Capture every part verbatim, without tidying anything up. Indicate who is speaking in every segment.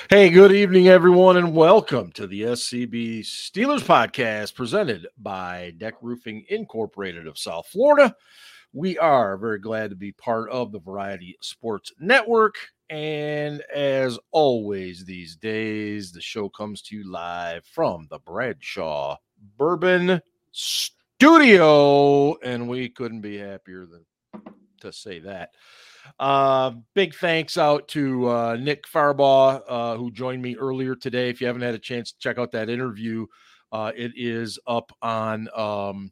Speaker 1: Hey, good evening, everyone, and welcome to the S C B Steelers podcast presented by Deck Roofing Incorporated of South Florida. We are very glad to be part of the Variety Sports Network. And as always these days, the show comes to you live from the Bradshaw Bourbon Studio. And we couldn't be happier than to say that. Uh, big thanks out to uh, Nick Farbaugh, uh, who joined me earlier today. If you haven't had a chance to check out that interview, uh, it is up on um,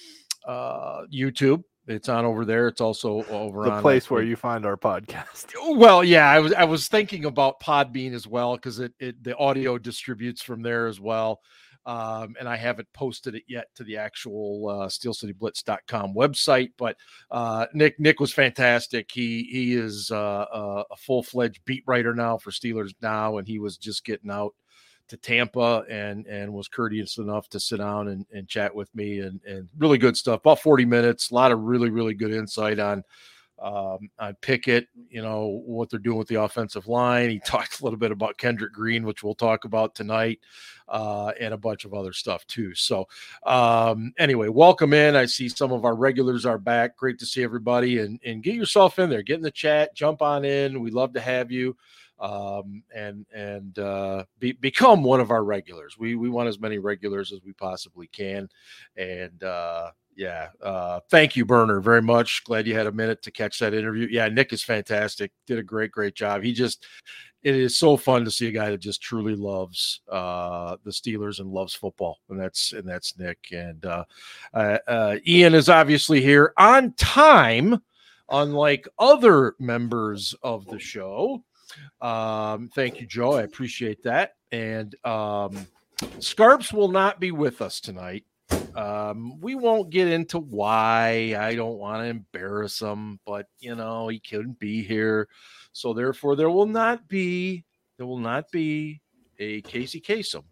Speaker 1: uh, YouTube. It's on over there. It's also over
Speaker 2: the
Speaker 1: on
Speaker 2: the place where you find our podcast.
Speaker 1: Well, yeah, I was I was thinking about Podbean as well because it, it the audio distributes from there as well. Um, and I haven't posted it yet to the actual uh, steel city blitz dot com website. But uh, Nick Nick was fantastic. He he is uh, a full-fledged beat writer now for Steelers Now, and he was just getting out to Tampa and and was courteous enough to sit down and, and chat with me and, and really good stuff. About forty minutes, a lot of really, really good insight on Um, on Pickett, you know, what they're doing with the offensive line. He talked a little bit about Kendrick Green, which we'll talk about tonight, uh, and a bunch of other stuff too. So um, anyway, welcome in. I see some of our regulars are back. Great to see everybody, and, and get yourself in there, get in the chat, jump on in. We'd love to have you. Um, and, and, uh, be, become one of our regulars. We, we want as many regulars as we possibly can. And, uh, yeah. Uh, thank you, Burner, very much. Glad you had a minute to catch that interview. Yeah. Nick is fantastic. Did a great, great job. He just, it is so fun to see a guy that just truly loves, uh, the Steelers and loves football. And that's, and that's Nick. And, uh, uh, uh Ian is obviously here on time, unlike other members of the show. Um, thank you, Joe. I appreciate that. And um, Scarps will not be with us tonight. Um, we won't get into why. I don't want to embarrass him, but you know, he couldn't be here. So therefore there will not be, there will not be a Casey Kasem,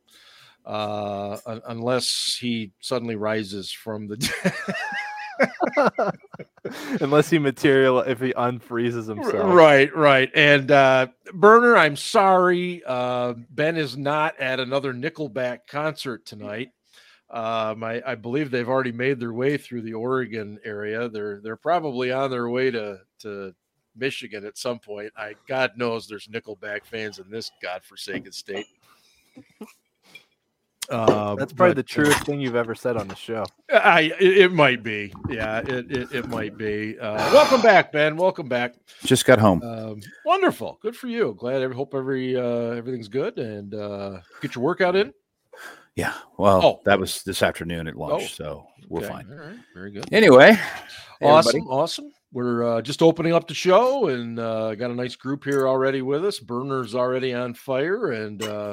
Speaker 1: uh, un- unless he suddenly rises from the dead.
Speaker 2: Unless he material if he unfreezes himself.
Speaker 1: Right, right. And uh Burner, I'm sorry. Uh Ben is not at another Nickelback concert tonight. Um I, I believe they've already made their way through the Oregon area. They're they're probably on their way to to Michigan at some point. I God knows there's Nickelback fans in this godforsaken state.
Speaker 2: Um, That's probably but, the truest thing you've ever said on the show.
Speaker 1: I it, it might be, yeah, it it, it might be. Uh, welcome back, Ben. Welcome back.
Speaker 3: Just got home.
Speaker 1: Um, wonderful, good for you. Glad. I hope every uh, everything's good and uh, get your workout in.
Speaker 3: Yeah. Well,
Speaker 1: oh.
Speaker 3: that was this afternoon at lunch,
Speaker 1: oh.
Speaker 3: so we're
Speaker 1: okay.
Speaker 3: fine.
Speaker 1: All right. Very good.
Speaker 3: Anyway,
Speaker 1: awesome,
Speaker 3: everybody.
Speaker 1: awesome. We're uh, just opening up the show and uh, got a nice group here already with us. Burner's already on fire and. Uh,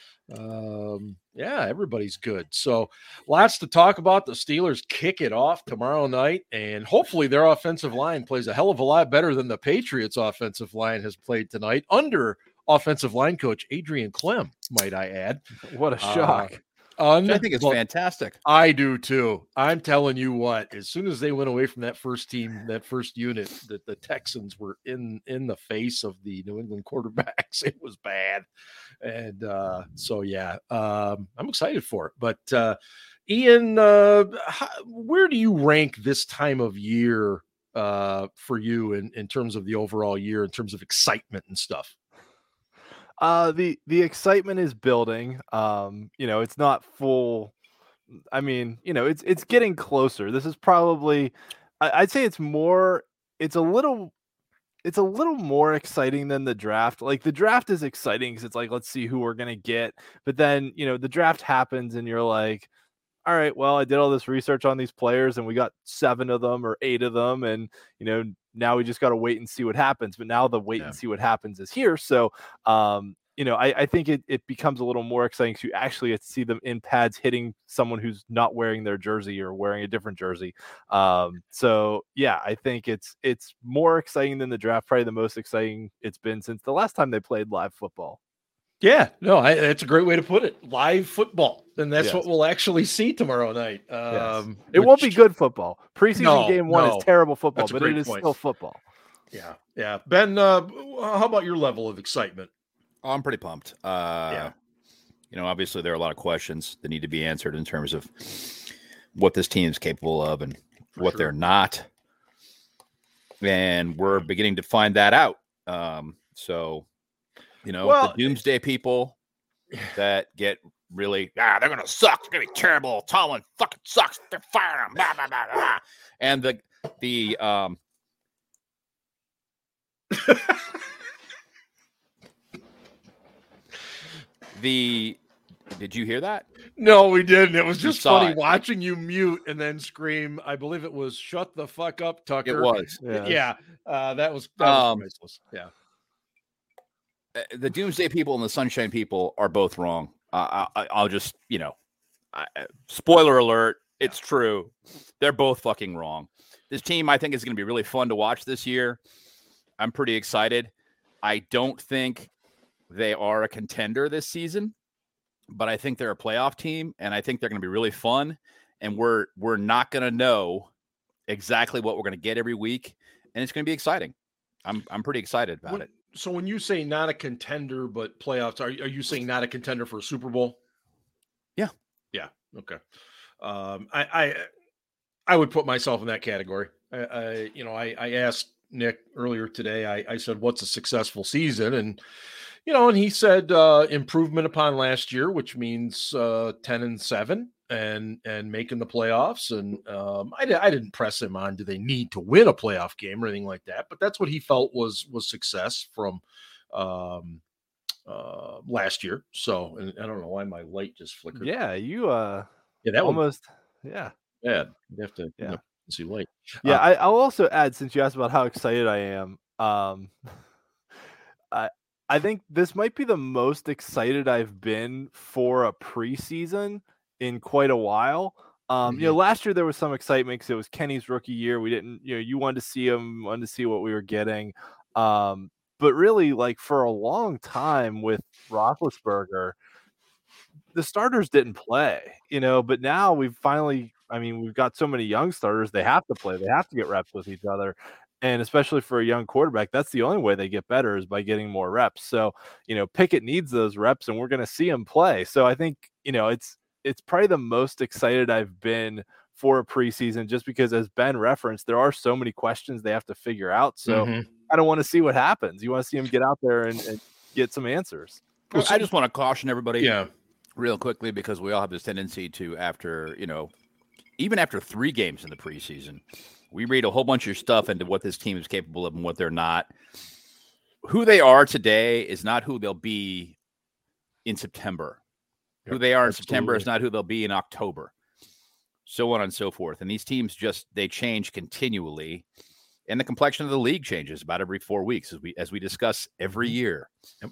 Speaker 1: Um, yeah, everybody's good. So lots to talk about. The Steelers kick it off tomorrow night, and hopefully their offensive line plays a hell of a lot better than the Patriots' offensive line has played tonight under offensive line coach Adrian Clem, might I add.
Speaker 2: What a shock.
Speaker 1: Uh, Un-
Speaker 3: I think it's fantastic.
Speaker 1: I do too. I'm telling you what, as soon as they went away from that first team, that first unit, that the Texans were in, in the face of the New England quarterbacks. It was bad. And uh, so, yeah, um, I'm excited for it. But uh, Ian, uh, how, where do you rank this time of year uh, for you in, in terms of the overall year, in terms of excitement and stuff?
Speaker 2: Uh, the, the excitement is building. Um, you know, it's not full. I mean, you know, it's, it's getting closer. This is probably, I, I'd say it's more, it's a little, it's a little more exciting than the draft. Like the draft is exciting because it's like, let's see who we're going to get. But then, you know, the draft happens and you're like, all right, well, I did all this research on these players and we got seven of them or eight of them. And, you know, now we just got to wait and see what happens. But now the wait yeah. and see what happens is here. So, um, you know, I, I think it, it becomes a little more exciting to actually see them in pads hitting someone who's not wearing their jersey or wearing a different jersey. Um, so, yeah, I think it's it's more exciting than the draft, probably the most exciting it's been since the last time they played live football.
Speaker 1: Yeah, no, I, that's a great way to put it. Live football. And that's
Speaker 2: yes.
Speaker 1: what we'll actually see tomorrow night. Um,
Speaker 2: yes. It
Speaker 1: which,
Speaker 2: won't be good football. Preseason
Speaker 1: no,
Speaker 2: game one
Speaker 1: no.
Speaker 2: is terrible football,
Speaker 1: That's a
Speaker 2: but
Speaker 1: great
Speaker 2: it is
Speaker 1: point.
Speaker 2: still football.
Speaker 1: Yeah, yeah. Ben, uh, how about your level of excitement?
Speaker 3: Oh, I'm pretty pumped. Uh,
Speaker 1: Yeah.
Speaker 3: You know, obviously there are a lot of questions that need to be answered in terms of what this team is capable of and
Speaker 1: For
Speaker 3: what
Speaker 1: sure.
Speaker 3: they're not. And we're beginning to find that out. Um, so, you know,
Speaker 2: Well-
Speaker 3: the doomsday people that get really, ah, they're going to suck. They're going to be terrible. Tomlin fucking sucks. They're firing him. Blah, blah, blah, blah. And the, the, um, the, did you hear that?
Speaker 1: No, we didn't. It was
Speaker 3: You
Speaker 1: just
Speaker 3: saw
Speaker 1: funny
Speaker 3: it.
Speaker 1: watching you mute and then scream. I believe it was "Shut the fuck up, Tucker."
Speaker 3: It was.
Speaker 2: Yeah.
Speaker 1: Yeah, uh, that was that was
Speaker 3: Um,
Speaker 1: priceless. Yeah,
Speaker 3: Uh, the doomsday people and the sunshine people are both wrong. Uh, I, I'll just, you know, I, I- spoiler alert. It's true. They're both fucking wrong. This team, I think, is going to be really fun to watch this year. I'm pretty excited. I don't think they are a contender this season, but I think they're a playoff team, and I think they're going to be really fun. And we're we're not going to know exactly what we're going to get every week, and it's going to be exciting. I'm I'm pretty excited about
Speaker 1: When-
Speaker 3: it.
Speaker 1: So when you say not a contender but playoffs, are are you saying not a contender for a Super Bowl?
Speaker 3: Yeah.
Speaker 1: Yeah. Okay. Um, I I I would put myself in that category. I, I you know I I asked Nick earlier today. I I said, "What's a successful season?" And you know, and he said uh, improvement upon last year, which means uh, ten and seven and and making the playoffs. And um, I, di- I didn't press him on do they need to win a playoff game or anything like that, but that's what he felt was was success from um, uh, last year. So, and I don't know why my light just flickered.
Speaker 2: Yeah, you uh
Speaker 1: yeah, that was
Speaker 2: almost yeah.
Speaker 1: bad. You have to
Speaker 2: Yeah.
Speaker 1: yeah. see light.
Speaker 2: Yeah,
Speaker 1: Uh,
Speaker 2: I, I'll also add, since you asked about how excited I am, um, I I think this might be the most excited I've been for a preseason in quite a while. Um, you know, last year there was some excitement because it was Kenny's rookie year. We didn't, you know, you wanted to see him, wanted to see what we were getting. Um, but really, like for a long time with Roethlisberger, the starters didn't play, you know, but now we've finally, I mean, we've got so many young starters, they have to play, they have to get reps with each other. And especially for a young quarterback, that's the only way they get better is by getting more reps. So, you know, Pickett needs those reps and we're going to see him play. So I think, you know, it's, it's probably the most excited I've been for a preseason just because, as Ben referenced, there are so many questions they have to figure out. So
Speaker 1: Mhm.
Speaker 2: I don't want to see what happens. You want to see him get out there and, and get some answers.
Speaker 3: Well, I just want to caution everybody.
Speaker 1: Yeah.
Speaker 3: Real quickly, because we all have this tendency to, after, you know, even after three games in the preseason, we read a whole bunch of stuff into what this team is capable of and what they're not. Who they are today is not who they'll be in September.
Speaker 1: Yep,
Speaker 3: who they are in September is
Speaker 1: absolutely.
Speaker 3: not who they'll be in October. So on and so forth. And these teams just, they change continually. And the complexion of the league changes about every four weeks, as we as we discuss every year.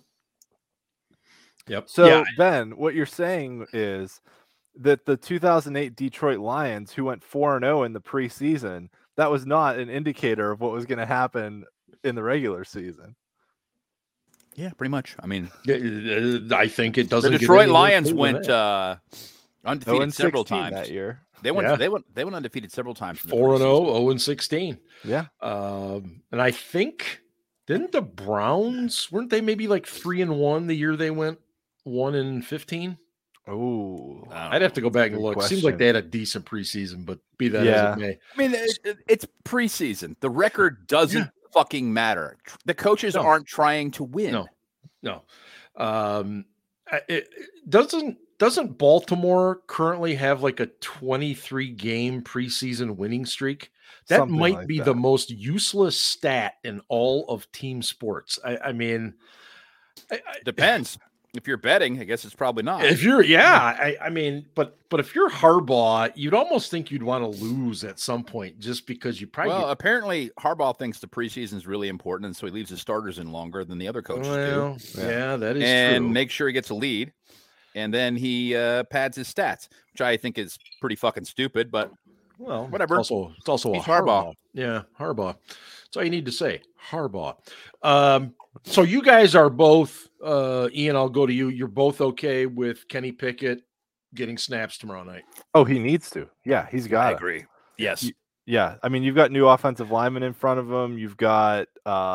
Speaker 1: Yep.
Speaker 2: So,
Speaker 1: yeah.
Speaker 2: Ben, what you're saying is that the two thousand eight Detroit Lions, who went four and oh in the preseason, that was not an indicator of what was going to happen in the regular season.
Speaker 3: Yeah, pretty much. I mean,
Speaker 1: Uh, I think it
Speaker 3: the
Speaker 1: doesn't. get
Speaker 3: Detroit
Speaker 1: any worse
Speaker 3: Lions
Speaker 1: than
Speaker 3: went
Speaker 1: that.
Speaker 3: uh, undefeated several times
Speaker 2: that year.
Speaker 3: They went.
Speaker 1: Yeah.
Speaker 3: They went. They went undefeated several times. in the
Speaker 1: four and oh,
Speaker 3: preseason.
Speaker 1: oh and sixteen.
Speaker 2: Yeah.
Speaker 1: Um, and I think didn't the Browns weren't they maybe like three and one the year they went one and fifteen?
Speaker 2: Oh,
Speaker 3: I don't
Speaker 1: I'd have to
Speaker 3: know.
Speaker 1: go back and
Speaker 2: Good
Speaker 1: look. Seems like
Speaker 2: question.
Speaker 1: they had a decent preseason, but be that
Speaker 2: Yeah.
Speaker 1: as it may.
Speaker 3: I mean, it, it- it's preseason. The record doesn't
Speaker 1: Yeah.
Speaker 3: fucking matter. The coaches
Speaker 1: No.
Speaker 3: aren't trying to win.
Speaker 1: No. No. Um, I- it, it doesn't doesn't Baltimore currently have like a twenty-three game preseason winning streak? That
Speaker 2: Something
Speaker 1: might
Speaker 2: like
Speaker 1: be
Speaker 2: that.
Speaker 1: the most useless stat in all of team sports. I, I mean, I, I-
Speaker 3: Depends. If you're betting, I guess it's probably not.
Speaker 1: if you're, yeah, I, I mean, but but if you're Harbaugh, you'd almost think you'd want to lose at some point just because you probably
Speaker 3: Well, apparently Harbaugh thinks the preseason is really important, and so he leaves his starters in longer than the other coaches
Speaker 1: well,
Speaker 3: do,
Speaker 1: yeah. that is
Speaker 3: and
Speaker 1: true.
Speaker 3: make sure he gets a lead, and then he uh, pads his stats, which I think is pretty fucking stupid. But
Speaker 1: Well,
Speaker 3: whatever.
Speaker 1: It's also, it's also
Speaker 3: He's
Speaker 1: a Harbaugh.
Speaker 3: Harbaugh.
Speaker 1: Yeah, Harbaugh. That's all you need to say. Harbaugh. Um, so you guys are both, uh, Ian, I'll go to you. You're both okay with Kenny Pickett getting snaps tomorrow night.
Speaker 2: Oh, he needs to. Yeah, he's got
Speaker 3: I
Speaker 2: it.
Speaker 3: agree. Yes,
Speaker 2: You- Yeah, I mean, you've got new offensive linemen in front of him. You've got, uh,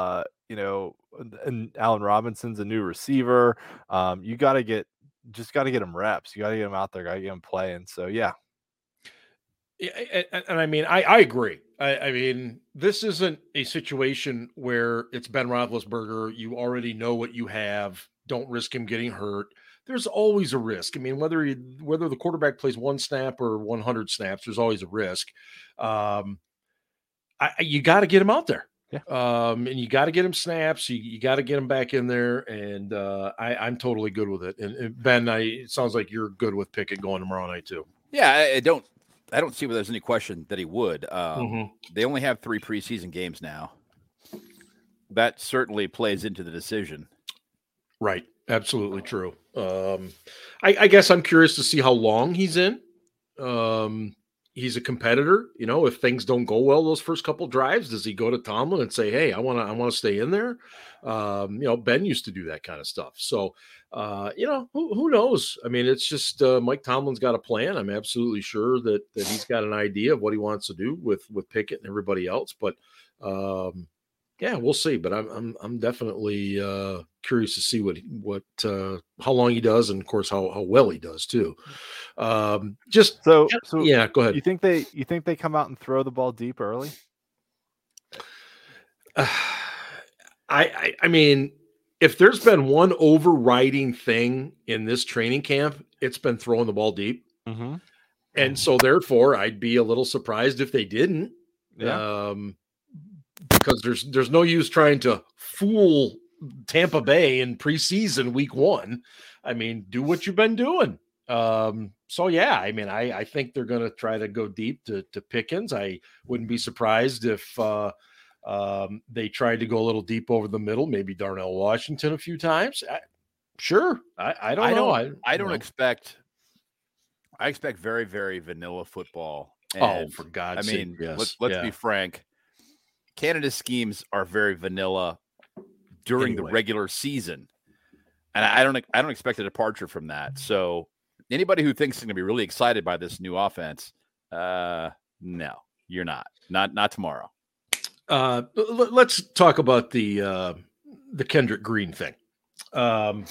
Speaker 2: you know, and Allen Robinson's a new receiver. Um, you got to get, just got to get him reps. You got to get him out there, got to get him playing. So, yeah.
Speaker 1: Yeah, and, and I mean, I, I agree. I, I mean, this isn't a situation where it's Ben Roethlisberger. You already know what you have. Don't risk him getting hurt. There's always a risk. I mean, whether he, whether the quarterback plays one snap or one hundred snaps, there's always a risk. Um, I, you got to get him out there.
Speaker 2: Yeah.
Speaker 1: Um, and you got to get him snaps. You, you got to get him back in there. And uh, I, I'm totally good with it. And, and Ben, I, it sounds like you're good with Pickett going tomorrow night too.
Speaker 3: Yeah, I, I don't. I don't see where there's any question that he would. Um,
Speaker 1: Mm-hmm.
Speaker 3: They only have three preseason games now. That certainly plays into the decision.
Speaker 1: Right. Absolutely true. Um, I, I guess I'm curious to see how long he's in. Um, he's a competitor. You know, if things don't go well those first couple drives, does he go to Tomlin and say, "Hey, I want to, I want to stay in there"? Um, you know, Ben used to do that kind of stuff. So, uh, you know, who, who knows? I mean, it's just uh, Mike Tomlin's got a plan. I'm absolutely sure that that he's got an idea of what he wants to do with with Pickett and everybody else. But um, yeah, we'll see. But I'm I'm I'm definitely uh, curious to see what what uh, how long he does, and of course how how well he does too. Um, just
Speaker 2: So, so
Speaker 1: yeah, go ahead.
Speaker 2: You think they, you think they come out and throw the ball deep early?
Speaker 1: Uh, I, I I mean, if there's been one overriding thing in this training camp, it's been throwing the ball deep.
Speaker 2: Mm-hmm.
Speaker 1: And so therefore I'd be a little surprised if they didn't.
Speaker 2: Yeah.
Speaker 1: Um, because there's there's no use trying to fool Tampa Bay in preseason week one. I mean, do what you've been doing. Um, so yeah, I mean, I, I think they're gonna try to go deep to to Pickens. I wouldn't be surprised if uh Um, they tried to go a little deep over the middle, maybe Darnell Washington a few times. I, sure. I, I don't
Speaker 3: I
Speaker 1: know.
Speaker 3: don't, I, I don't
Speaker 1: know.
Speaker 3: expect, I expect very, very vanilla football.
Speaker 1: Oh,
Speaker 3: And,
Speaker 1: for God's
Speaker 3: I
Speaker 1: sake.
Speaker 3: mean,
Speaker 1: Yes.
Speaker 3: let's, let's
Speaker 1: yeah.
Speaker 3: be frank. Canada's schemes are very vanilla during
Speaker 1: Anyway.
Speaker 3: the regular season. And I don't, I don't expect a departure from that. So anybody who thinks they're going to be really excited by this new offense, uh, no, you're not, not, not tomorrow.
Speaker 1: Uh, l- let's talk about the uh, the Kendrick Green thing. Um,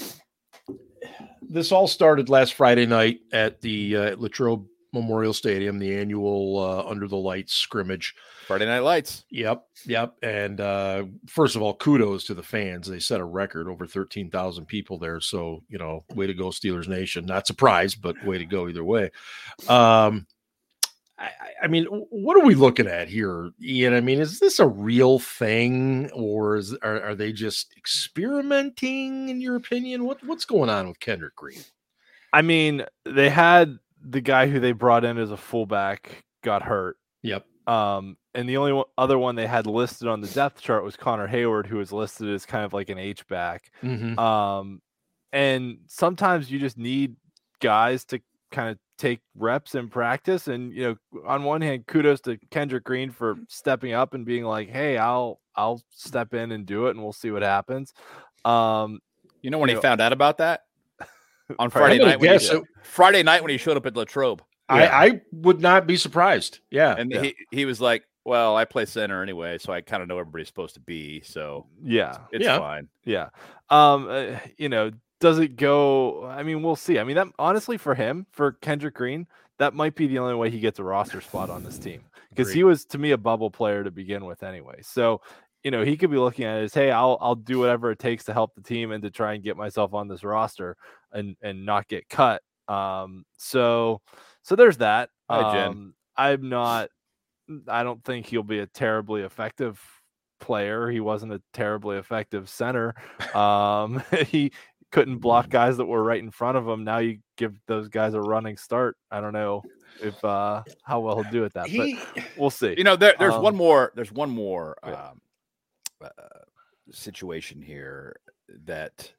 Speaker 1: this all started last Friday night at the uh, Latrobe Memorial Stadium, the annual uh, Under the Lights scrimmage.
Speaker 3: Friday Night Lights.
Speaker 1: Yep, yep. And uh, first of all, kudos to the fans. They set a record, over thirteen thousand people there. So, you know, way to go, Steelers Nation. Not surprised, but way to go either way. Um, I, I mean, what are we looking at here, Ian? I mean, is this a real thing, or is are, are they just experimenting? In your opinion, what what's going on with Kendrick Green?
Speaker 2: I mean, they had the guy who they brought in as a fullback got hurt.
Speaker 1: Yep.
Speaker 2: Um, and the only one, other one they had listed on the depth chart was Connor Hayward, who was listed as kind of like an H back.
Speaker 1: Mm-hmm.
Speaker 2: Um, and sometimes you just need guys to kind of take reps in practice. And, you know, on one hand, kudos to Kendrick Green for stepping up and being like, hey, I'll, I'll step in and do it and we'll see what happens. Um,
Speaker 3: You know when
Speaker 2: you
Speaker 3: he
Speaker 2: know,
Speaker 3: found out about that? On
Speaker 1: I'm
Speaker 3: Friday
Speaker 1: gonna
Speaker 3: night, when he,
Speaker 1: guess it-
Speaker 3: Friday night when he showed up at Latrobe.
Speaker 1: I, I would not be surprised. Yeah.
Speaker 3: And
Speaker 1: yeah.
Speaker 3: he, he was like, well, I play center anyway, so I kind of know where everybody's supposed to be. So
Speaker 2: yeah,
Speaker 3: it's
Speaker 1: Yeah.
Speaker 3: fine.
Speaker 2: yeah. Um, uh, you know, does it go? I mean, we'll see. I mean, that honestly for him, for Kendrick Green, that might be the only way he gets a roster spot on this team, because he was, to me, a bubble player to begin with anyway. So, you know, he could be looking at it as, hey, I'll I'll do whatever it takes to help the team and to try and get myself on this roster and and not get cut. Um, so so there's that.
Speaker 3: Hi, Jen.
Speaker 2: Um, I'm not. I don't think he'll be a terribly effective player. He wasn't a terribly effective center. Um, he couldn't block guys that were right in front of him. Now you give those guys a running start. I don't know if uh, how well he'll do at that,
Speaker 1: He,
Speaker 2: but we'll see.
Speaker 3: You know, there, there's
Speaker 2: Um,
Speaker 3: one more. There's one more
Speaker 2: yeah.
Speaker 3: um, uh, situation here that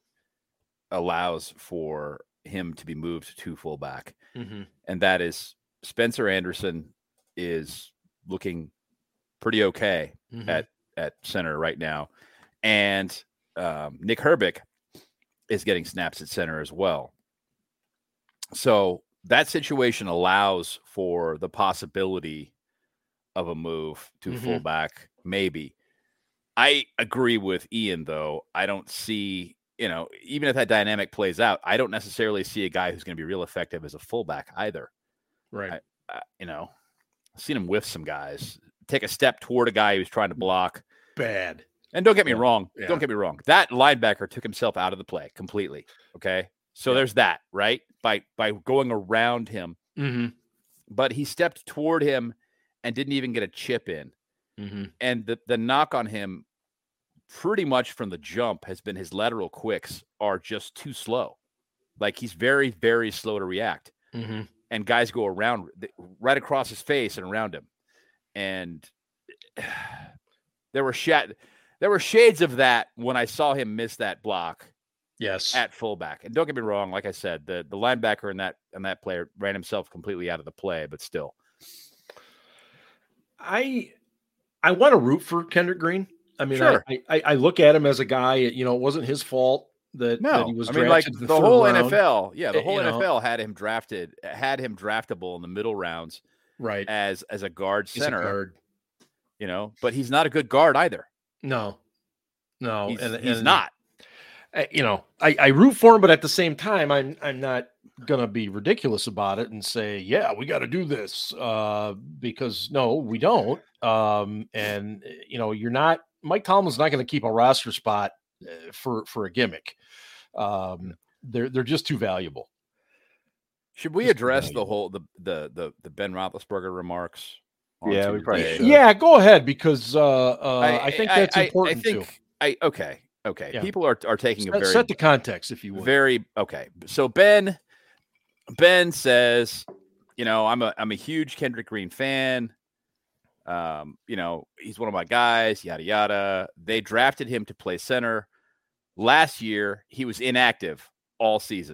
Speaker 3: allows for him to be moved to fullback,
Speaker 1: Mhm.
Speaker 3: and that is Spencer Anderson is looking pretty okay
Speaker 1: Mhm.
Speaker 3: at at center right now, and um, Nick Herbig is getting snaps at center as well. So that situation allows for the possibility of a move to
Speaker 1: Mhm.
Speaker 3: fullback, maybe. I agree with Ian, though. I don't see, you know, even if that dynamic plays out, I don't necessarily see a guy who's going to be real effective as a fullback either.
Speaker 1: Right.
Speaker 3: I, I, you know, I've seen him whiff some guys, take a step toward a guy who's trying to block.
Speaker 1: Bad.
Speaker 3: And don't get me
Speaker 1: yeah.
Speaker 3: wrong.
Speaker 1: Yeah.
Speaker 3: Don't get me wrong. That linebacker took himself out of the play completely. Okay. So yeah. there's that, right? By by going around him.
Speaker 1: Mm-hmm.
Speaker 3: But he stepped toward him and didn't even get a chip in.
Speaker 1: Mm-hmm.
Speaker 3: And the, the knock on him pretty much from the jump has been his lateral quicks are just too slow. Like he's very, very slow to react.
Speaker 1: Mm-hmm.
Speaker 3: And guys go around right across his face and around him. And there were sh- there were shades of that when I saw him miss that block.
Speaker 1: Yes.
Speaker 3: At fullback. And don't get me wrong, like I said, the, the linebacker in that in that player ran himself completely out of the play, but still.
Speaker 1: I I want to root for Kendrick Green. I mean,
Speaker 3: sure.
Speaker 1: I, I I look at him as a guy, you know, it wasn't his fault that,
Speaker 3: no.
Speaker 1: that he was
Speaker 3: I
Speaker 1: drafted
Speaker 3: mean, like
Speaker 1: in the,
Speaker 3: the whole
Speaker 1: round.
Speaker 3: N F L. Yeah, the
Speaker 1: it,
Speaker 3: whole N F L
Speaker 1: know.
Speaker 3: had him drafted, had him draftable in the middle rounds.
Speaker 1: Right.
Speaker 3: As as a guard center.
Speaker 1: A guard.
Speaker 3: You know, but he's not a good guard either.
Speaker 1: No. No.
Speaker 3: He's,
Speaker 1: and
Speaker 3: he's
Speaker 1: and,
Speaker 3: not.
Speaker 1: You know, I, I root for him, but at the same time, I'm I'm not gonna be ridiculous about it and say, yeah, we got to do this uh, because no, we don't. Um, and you know, you're not Mike Tomlin's not going to keep a roster spot for for a gimmick. Um, they're they're just too valuable.
Speaker 3: Should we
Speaker 1: just
Speaker 3: address the whole the the the, the Ben Roethlisberger remarks?
Speaker 2: Yeah, we probably should.
Speaker 1: Yeah, go ahead because uh, uh, I, I think that's
Speaker 3: I,
Speaker 1: important
Speaker 3: I, I think,
Speaker 1: too.
Speaker 3: I okay. Okay,
Speaker 1: yeah.
Speaker 3: people are, are taking
Speaker 1: set,
Speaker 3: a very
Speaker 1: set the context, if you would.
Speaker 3: Very okay. So Ben, Ben says, you know, I'm a I'm a huge Kendrick Green fan. Um, you know, he's one of my guys. Yada yada. They drafted him to play center. Last year, he was inactive all season.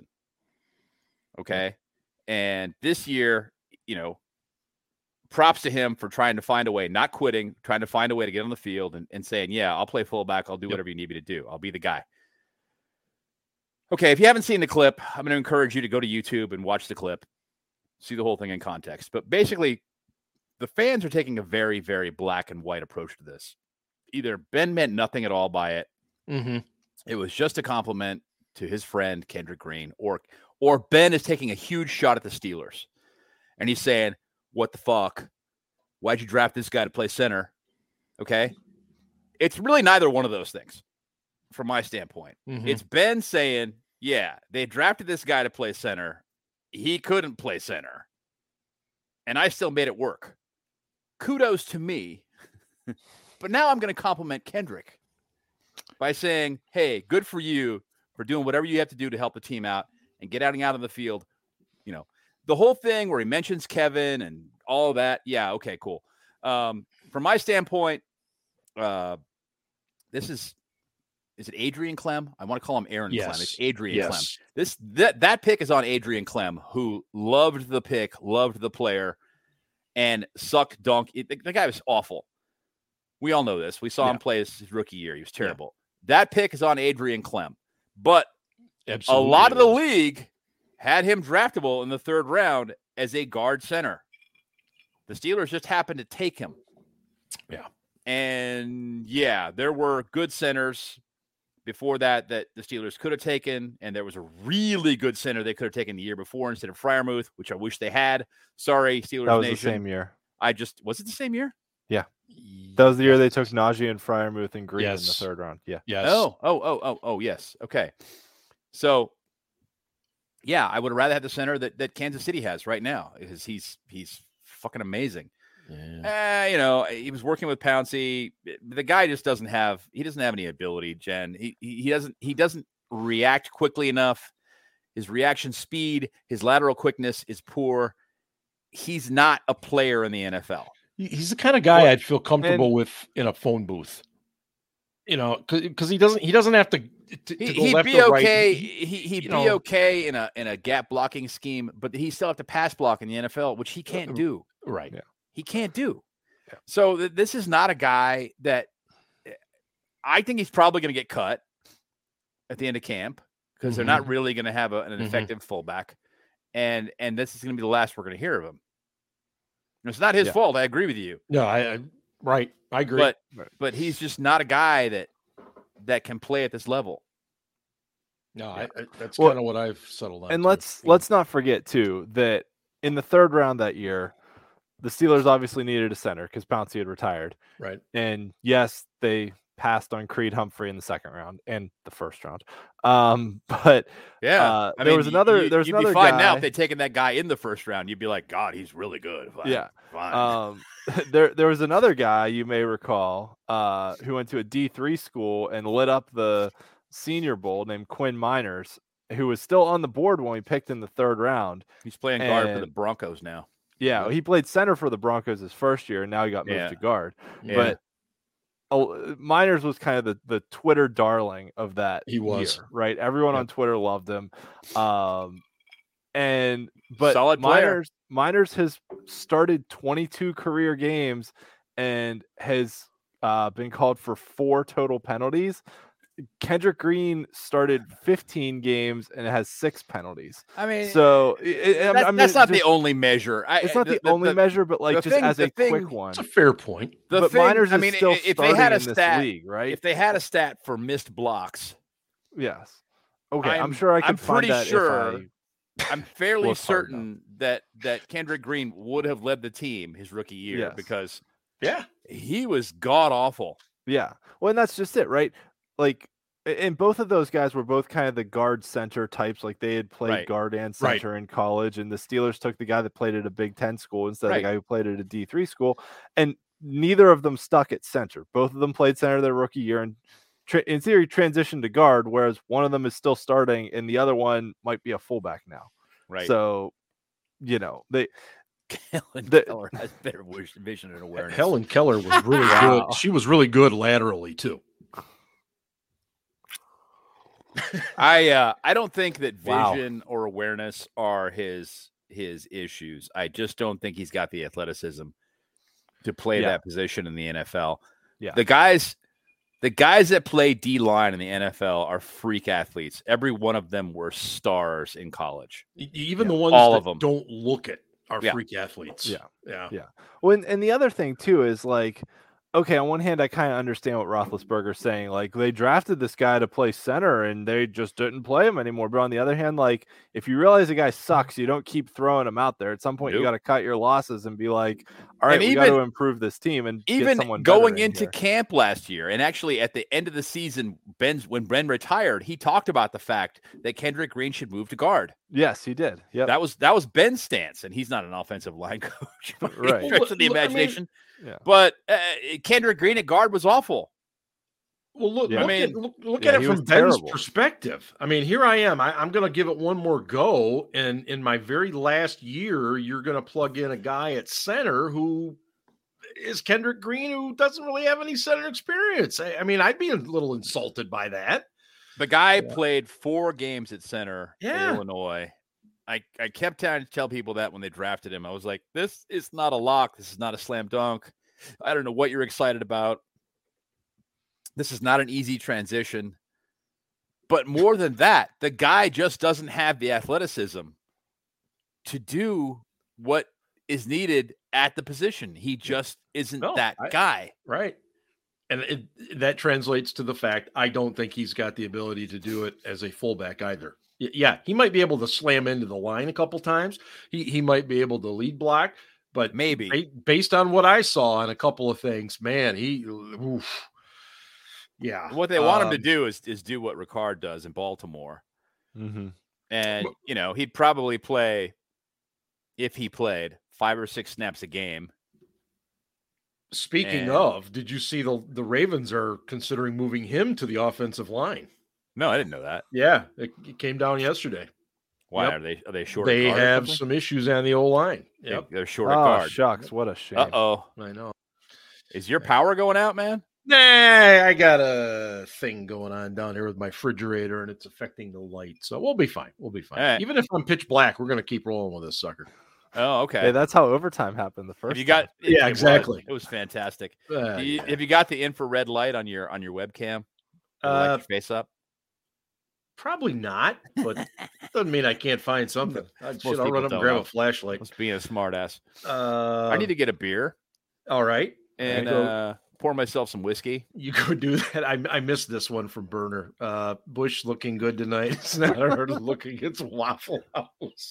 Speaker 3: Okay, and this year, you know, props to him for trying to find a way, not quitting, trying to find a way to get on the field and, and saying, yeah, I'll play fullback. I'll do whatever you need me to do. I'll be the guy. Okay, if you haven't seen the clip, I'm going to encourage you to go to YouTube and watch the clip, see the whole thing in context. But basically, the fans are taking a very, very black and white approach to this. Either Ben meant nothing at all by it.
Speaker 1: Mm-hmm.
Speaker 3: It was just a compliment to his friend, Kendrick Green, or or Ben is taking a huge shot at the Steelers. And he's saying, what the fuck? Why'd you draft this guy to play center? Okay. It's really neither one of those things from my standpoint.
Speaker 1: Mm-hmm.
Speaker 3: It's Ben saying, yeah, they drafted this guy to play center. He couldn't play center. And I still made it work. Kudos to me. But now I'm going to compliment Kendrick by saying, hey, good for you for doing whatever you have to do to help the team out and get out and out of the field. You know, the whole thing where he mentions Kevin and all of that. Yeah. Okay, cool. Um, from my standpoint, uh, this is, is it Adrian Clem? I want to call him Aaron
Speaker 1: yes.
Speaker 3: Clem. It's Adrian
Speaker 1: yes.
Speaker 3: Clem. This, that, that pick is on Adrian Clem, who loved the pick, loved the player, and sucked donkey. The, the guy was awful. We all know this. We saw
Speaker 1: yeah.
Speaker 3: him play his, his rookie year. He was terrible. Yeah. That pick is on Adrian Clem. But
Speaker 1: Absolutely
Speaker 3: a lot of the league had him draftable in the third round as a guard center. The Steelers just happened to take him.
Speaker 1: Yeah.
Speaker 3: And yeah, there were good centers before that that the Steelers could have taken. And there was a really good center they could have taken the year before instead of Freiermuth, which I wish they had. Sorry, Steelers
Speaker 2: That was
Speaker 3: Nation.
Speaker 2: the same year.
Speaker 3: I just, was it the same year?
Speaker 2: Yeah. That was the year they took Najee and Freiermuth and Green
Speaker 1: yes.
Speaker 2: in the third round. Yeah.
Speaker 1: Yes.
Speaker 3: Oh, oh, oh, oh, oh, yes. Okay. So, yeah, I would rather have the center that, that Kansas City has right now because he's he's fucking amazing. Yeah. Uh, you know, he was working with Pouncey. The guy just doesn't have he doesn't have any ability, Jen. He he doesn't he doesn't react quickly enough. His reaction speed, his lateral quickness is poor. He's not a player in the N F L.
Speaker 1: He's the kind of guy
Speaker 2: well,
Speaker 1: I'd feel comfortable
Speaker 2: and,
Speaker 1: with in a phone booth. You know, because he doesn't he doesn't have to. to, to
Speaker 3: he,
Speaker 1: go
Speaker 3: he'd
Speaker 1: left
Speaker 3: be
Speaker 1: or right.
Speaker 3: okay.
Speaker 1: He,
Speaker 3: he he'd be
Speaker 1: know,
Speaker 3: okay in a in a gap blocking scheme, but he still have to pass block in the N F L, which he can't do.
Speaker 1: Right.
Speaker 2: Yeah.
Speaker 3: He can't do.
Speaker 2: Yeah.
Speaker 3: So th- this is not a guy that I think he's probably going to get cut at the end of camp because
Speaker 1: mm-hmm.
Speaker 3: they're not really going to have a, an
Speaker 1: mm-hmm.
Speaker 3: effective fullback, and and this is going to be the last we're going to hear of him. It's not his
Speaker 1: yeah.
Speaker 3: fault. I agree with you.
Speaker 1: No, I, I Right. I agree.
Speaker 3: But
Speaker 2: Right.
Speaker 3: but he's just not a guy that that can play at this level.
Speaker 1: no,
Speaker 2: Yeah.
Speaker 1: I, I, that's
Speaker 2: Well,
Speaker 1: kind of what I've settled on.
Speaker 2: And
Speaker 1: too.
Speaker 2: let's let's not forget too that in the third round that year, the Steelers obviously needed a center because Pouncey had retired.
Speaker 1: Right.
Speaker 2: And yes, they passed on Creed Humphrey in the second round and the first round. Um, but
Speaker 3: Yeah,
Speaker 2: uh,
Speaker 3: I
Speaker 2: there
Speaker 3: mean,
Speaker 2: was another.
Speaker 3: You,
Speaker 2: there was
Speaker 3: you'd
Speaker 2: another
Speaker 3: be fine
Speaker 2: guy.
Speaker 3: now if they'd taken that guy in the first round. You'd be like, God, he's really good. Fine,
Speaker 2: Yeah.
Speaker 3: fine.
Speaker 2: Um, there there was another guy you may recall uh, who went to a D three school and lit up the Senior Bowl named Quinn Miners, who was still on the board when we picked in the third round.
Speaker 3: He's playing guard for the
Speaker 2: and-
Speaker 3: Broncos now.
Speaker 2: Yeah, he played center for the Broncos his first year, and now he got moved
Speaker 3: Yeah.
Speaker 2: to guard.
Speaker 3: Yeah.
Speaker 2: But oh, Miners was kind of the, the Twitter darling of that
Speaker 1: He was.
Speaker 2: year, right? Everyone
Speaker 1: Yep.
Speaker 2: on Twitter loved him. Um, and but
Speaker 3: Solid player.
Speaker 2: Miners Miners has started twenty-two career games and has uh, been called for four total penalties. Kendrick Green started fifteen games and has six penalties.
Speaker 3: I mean,
Speaker 2: So it, I'm-
Speaker 3: that's,
Speaker 2: I'm
Speaker 3: that's not
Speaker 2: just-
Speaker 3: the only measure. I,
Speaker 2: It's not the, only measure, but like
Speaker 3: the
Speaker 2: just
Speaker 3: thing-
Speaker 2: as
Speaker 3: the
Speaker 2: a
Speaker 3: thing-
Speaker 2: quick one.
Speaker 1: It's a fair point.
Speaker 3: The
Speaker 2: but
Speaker 3: thing,
Speaker 2: Miners
Speaker 3: I
Speaker 2: is
Speaker 3: mean,
Speaker 2: still
Speaker 3: if they
Speaker 2: starting
Speaker 3: had a
Speaker 2: in this
Speaker 3: stat,
Speaker 2: league, right?
Speaker 3: if they had a stat for missed blocks,
Speaker 2: Yes. Okay, I'm,
Speaker 3: I'm-
Speaker 2: sure I can
Speaker 3: I'm
Speaker 2: find
Speaker 3: pretty
Speaker 2: that
Speaker 3: sure
Speaker 2: if I
Speaker 3: I'm fairly
Speaker 2: Look hard
Speaker 3: certain that that Kendrick Green would have led the team his rookie year
Speaker 2: Yes.
Speaker 3: because
Speaker 1: Yeah.
Speaker 3: he was god awful.
Speaker 2: Yeah. Well, and that's just it, right? Like, a- and both of those guys were both kind of the guard center types. Like they had played
Speaker 3: Right.
Speaker 2: guard and
Speaker 1: Right.
Speaker 2: center in college, and the Steelers took the guy that played at a Big Ten school instead of
Speaker 3: Right.
Speaker 2: the guy who played at a D three school. And neither of them stuck at center. Both of them played center their rookie year and tra- in theory transitioned to guard, whereas one of them is still starting and the other one might be a fullback now.
Speaker 3: Right.
Speaker 2: So, you know, they
Speaker 3: Helen
Speaker 2: the-
Speaker 3: Keller has better wish- vision and awareness.
Speaker 1: Helen Keller was really
Speaker 2: Wow.
Speaker 1: good. She was really good laterally too.
Speaker 3: I uh, I don't think that
Speaker 2: Wow.
Speaker 3: vision or awareness are his his issues. I just don't think he's got the athleticism to play
Speaker 2: Yeah.
Speaker 3: that position in the N F L.
Speaker 2: Yeah.
Speaker 3: The guys the guys that play D line in the N F L are freak athletes. Every one of them were stars in college.
Speaker 1: E- Even
Speaker 2: Yeah.
Speaker 1: the ones
Speaker 3: All
Speaker 1: that
Speaker 3: of 'em.
Speaker 1: don't look it are
Speaker 3: Yeah.
Speaker 1: freak athletes.
Speaker 2: Yeah.
Speaker 1: Yeah.
Speaker 2: Yeah. Well, and, and the other thing too is like, okay, on one hand, I kind of understand what Roethlisberger's saying. Like, they drafted this guy to play center, and they just didn't play him anymore. But on the other hand, like, if you realize a guy sucks, you don't keep throwing him out there. At some point, you
Speaker 3: Nope.
Speaker 2: got to cut your losses and be like, all right,
Speaker 3: And
Speaker 2: we got
Speaker 3: even-
Speaker 2: to improve this team and get
Speaker 3: Even
Speaker 2: someone better
Speaker 3: going
Speaker 2: in
Speaker 3: into
Speaker 2: here.
Speaker 3: camp last year, and actually at the end of the season, Ben's when Ben retired, he talked about the fact that Kendrick Green should move to guard.
Speaker 2: Yes, he did. Yeah.
Speaker 3: That was that was Ben's stance, and he's not an offensive line coach, by any
Speaker 2: Right.
Speaker 3: stretch of the
Speaker 1: Well, I mean-
Speaker 3: imagination.
Speaker 2: Yeah.
Speaker 3: But uh, Kendrick Green at guard was awful.
Speaker 1: Well, look,
Speaker 2: Yeah.
Speaker 1: look,
Speaker 3: I
Speaker 1: at,
Speaker 3: mean,
Speaker 1: look, look
Speaker 2: yeah,
Speaker 1: at it
Speaker 2: he
Speaker 1: from
Speaker 2: was
Speaker 1: Ben's
Speaker 2: terrible.
Speaker 1: perspective. I mean, here I am. I, I'm going to give it one more go. And in my very last year, you're going to plug in a guy at center who is Kendrick Green, who doesn't really have any center experience. I, I mean, I'd be a little insulted by that.
Speaker 3: The guy
Speaker 2: Yeah.
Speaker 3: played four games at center
Speaker 1: Yeah.
Speaker 3: in Illinois. I, I kept trying to tell people that when they drafted him. I was like, this is not a lock. This is not a slam dunk. I don't know what you're excited about. This is not an easy transition. But more than that, the guy just doesn't have the athleticism to do what is needed at the position. He just isn't
Speaker 1: No,
Speaker 3: that
Speaker 1: I-
Speaker 3: guy.
Speaker 1: Right. And it, that translates to the fact I don't think he's got the ability to do it as a fullback either. Y- Yeah, he might be able to slam into the line a couple times. He he might be able to lead block, but
Speaker 3: Maybe.
Speaker 1: ba- based on what I saw on a couple of things, man, he oof. Yeah.
Speaker 3: What they want him to
Speaker 1: um,
Speaker 3: do is, is do what Ricard does in Baltimore.
Speaker 2: Mm-hmm.
Speaker 3: And,
Speaker 1: But-
Speaker 3: you know, he'd probably play, if he played, five or six snaps a game.
Speaker 1: Speaking
Speaker 3: And-
Speaker 1: of, did you see the the Ravens are considering moving him to the offensive line?
Speaker 3: No, I didn't know that.
Speaker 1: Yeah, it, it came down yesterday.
Speaker 3: Why
Speaker 1: Yep.
Speaker 3: are they are they short?
Speaker 1: They
Speaker 3: at guard or
Speaker 1: have
Speaker 3: something?
Speaker 1: some issues on the O line.
Speaker 3: They-
Speaker 1: Yep,
Speaker 3: They're short at
Speaker 2: Oh,
Speaker 3: guard.
Speaker 2: shucks. What a shame.
Speaker 3: Uh oh.
Speaker 1: I know.
Speaker 3: Is your power going out, man?
Speaker 1: Nah, I got a thing going on down here with my refrigerator, and it's affecting the light. So we'll be fine. We'll be fine.
Speaker 3: All right.
Speaker 1: Even if I'm pitch black, we're gonna keep rolling with this sucker.
Speaker 3: Oh, okay.
Speaker 2: Hey, that's how overtime happened the first
Speaker 3: Have you got?
Speaker 2: time.
Speaker 3: it-
Speaker 1: Yeah,
Speaker 3: it was.
Speaker 1: exactly.
Speaker 3: It was fantastic.
Speaker 1: Uh,
Speaker 3: Do you-
Speaker 1: yeah.
Speaker 3: Have you got the infrared light on your on your webcam? To light
Speaker 1: Uh,
Speaker 3: your face up.
Speaker 1: Probably not, but doesn't mean I can't find something. I, shit, I'll
Speaker 3: people
Speaker 1: run up and
Speaker 3: don't
Speaker 1: grab
Speaker 3: know.
Speaker 1: a flashlight.
Speaker 3: Must be a smart ass.
Speaker 1: Uh,
Speaker 3: I need to get a beer.
Speaker 1: All right.
Speaker 3: and
Speaker 1: go,
Speaker 3: uh, pour myself some whiskey.
Speaker 1: You could do that. I, I missed this one from Burner. Uh, Bush looking good tonight. It's not hard looking. It's Waffle House.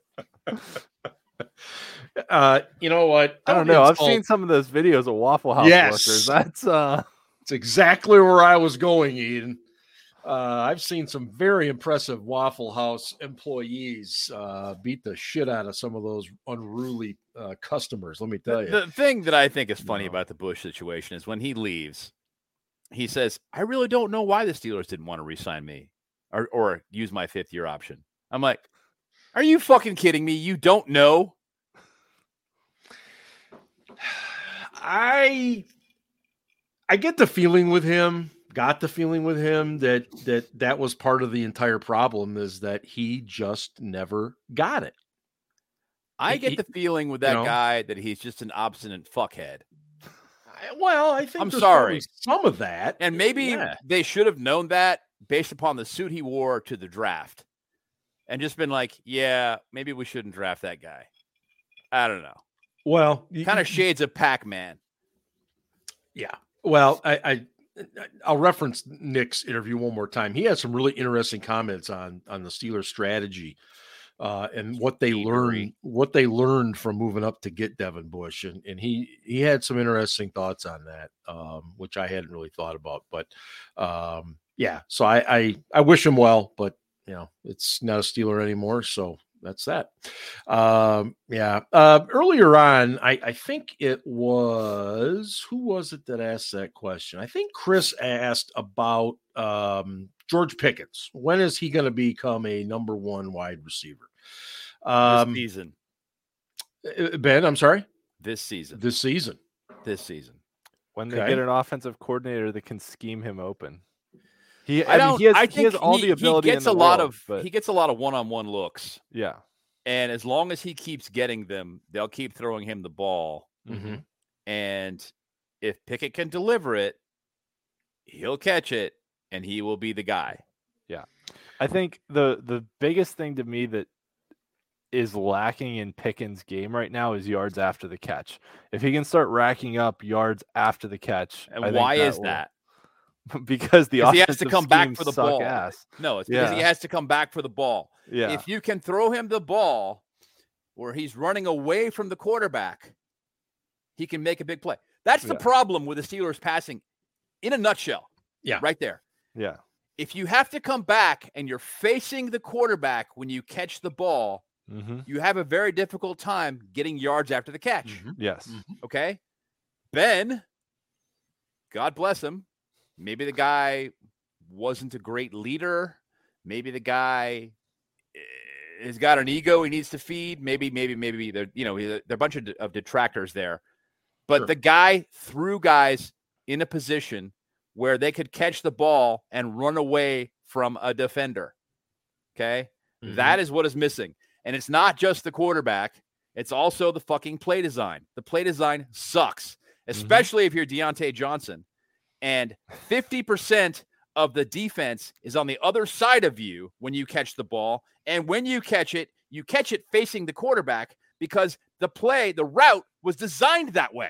Speaker 1: uh, you know what?
Speaker 2: I don't know. I've seen some of those videos of Waffle House
Speaker 1: yes.
Speaker 2: workers. That's uh,
Speaker 1: it's exactly where I was going, Eden. Uh, I've seen some very impressive Waffle House employees uh, beat the shit out of some of those unruly uh, customers. Let me tell you.
Speaker 3: The, the thing that I think is funny
Speaker 1: no.
Speaker 3: about the Bush situation is when he leaves, he says, "I really don't know why the Steelers didn't want to re-sign me or or use my fifth year option." I'm like, "Are you fucking kidding me? You don't know?"
Speaker 1: I I get the feeling with him. Got the feeling with him that that that was part of the entire problem is that he just never got it.
Speaker 3: I
Speaker 1: He-
Speaker 3: get
Speaker 1: he-
Speaker 3: the feeling with that
Speaker 1: you know.
Speaker 3: guy that he's just an obstinate fuckhead.
Speaker 1: I- well, I think
Speaker 3: I'm
Speaker 1: there's
Speaker 3: sorry.
Speaker 1: probably some of that,
Speaker 3: And maybe
Speaker 1: Yeah.
Speaker 3: they should have known that based upon the suit he wore to the draft and just been like, yeah, maybe we shouldn't draft that guy. I don't know.
Speaker 1: Well,
Speaker 3: Kind of shades of Pac-Man.
Speaker 1: Yeah. Well, I, I I'll reference Nick's interview one more time. He had some really interesting comments on on the Steelers strategy uh, and what they learned what they learned from moving up to get Devin Bush, and and he he had some interesting thoughts on that, um, which I hadn't really thought about. But um, yeah, so I, I I wish him well, but you know it's not a Steeler anymore, so. That's that. Um, yeah. Uh, earlier on, I, I think it was, who was it that asked that question? I think Chris asked about um, George Pickens. When is he going to become a number one wide receiver? Um,
Speaker 3: this season.
Speaker 1: Ben, I'm sorry?
Speaker 3: This season.
Speaker 1: This season.
Speaker 3: This season.
Speaker 2: When they
Speaker 1: Okay.
Speaker 2: get an offensive coordinator that can scheme him open. He,
Speaker 3: I
Speaker 2: I
Speaker 3: don't.
Speaker 2: mean, he has,
Speaker 3: I
Speaker 2: he
Speaker 3: think
Speaker 2: has all
Speaker 3: he,
Speaker 2: the ability
Speaker 3: he gets
Speaker 2: in the
Speaker 3: a lot
Speaker 2: world,
Speaker 3: of.
Speaker 2: but
Speaker 3: He gets a lot of one-on-one looks,
Speaker 2: yeah.
Speaker 3: and as long as he keeps getting them, they'll keep throwing him the ball.
Speaker 1: Mm-hmm.
Speaker 3: And if Pickett can deliver it, he'll catch it, and he will be the guy.
Speaker 2: Yeah. I think the the biggest thing to me that is lacking in Pickens' game right now is yards after the catch. If he can start racking up yards after the catch,
Speaker 3: And
Speaker 2: I think
Speaker 3: why
Speaker 2: that
Speaker 3: is
Speaker 2: will-
Speaker 3: that?
Speaker 2: Because the
Speaker 3: Because he has to
Speaker 2: offensive
Speaker 3: come back
Speaker 2: schemes
Speaker 3: for the
Speaker 2: suck
Speaker 3: ball.
Speaker 2: ass.
Speaker 3: No, it's because he
Speaker 2: Yeah.
Speaker 3: has to come back for the ball.
Speaker 2: Yeah.
Speaker 3: If you can throw him the ball where he's running away from the quarterback, he can make a big play. That's the
Speaker 2: Yeah.
Speaker 3: problem with the Steelers passing in a nutshell.
Speaker 1: Yeah.
Speaker 3: Right there.
Speaker 2: Yeah.
Speaker 3: If you have to come back and you're facing the quarterback when you catch the ball,
Speaker 2: Mm-hmm.
Speaker 3: you have a very difficult time getting yards after the catch.
Speaker 1: Mm-hmm.
Speaker 2: Yes.
Speaker 3: Okay. Ben, God bless him. Maybe the guy wasn't a great leader. Maybe the guy has got an ego he needs to feed. Maybe, maybe, maybe there, you know, there are a bunch of, of detractors there. But
Speaker 1: Sure.
Speaker 3: the guy threw guys in a position where they could catch the ball and run away from a defender. Okay.
Speaker 1: Mhm.
Speaker 3: That is what is missing. And it's not just the quarterback. It's also the fucking play design. The play design sucks, especially if you're Deontay Johnson. And fifty percent of the defense is on the other side of you when you catch the ball. And when you catch it, you catch it facing the quarterback because the play, the route was designed that way.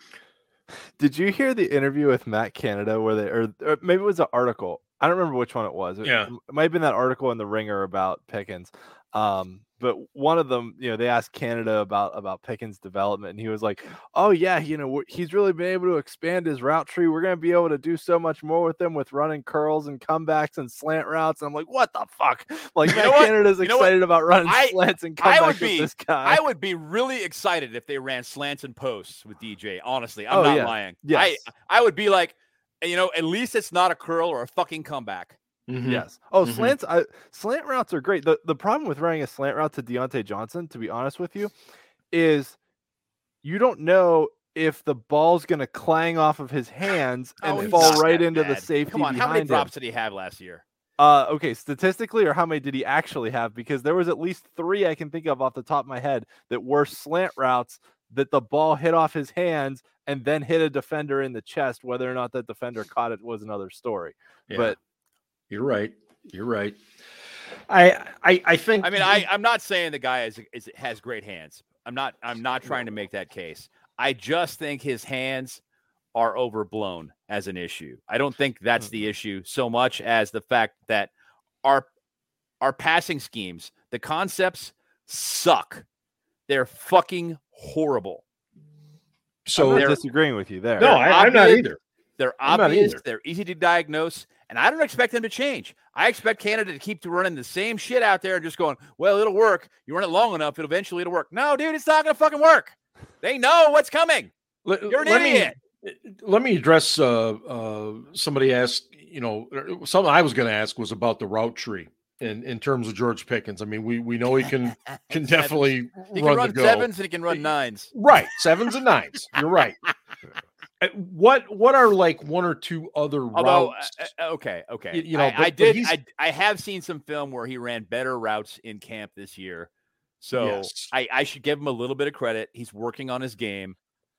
Speaker 2: Did you hear the interview with Matt Canada where they, or, or maybe it was an article? I don't remember which one it was. It,
Speaker 1: Yeah.
Speaker 2: it might have been that article in the Ringer about Pickens. Um, but one of them, you know, they asked Canada about about Pickens' development, and he was like, "Oh yeah, you know, we're- he's really been able to expand his route tree. We're going to be able to do so much more with him with running curls and comebacks and slant routes." And I'm like, "What the fuck?" Like
Speaker 3: You
Speaker 2: Matt
Speaker 3: know what?
Speaker 2: Canada's
Speaker 3: You know what?
Speaker 2: excited about running
Speaker 3: I-
Speaker 2: slants and
Speaker 3: I would
Speaker 2: comebacks
Speaker 3: be-
Speaker 2: with this guy.
Speaker 3: I would be really excited if they ran slants and posts with D J. Honestly, I'm
Speaker 2: Oh,
Speaker 3: not
Speaker 2: yeah.
Speaker 3: lying.
Speaker 2: Yes.
Speaker 3: I, I would be like, you know, at least it's not a curl or a fucking comeback.
Speaker 1: Mhm.
Speaker 2: Yes. Oh,
Speaker 1: Mhm.
Speaker 2: slants. I, slant routes are great. The the problem with running a slant route to Deontay Johnson, to be honest with you, is you don't know if the ball's going to clang off of his hands and
Speaker 3: Oh, he's
Speaker 2: fall
Speaker 3: not
Speaker 2: right
Speaker 3: that
Speaker 2: into the
Speaker 3: bad.
Speaker 2: safety
Speaker 3: Come on, how many
Speaker 2: behind
Speaker 3: drops
Speaker 2: him.
Speaker 3: did he have last year?
Speaker 2: Uh, okay, statistically, or how many did he actually have? Because there was at least three I can think of off the top of my head that were slant routes that the ball hit off his hands and then hit a defender in the chest. Whether or not that defender caught it was another story.
Speaker 1: Yeah.
Speaker 2: But
Speaker 1: You're right. You're right. I I I think.
Speaker 3: I mean, I, I'm not saying the guy is, is has great hands. I'm not I'm not trying to make that case. I just think his hands are overblown as an issue. I don't think that's the issue so much as the fact that our our passing schemes, the concepts suck. They're fucking horrible.
Speaker 2: So
Speaker 1: So
Speaker 2: I'm not disagreeing with you there.
Speaker 1: no, I, I'm not
Speaker 3: obvious.
Speaker 1: either.
Speaker 3: They're
Speaker 1: I'm not
Speaker 3: obvious.
Speaker 1: either.
Speaker 3: They're easy to diagnose. And I don't expect them to change. I expect Canada to keep running the same shit out there and just going, well, it'll work. You run it long enough, it'll eventually it'll work. No, dude, it's not going to fucking work. They know what's coming.
Speaker 1: Let,
Speaker 3: You're an
Speaker 1: let
Speaker 3: idiot.
Speaker 1: Me, let me address uh, uh, somebody asked, you know, something I was going to ask was about the route tree in, in terms of George Pickens. I mean, we we know he can can definitely
Speaker 3: He
Speaker 1: run
Speaker 3: can run
Speaker 1: the go.
Speaker 3: sevens and he can run nines.
Speaker 1: Right, sevens and nines. You're right. Uh, What what are like one or two other
Speaker 3: Although,
Speaker 1: routes?
Speaker 3: uh, uh, okay, okay.
Speaker 1: You- you know,
Speaker 3: I,
Speaker 1: but-
Speaker 3: I
Speaker 1: but
Speaker 3: did.
Speaker 1: he's-
Speaker 3: I, I have seen some film where he ran better routes in camp this year. So
Speaker 1: Yes.
Speaker 3: I, I should give him a little bit of credit. He's working on his game.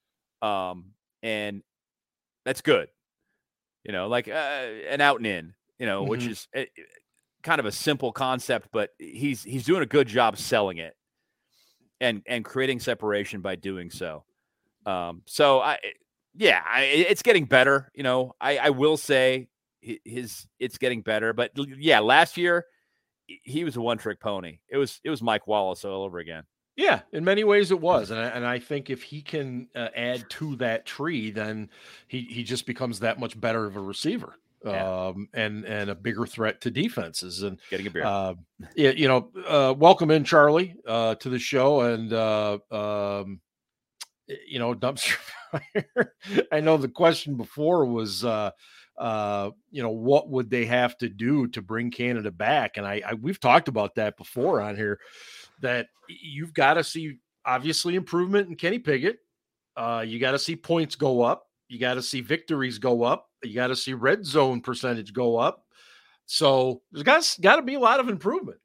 Speaker 3: Um, and that's good. You know, like uh, an out and in, you know, which
Speaker 1: Mhm.
Speaker 3: is uh, kind of a simple concept, but he's he's doing a good job selling it and and creating separation by doing so. Um, so I yeah, I, it's getting better. You know, I, I will say his it's getting better, but yeah, last year he was a one trick pony. It was it was Mike Wallace all over again.
Speaker 1: Yeah, in many ways it was, and I, and I think if he can uh, add to that tree, then he he just becomes that much better of a receiver,
Speaker 3: Yeah.
Speaker 1: um, and and a bigger threat to defenses. And
Speaker 3: Getting a beer.
Speaker 1: uh, yeah, you know, uh, welcome in Charlie uh, to the show, and uh, um, you know, dumpster fire. I know the question before was, uh, uh, you know, what would they have to do to bring Canada back? And I, I we've talked about that before on here. That you've got to see obviously improvement in Kenny Pickett. Uh, you got to see points go up. You got to see victories go up. You got to see red zone percentage go up. So there's got got to be a lot of improvement.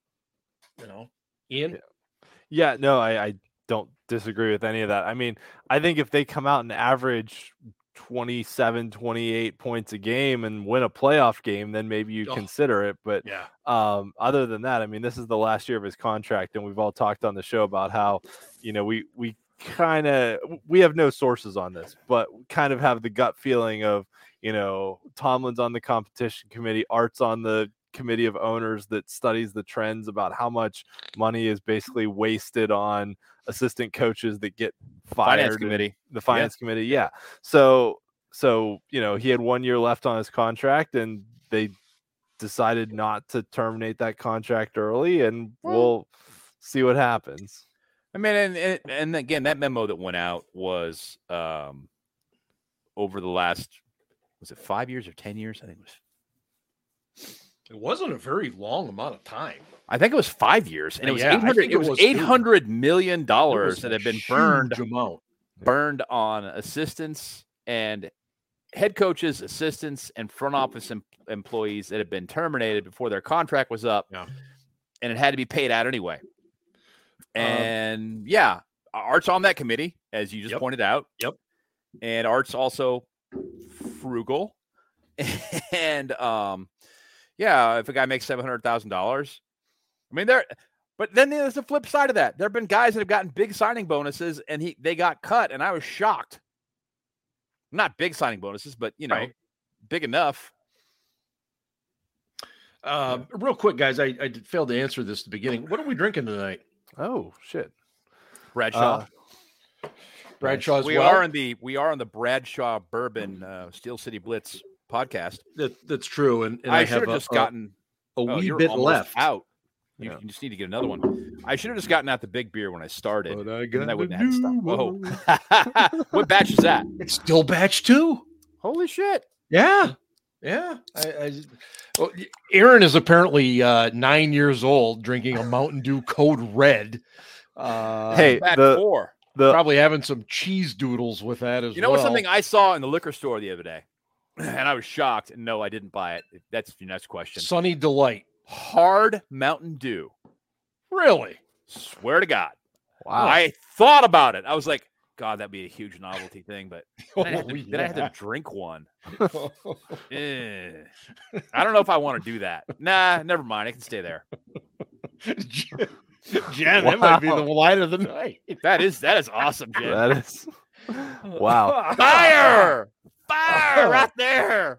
Speaker 1: You know, Ian.
Speaker 2: Yeah. Yeah, no, I, I don't disagree with any of that. I mean, I think if they come out and average twenty-seven, twenty-eight points a game and win a playoff game, then maybe you
Speaker 1: Oh.
Speaker 2: consider it. But
Speaker 1: Yeah.
Speaker 2: um, other than that, I mean, this is the last year of his contract, and we've all talked on the show about how, you know, we we kind of we have no sources on this, but we kind of have the gut feeling of, you know, Tomlin's on the competition committee, Art's on the committee of owners that studies the trends about how much money is basically wasted on assistant coaches that get fired.
Speaker 3: Finance
Speaker 2: and
Speaker 3: committee.
Speaker 2: the finance committee. Yeah. So, so, you know, he had one year left on his contract and they decided not to terminate that contract early, and
Speaker 3: Well-
Speaker 2: we'll see what happens.
Speaker 3: I mean, and, and and again, that memo that went out was um, over the last, was it five years or ten years? I think it was.
Speaker 1: It wasn't a very long amount of time.
Speaker 3: I think it was five years, and it was
Speaker 1: Yeah, I
Speaker 3: eight hundred.
Speaker 1: think
Speaker 3: It
Speaker 1: it
Speaker 3: was
Speaker 1: was too.
Speaker 3: eight hundred million
Speaker 1: It
Speaker 3: dollars
Speaker 1: was
Speaker 3: that
Speaker 1: a
Speaker 3: have been burned
Speaker 1: huge amount.
Speaker 3: burned on assistants and head coaches, assistants, and front office em- employees that had been terminated before their contract was up,
Speaker 1: Yeah.
Speaker 3: and it had to be paid out anyway.
Speaker 1: Um,
Speaker 3: And yeah, Art's on that committee, as you just
Speaker 1: Yep.
Speaker 3: pointed out.
Speaker 1: Yep.
Speaker 3: And Art's also frugal. And um, yeah, if a guy makes seven hundred thousand dollars, I mean, there. But then there's the flip side of that. There have been guys that have gotten big signing bonuses, and he they got cut, and I was shocked. Not big signing bonuses, but you know,
Speaker 1: Right.
Speaker 3: big enough.
Speaker 1: Uh, real quick, guys, I, I did- failed to answer this at the beginning. What are we drinking tonight?
Speaker 2: Oh shit.
Speaker 3: Bradshaw.
Speaker 2: Uh,
Speaker 1: Bradshaw as
Speaker 3: we
Speaker 1: well?
Speaker 3: are in the we are on the Bradshaw Bourbon uh, Steel City Blitz podcast.
Speaker 1: That, that's true. And, and I,
Speaker 3: I, should
Speaker 1: have
Speaker 3: have
Speaker 1: a,
Speaker 3: just gotten
Speaker 1: a, a
Speaker 3: oh,
Speaker 1: wee
Speaker 3: you're
Speaker 1: bit
Speaker 3: almost
Speaker 1: left.
Speaker 3: out. You,
Speaker 2: Yeah.
Speaker 3: you just need to get another one. I should have just gotten out the big beer when I started.
Speaker 1: But I
Speaker 3: and
Speaker 1: got
Speaker 3: then I
Speaker 1: a
Speaker 3: wouldn't have
Speaker 1: new
Speaker 3: to stop. Oh, what batch is that?
Speaker 1: It's still batch two.
Speaker 3: Holy shit!
Speaker 1: Yeah. Yeah. I, I well, Aaron is apparently uh, nine years old drinking a Mountain Dew Code Red. Uh,
Speaker 2: Hey,
Speaker 3: Batch
Speaker 2: the-
Speaker 3: four.
Speaker 2: the
Speaker 1: probably having some cheese doodles with that as
Speaker 3: You know
Speaker 1: well.
Speaker 3: what's something I saw in the liquor store the other day, and I was shocked. And no, I didn't buy it. That's your next question.
Speaker 1: Sunny Delight.
Speaker 3: Hard Mountain Dew.
Speaker 1: Really?
Speaker 3: Swear to God.
Speaker 2: wow.
Speaker 3: I thought about it. I was like, God, that'd be a huge novelty thing, but then, I had, to,
Speaker 1: Oh,
Speaker 3: then I had
Speaker 1: yeah.
Speaker 3: to drink one. Eh. I don't know if I want to do that. Nah, never mind. I can stay there.
Speaker 1: Jen, that might be the
Speaker 2: Wow.
Speaker 1: light of the night.
Speaker 3: That is that is awesome, Jen.
Speaker 2: that is Wow.
Speaker 3: Fire! Fire right there.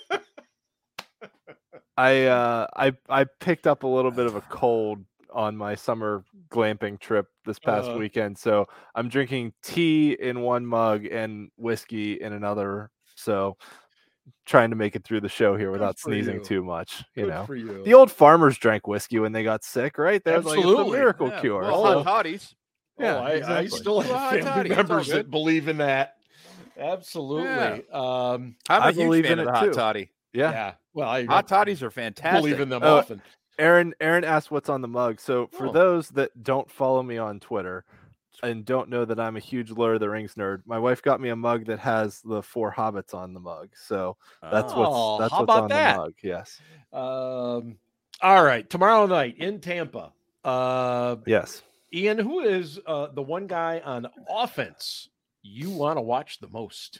Speaker 2: I uh I I picked up a little bit of a cold on my summer glamping trip this past
Speaker 1: Uh,
Speaker 2: weekend, so I'm drinking tea in one mug and whiskey in another. So trying to make it through the show here without
Speaker 1: for
Speaker 2: sneezing
Speaker 1: you.
Speaker 2: too much. You
Speaker 1: Good
Speaker 2: know,
Speaker 1: for you.
Speaker 2: the old farmers drank whiskey when they got sick, right? There's like it's a
Speaker 1: Absolutely.
Speaker 2: miracle
Speaker 3: Yeah,
Speaker 2: cure.
Speaker 3: well,
Speaker 2: so-
Speaker 3: hot toddies.
Speaker 2: yeah,
Speaker 1: oh, I, I
Speaker 2: exactly.
Speaker 1: still
Speaker 3: Well, hot
Speaker 1: have
Speaker 3: toddy,
Speaker 1: family
Speaker 3: it's all
Speaker 1: members
Speaker 3: good.
Speaker 1: that believe in that. Absolutely.
Speaker 3: Yeah.
Speaker 1: Um,
Speaker 3: I'm a
Speaker 2: I
Speaker 3: huge
Speaker 2: believe
Speaker 3: fan
Speaker 2: in
Speaker 3: of the
Speaker 2: it
Speaker 3: hot
Speaker 2: too.
Speaker 3: toddy.
Speaker 2: yeah.
Speaker 1: yeah. Well, I
Speaker 3: Hot toddies are fantastic.
Speaker 1: believe in them
Speaker 2: Oh,
Speaker 1: often.
Speaker 2: Aaron Aaron asked what's on the mug. So for
Speaker 1: Oh.
Speaker 2: those that don't follow me on Twitter and don't know that I'm a huge Lord of the Rings nerd, my wife got me a mug that has the four hobbits on the mug. So that's
Speaker 1: Oh,
Speaker 2: what's that's
Speaker 1: how
Speaker 2: what's
Speaker 1: about
Speaker 2: on
Speaker 1: that?
Speaker 2: the mug. Yes.
Speaker 1: Um, all right. Tomorrow night in Tampa. Uh,
Speaker 2: Yes.
Speaker 1: Ian, who is uh, the one guy on offense you want to watch the most?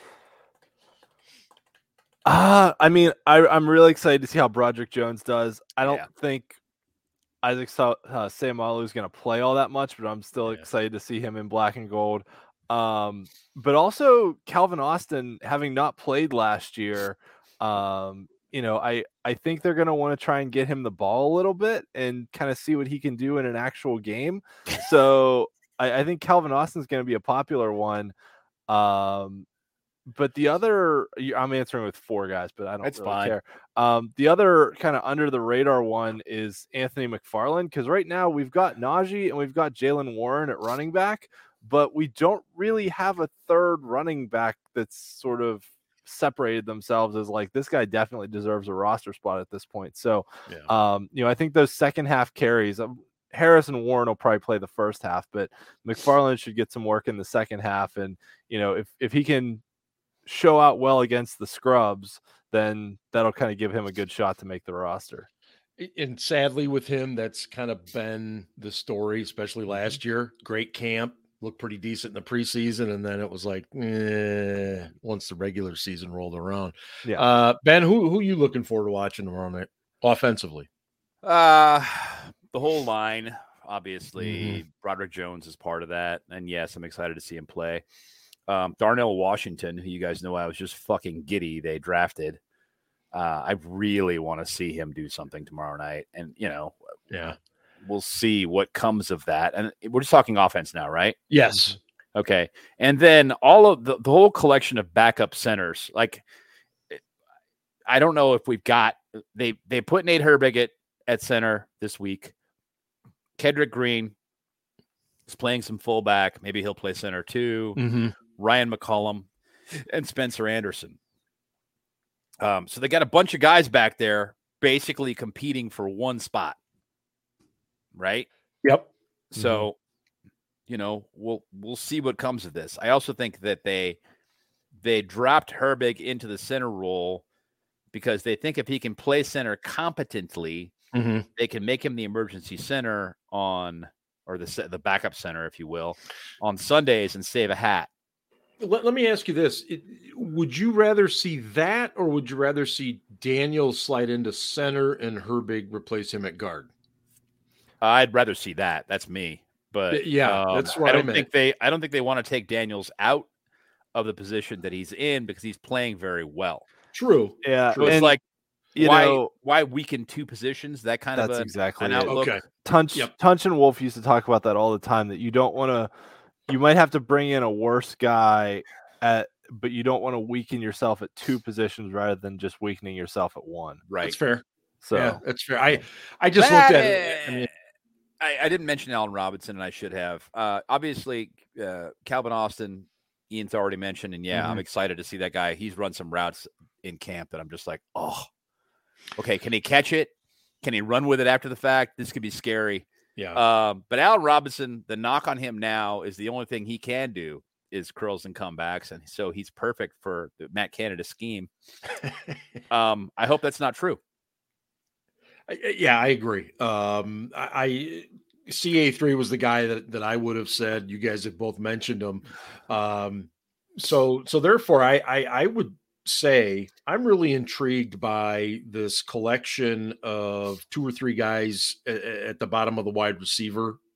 Speaker 2: Uh, I mean, I, I'm really excited to see how Broderick Jones does. I don't
Speaker 3: Yeah.
Speaker 2: think Isaac Sa- uh, Seumalo is going to play all that much, but I'm still
Speaker 1: Yeah.
Speaker 2: excited to see him in black and gold. Um, but also Calvin Austin, having not played last year, um, you know, I, I think they're going to want to try and get him the ball a little bit and kind of see what he can do in an actual game. So I, I think Calvin Austin is going to be a popular one. Um, but the other, I'm answering with four guys, but I don't
Speaker 3: That's
Speaker 2: really
Speaker 3: fine.
Speaker 2: care. Um, the other kind of under the radar one is Anthony McFarland, because right now we've got Najee and we've got Jalen Warren at running back, but we don't really have a third running back that's sort of separated themselves as like, this guy definitely deserves a roster spot at this point. So,
Speaker 1: Yeah.
Speaker 2: um, you know, I think those second half carries, um, Harris and Warren will probably play the first half, but McFarland should get some work in the second half. And, you know, if, if he can show out well against the scrubs, then that'll kind of give him a good shot to make the roster.
Speaker 1: And sadly with him, that's kind of been the story, especially last year. Great camp, looked pretty decent in the preseason, and then it was like, eh, once the regular season rolled around.
Speaker 2: Yeah.
Speaker 1: Uh, Ben, who who you looking forward to watching tomorrow night offensively?
Speaker 3: Uh, the whole line, obviously. Broderick Jones is part of that. And yes, I'm excited to see him play. Um, Darnell Washington, who you guys know I was just fucking giddy they drafted. Uh, I really want to see him do something tomorrow night. And, you know,
Speaker 1: Yeah.
Speaker 3: we'll see what comes of that. And we're just talking offense now, right?
Speaker 1: Yes.
Speaker 3: Okay. And then all of the, the whole collection of backup centers, like, I don't know if we've got, they, they put Nate Herbig at, at center this week. Kendrick Green is playing some fullback. Maybe he'll play center too.
Speaker 1: Mm-hmm.
Speaker 3: Ryan McCollum and Spencer Anderson. Um, so they got a bunch of guys back there basically competing for one spot. Right?
Speaker 1: Yep.
Speaker 3: So, you know, we'll we'll see what comes of this. I also think that they they dropped Herbig into the center role because they think if he can play center competently,
Speaker 1: Mm-hmm.
Speaker 3: they can make him the emergency center on, or the the backup center, if you will, on Sundays and save a hat.
Speaker 1: Let, let me ask you this. It, would you rather see that, or would you rather see Daniels slide into center and Herbig replace him at guard?
Speaker 3: I'd rather see that. That's me. But
Speaker 1: Yeah,
Speaker 3: um,
Speaker 1: that's what
Speaker 3: I
Speaker 1: I
Speaker 3: don't
Speaker 1: meant.
Speaker 3: think they. I don't think they want to take Daniels out of the position that he's in because he's playing very well.
Speaker 1: True.
Speaker 2: Yeah.
Speaker 3: So it's
Speaker 2: and,
Speaker 3: like,
Speaker 2: you
Speaker 3: why
Speaker 2: know,
Speaker 3: why weaken two positions? That kind
Speaker 2: that's
Speaker 3: of a,
Speaker 2: exactly
Speaker 3: an
Speaker 2: it.
Speaker 3: outlook.
Speaker 1: Okay.
Speaker 2: Tunch,
Speaker 1: Yep.
Speaker 2: Tunch and Wolf used to talk about that all the time, that you don't want to, you might have to bring in a worse guy at, but you don't want to weaken yourself at two positions rather than just weakening yourself at one.
Speaker 3: Right.
Speaker 1: That's fair.
Speaker 2: So
Speaker 1: Yeah, that's fair. I I just
Speaker 3: That
Speaker 1: looked at it. I mean,
Speaker 3: I, I didn't mention Allen Robinson, and I should have. Uh, obviously, uh, Calvin Austin, Ian's already mentioned, and yeah,
Speaker 1: Mhm.
Speaker 3: I'm excited to see that guy. He's run some routes in camp that I'm just like, oh, okay, can he catch it? Can he run with it after the fact? This could be scary.
Speaker 1: yeah.
Speaker 3: Um, but Allen Robinson, the knock on him now is the only thing he can do is curls and comebacks, and so he's perfect for the Matt Canada scheme. Um, I hope that's not true.
Speaker 1: I- yeah, I agree. Um, I, I C A three was the guy that, that I would have said. You guys have both mentioned him. Um, so so therefore, I, I I would say I'm really intrigued by this collection of two or three guys at, at the bottom of the wide receiver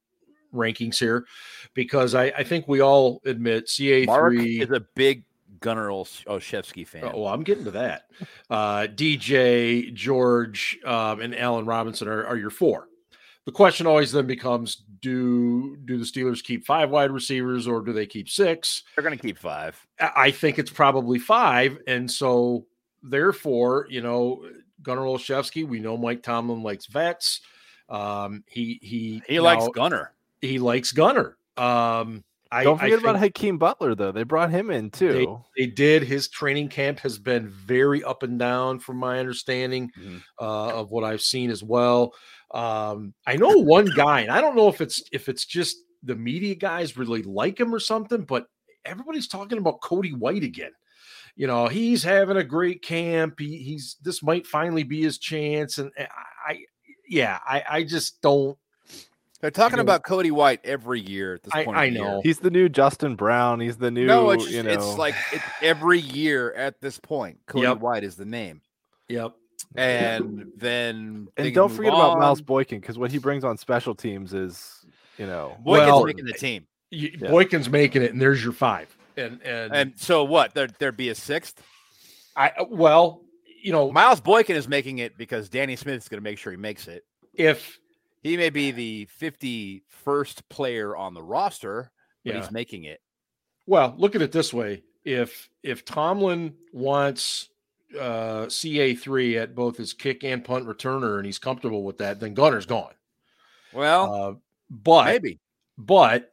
Speaker 1: rankings here, because I, I think we all admit C A three
Speaker 3: Mark is a big Gunnar Olszewski fan.
Speaker 1: Oh, well, I'm getting to that. Uh, D J, George, um, and Allen Robinson are, are your four. The question always then becomes: Do do the Steelers keep five wide receivers, or do they keep six?
Speaker 3: They're going to keep five.
Speaker 1: I think it's probably five, and so therefore, you know, Gunnar Olszewski. We know Mike Tomlin likes vets. Um, he he
Speaker 3: he
Speaker 1: now,
Speaker 3: likes Gunnar.
Speaker 1: He likes Gunnar. Um, I,
Speaker 2: Don't forget
Speaker 1: I
Speaker 2: about Hakeem Butler, though. They brought him in too.
Speaker 1: They, they did. His training camp has been very up and down, from my understanding, mm-hmm. uh, of what I've seen as well. Um, I know one guy, and I don't know if it's if it's just the media guys really like him or something, but everybody's talking about Cody White again. You know, he's having a great camp. He, he's this might finally be his chance, and I, I yeah, I, I just don't.
Speaker 3: They're talking about Cody White every year at this
Speaker 1: I,
Speaker 3: point.
Speaker 1: I know
Speaker 3: year.
Speaker 2: He's the new Justin Brown. He's the new.
Speaker 3: No, it's just,
Speaker 2: you know.
Speaker 3: it's like it's every year at this point. Cody
Speaker 1: Yep.
Speaker 3: White is the name.
Speaker 1: Yep.
Speaker 3: And then
Speaker 2: and don't forget
Speaker 3: on.
Speaker 2: about Miles Boykin, because what he brings on special teams is, you know,
Speaker 3: Boykin's
Speaker 1: well,
Speaker 3: making the team.
Speaker 1: You,
Speaker 2: Yeah.
Speaker 1: Boykin's making it, and there's your five. And and
Speaker 3: And so what? There there'd be a sixth.
Speaker 1: I well, you know,
Speaker 3: Miles Boykin is making it because Danny Smith is going to make sure he makes it.
Speaker 1: if
Speaker 3: He may be the fifty-first player on the roster, but
Speaker 1: Yeah.
Speaker 3: he's making it.
Speaker 1: well, look at it this way: if if Tomlin wants uh, C A three at both his kick and punt returner, and he's comfortable with that, then Gunner's gone.
Speaker 3: Well,
Speaker 1: Uh, but
Speaker 3: maybe.
Speaker 1: but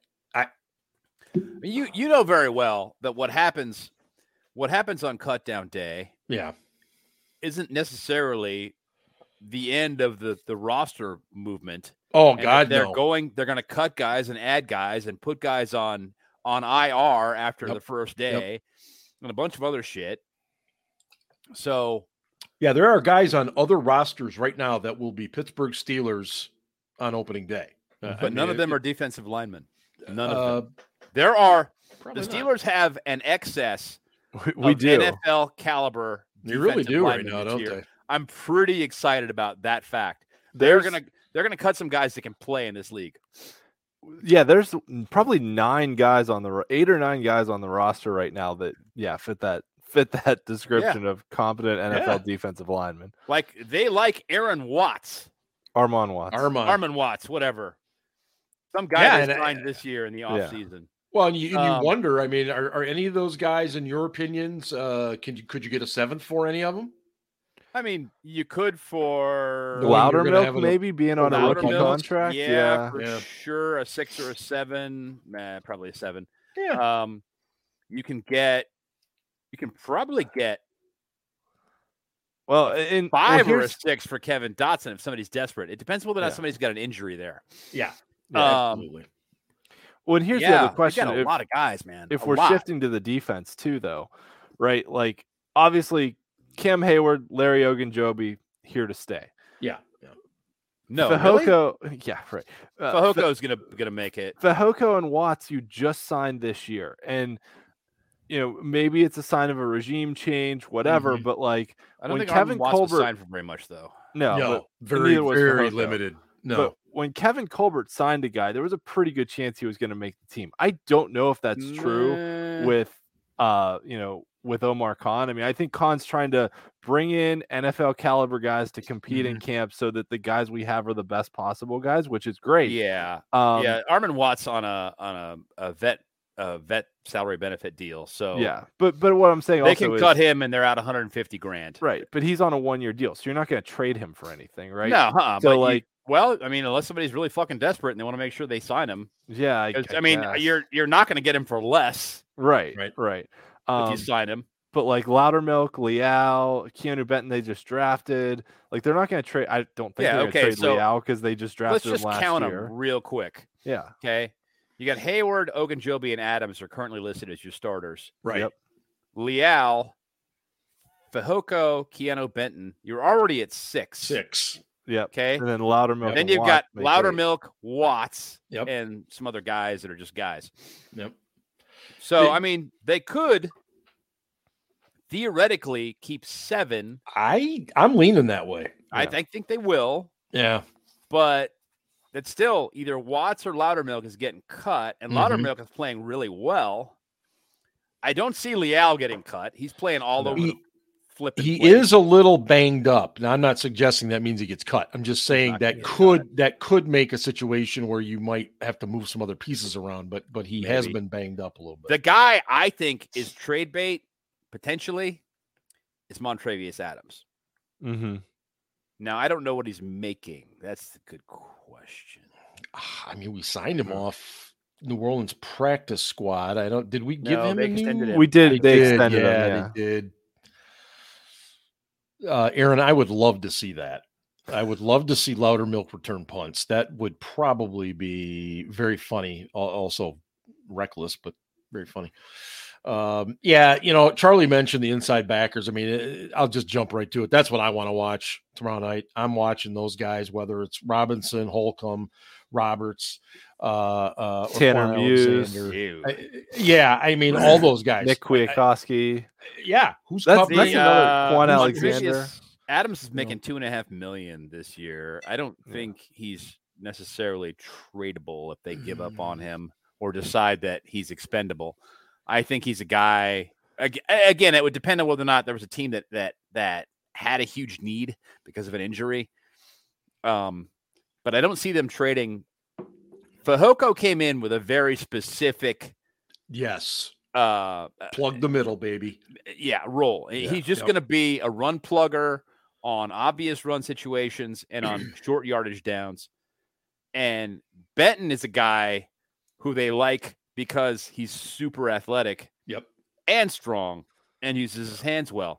Speaker 3: You you know very well that what happens what happens on cut down day
Speaker 1: yeah,
Speaker 3: isn't necessarily the end of the, the roster movement.
Speaker 1: oh
Speaker 3: And
Speaker 1: God,
Speaker 3: they're
Speaker 1: no.
Speaker 3: going they're going to cut guys and add guys and put guys on on I R after
Speaker 1: Yep.
Speaker 3: the first day and a bunch of other shit. So
Speaker 1: Yeah, there are guys on other rosters right now that will be Pittsburgh Steelers on opening day, Uh,
Speaker 3: but
Speaker 1: I
Speaker 3: none
Speaker 1: mean,
Speaker 3: of them
Speaker 1: it-
Speaker 3: are defensive linemen. None of
Speaker 1: uh,
Speaker 3: them. There are the
Speaker 1: probably not.
Speaker 3: Steelers have an excess
Speaker 2: we, we
Speaker 3: of
Speaker 2: do.
Speaker 3: N F L caliber.
Speaker 1: They really
Speaker 3: defensive
Speaker 1: do right
Speaker 3: linemen
Speaker 1: now,
Speaker 3: this
Speaker 1: don't
Speaker 3: year.
Speaker 1: they?
Speaker 3: I'm pretty excited about that fact. They're
Speaker 2: There's-
Speaker 3: gonna they're gonna cut some guys that can play in this league.
Speaker 2: Yeah, there's probably nine guys on the ro- eight or nine guys on the roster right now that yeah fit that fit that description of competent N F L
Speaker 1: Yeah.
Speaker 2: defensive lineman.
Speaker 3: Like they like Aaron Watts,
Speaker 2: Armon Watts.
Speaker 1: Armand.
Speaker 3: Armin Watts, whatever. Some guy
Speaker 1: Yeah,
Speaker 3: they
Speaker 1: and,
Speaker 3: signed
Speaker 1: uh,
Speaker 3: this year in the
Speaker 2: yeah.
Speaker 3: offseason.
Speaker 1: Well, and you, and you
Speaker 3: Um,
Speaker 1: wonder. I mean, are, are any of those guys, in your opinions, uh, can you could you get a seventh for any of them?
Speaker 3: I mean, you could for
Speaker 1: The Louder- you're gonna
Speaker 2: Loudermilk
Speaker 1: have a-
Speaker 2: maybe being on a rookie
Speaker 3: Loudermilk,
Speaker 2: contract.
Speaker 3: Yeah,
Speaker 2: Yeah.
Speaker 3: for
Speaker 1: Yeah.
Speaker 3: sure, a six or a seven, nah, probably a seven.
Speaker 1: Yeah.
Speaker 3: Um, you can get, you can probably get
Speaker 2: Well, in
Speaker 3: five
Speaker 2: well,
Speaker 3: or a
Speaker 2: here's-
Speaker 3: six for Kevin Dotson if somebody's desperate. It depends whether or not
Speaker 2: Yeah.
Speaker 3: somebody's got an injury there.
Speaker 1: Yeah.
Speaker 3: Um,
Speaker 1: absolutely.
Speaker 2: well, and here's
Speaker 3: yeah,
Speaker 2: the other
Speaker 3: we
Speaker 2: question:
Speaker 3: got a
Speaker 2: if,
Speaker 3: lot of guys, man.
Speaker 2: if
Speaker 3: a
Speaker 2: we're
Speaker 3: lot.
Speaker 2: shifting to the defense too, though, right? Like obviously, Cam Hayward, Larry Ogunjobi here to stay.
Speaker 1: Yeah. yeah.
Speaker 3: no, really?
Speaker 2: Fehoko, yeah, right. Uh, Fe-
Speaker 3: Fajoko's gonna gonna make it.
Speaker 2: Fehoko and Watts, you just signed this year, and you know maybe it's a sign of a regime change, whatever.
Speaker 1: Mhm.
Speaker 2: But like,
Speaker 3: I don't
Speaker 2: when
Speaker 3: think
Speaker 2: Kevin
Speaker 3: Armin Watts was
Speaker 2: Colbert-
Speaker 3: signed for very much though.
Speaker 2: no,
Speaker 1: no,
Speaker 2: but
Speaker 1: very
Speaker 2: neither was
Speaker 1: very
Speaker 2: Fehoko.
Speaker 1: limited. No.
Speaker 2: But when Kevin Colbert signed a guy, there was a pretty good chance he was going to make the team. I don't know if that's true
Speaker 3: Nah.
Speaker 2: with uh you know with Omar Khan. I mean, I think Khan's trying to bring in N F L caliber guys to compete in camp so that the guys we have are the best possible guys, which is great.
Speaker 3: Yeah,
Speaker 2: Um,
Speaker 3: yeah. Armin Watts on a on a, a vet a vet salary benefit deal. So
Speaker 2: yeah. But but what I'm saying
Speaker 3: they
Speaker 2: also
Speaker 3: can
Speaker 2: is,
Speaker 3: cut him and they're out one hundred fifty grand.
Speaker 2: right, but he's on a one year deal, so you're not going to trade him for anything, right?
Speaker 3: No, huh,
Speaker 2: So,
Speaker 3: but you-
Speaker 2: like-
Speaker 3: well, I mean, unless somebody's really fucking desperate and they want to make sure they sign him.
Speaker 2: Yeah, I,
Speaker 3: 'Cause,
Speaker 2: I
Speaker 3: I mean,
Speaker 2: guess.
Speaker 3: you're you're not going to get him for less
Speaker 2: right,
Speaker 1: Right.
Speaker 2: right.
Speaker 3: if
Speaker 2: Um,
Speaker 3: you sign him.
Speaker 2: But like Loudermilk, Leal, Keanu Benton, they just drafted. Like they're not going to trade. I don't think
Speaker 3: Yeah,
Speaker 2: they're going to
Speaker 3: okay,
Speaker 2: trade
Speaker 3: so
Speaker 2: Leal because they just
Speaker 3: Let's
Speaker 2: drafted
Speaker 3: just
Speaker 2: him last
Speaker 3: count
Speaker 2: year.
Speaker 3: them real quick.
Speaker 2: Yeah,
Speaker 3: Okay, you got Hayward, Ogunjobi, and Adams are currently listed as your starters.
Speaker 1: right.
Speaker 2: Yep.
Speaker 3: Leal, Fehoko, Keanu Benton. You're already at six.
Speaker 1: Six.
Speaker 2: yep.
Speaker 3: Okay.
Speaker 2: And then Loudermilk.
Speaker 3: Then
Speaker 2: and
Speaker 3: you've got
Speaker 2: Watts make eight.
Speaker 3: Loudermilk, Watts,
Speaker 1: Yep.
Speaker 3: and some other guys that are just guys.
Speaker 1: Yep.
Speaker 3: So,
Speaker 1: They-
Speaker 3: I mean, they could theoretically keep seven.
Speaker 1: I I'm leaning that way.
Speaker 3: I
Speaker 1: Yeah.
Speaker 3: think think they will,
Speaker 1: Yeah.
Speaker 3: but that still either Watts or Loudermilk is getting cut, and
Speaker 1: Mhm.
Speaker 3: Loudermilk is playing really well. I don't see Leal getting cut. He's playing all over
Speaker 1: He-
Speaker 3: the flipping
Speaker 1: He
Speaker 3: place.
Speaker 1: is a little banged up. Now, I'm not suggesting that means he gets cut. I'm just saying
Speaker 3: not
Speaker 1: that
Speaker 3: gonna get
Speaker 1: could that could make a situation where you might have to move some other pieces around. But but he has
Speaker 3: Maybe.
Speaker 1: been banged up a little bit.
Speaker 3: The guy I think is trade bait, potentially, is Montravius Adams.
Speaker 2: Mm-hmm.
Speaker 3: Now, I don't know what he's making. That's a good question.
Speaker 1: I mean, we signed him off New Orleans practice squad. I don't. Did we give
Speaker 3: No,
Speaker 1: him
Speaker 3: they
Speaker 1: a new?
Speaker 3: extended him.
Speaker 2: We did.
Speaker 1: They,
Speaker 2: They,
Speaker 1: did.
Speaker 2: extended
Speaker 1: yeah,
Speaker 2: him. Yeah.
Speaker 1: they did. Uh, Aaron, I would love to see that. I would love to see Loudermilk return punts. That would probably be very funny. al- Also reckless, but very funny. Um, yeah, you know, Charlie mentioned the inside backers. I mean, it, I'll just jump right to it. That's what I want to watch tomorrow night. I'm watching those guys, whether it's Robinson, Holcomb, Roberts, uh, uh, or
Speaker 2: Tanner
Speaker 1: Quan
Speaker 2: Muse.
Speaker 1: Alexander.
Speaker 3: Ew.
Speaker 1: I- yeah, I mean, all those guys.
Speaker 2: Nick Kwiatkowski.
Speaker 1: Yeah, who's
Speaker 2: That's-
Speaker 1: covering?
Speaker 2: that's another
Speaker 3: uh,
Speaker 2: Quan
Speaker 3: Montravius
Speaker 2: Alexander.
Speaker 3: Adams is
Speaker 1: You
Speaker 3: making two and a half million this year. I don't
Speaker 2: Yeah.
Speaker 3: think he's necessarily tradable if they give up on him or decide that he's expendable. I think he's a guy. ag- Again, it would depend on whether or not there was a team that that that had a huge need because of an injury. Um, but I don't see them trading. Fehoko came in with a very specific
Speaker 1: Yes,
Speaker 3: uh
Speaker 1: plug the middle, baby.
Speaker 3: yeah, role.
Speaker 1: Yeah,
Speaker 3: He's just
Speaker 1: yep.
Speaker 3: going to be a run plugger on obvious run situations and on short yardage downs. And Benton is a guy who they like because he's super athletic
Speaker 1: Yep.
Speaker 3: and strong and uses his hands well.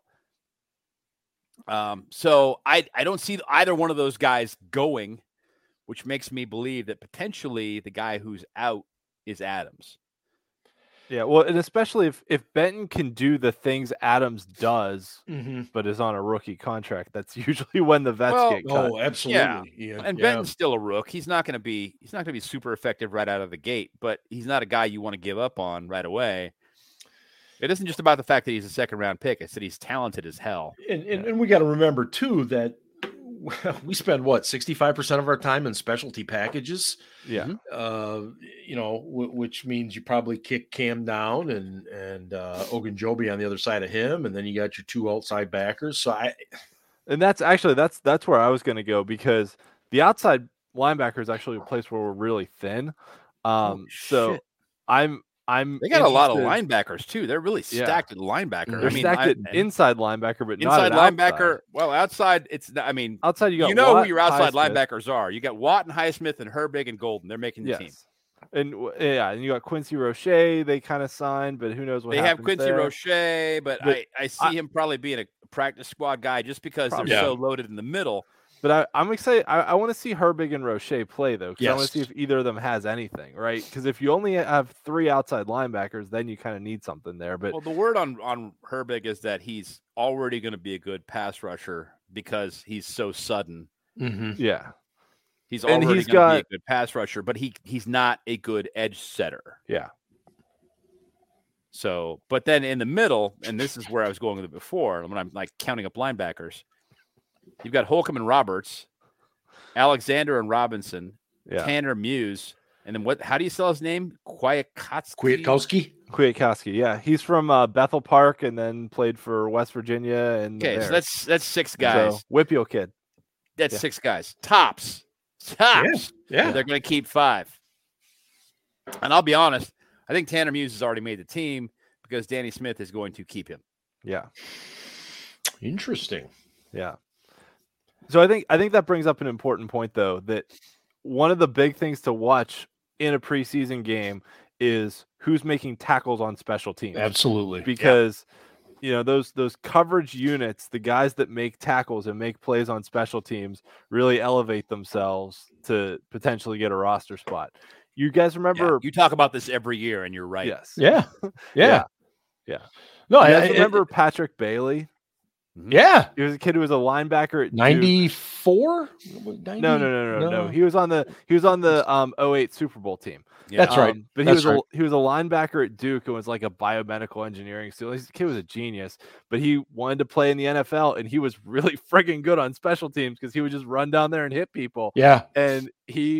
Speaker 3: Um, so I I don't see either one of those guys going, which makes me believe that potentially the guy who's out is Adams.
Speaker 2: Yeah, well, and especially if if Benton can do the things Adams does,
Speaker 1: Mm-hmm.
Speaker 2: but is on a rookie contract, that's usually when the vets
Speaker 3: Well,
Speaker 2: get cut.
Speaker 1: Oh, absolutely. Yeah.
Speaker 3: And
Speaker 1: yeah.
Speaker 3: Benton's still a rook. He's not going to be he's not going to be super effective right out of the gate, but he's not a guy you want to give up on right away. It isn't just about the fact that he's a second round pick. It's that he's talented as hell.
Speaker 1: And, and, and we got to remember too that we spend what sixty-five percent of our time in specialty packages.
Speaker 2: Yeah,
Speaker 1: Uh, you know, w- which means you probably kick Cam down and and uh, Ogunjobi on the other side of him, and then you got your two outside backers. So I,
Speaker 2: and that's actually that's that's where I was going to go because the outside linebacker is actually a place where we're really thin. Um, so
Speaker 3: shit.
Speaker 2: I'm I'm
Speaker 3: They got a lot of
Speaker 2: interested-
Speaker 3: linebackers too. They're really
Speaker 2: Yeah.
Speaker 3: stacked at linebacker.
Speaker 2: They're
Speaker 3: I mean,
Speaker 2: stacked
Speaker 3: I-
Speaker 2: at inside linebacker, but
Speaker 3: inside
Speaker 2: not at
Speaker 3: linebacker.
Speaker 2: outside.
Speaker 3: Well, outside, it's. not- I mean,
Speaker 2: Outside, you got
Speaker 3: you know
Speaker 2: Watt,
Speaker 3: who your outside
Speaker 2: Highsmith.
Speaker 3: linebackers are. You got Watt and Highsmith and Herbig and Golden. They're making the
Speaker 2: Yes.
Speaker 3: team.
Speaker 2: And w- yeah, and you got Quincy Roche. They kind of signed, but who knows what
Speaker 3: They have
Speaker 2: happens
Speaker 3: Quincy
Speaker 2: there.
Speaker 3: Roche, but,
Speaker 2: But
Speaker 3: I, I see
Speaker 2: I-
Speaker 3: him probably being a practice squad guy just because
Speaker 2: Probably.
Speaker 3: they're
Speaker 1: Yeah.
Speaker 3: so loaded in the middle.
Speaker 2: But I, I'm excited. I, I want to see Herbig and Roche play though, because I want
Speaker 1: Yes.
Speaker 2: to see if either of them has anything, right? Because if you only have three outside linebackers, then you kind of need something there. But
Speaker 3: Well, the word on on Herbig is that he's already going to be a good pass rusher because he's so sudden.
Speaker 1: mm-hmm.
Speaker 2: yeah,
Speaker 3: He's
Speaker 2: And
Speaker 3: already
Speaker 2: he's
Speaker 3: going to be
Speaker 2: got-
Speaker 3: a good pass rusher, but he he's not a good edge setter.
Speaker 2: yeah,
Speaker 3: So, but then in the middle, and this is where I was going with it before, when I'm like counting up linebackers, you've got Holcomb and Roberts, Alexander and Robinson,
Speaker 2: yeah.
Speaker 3: Tanner Muse, and then what? How do you spell his name? Kwiatkowski.
Speaker 1: Kwiatkowski.
Speaker 2: Kwiatkowski, yeah, he's from uh, Bethel Park and then played for West Virginia and the
Speaker 3: Okay, so
Speaker 2: Bears.
Speaker 3: that's that's six guys.
Speaker 2: So, Whippeal kid.
Speaker 3: that's
Speaker 2: yeah.
Speaker 3: six guys. Tops. Tops.
Speaker 1: Yeah.
Speaker 3: They're going to keep five. And I'll be honest, I think Tanner Muse has already made the team because Danny Smith is going to keep him.
Speaker 2: Yeah,
Speaker 1: Interesting.
Speaker 2: yeah. So I think I think that brings up an important point though, that one of the big things to watch in a preseason game is who's making tackles on special teams.
Speaker 1: Absolutely.
Speaker 2: Because you know those those coverage units, the guys that make tackles and make plays on special teams, really elevate themselves to potentially get a roster spot. You guys
Speaker 3: Yeah,
Speaker 2: remember?
Speaker 3: you talk about this every year, and you're right.
Speaker 2: Yes.
Speaker 1: Yeah. Yeah.
Speaker 2: Yeah. Yeah.
Speaker 1: No,
Speaker 2: You
Speaker 1: I,
Speaker 2: guys
Speaker 1: I
Speaker 2: remember Patrick Bailey?
Speaker 1: Yeah.
Speaker 2: He was a kid who was a linebacker at Duke.
Speaker 1: ninety-four?
Speaker 2: No, no, no, no, no, no. He was on the he was on the um oh eight Super Bowl team.
Speaker 3: Yeah.
Speaker 1: That's right.
Speaker 2: Um, but he
Speaker 1: That's
Speaker 2: was
Speaker 1: right.
Speaker 2: a he was a linebacker at Duke and was like a biomedical engineering student. This kid was a genius, but he wanted to play in the N F L and he was really friggin' good on special teams because he would just run down there and hit people.
Speaker 1: Yeah.
Speaker 2: And he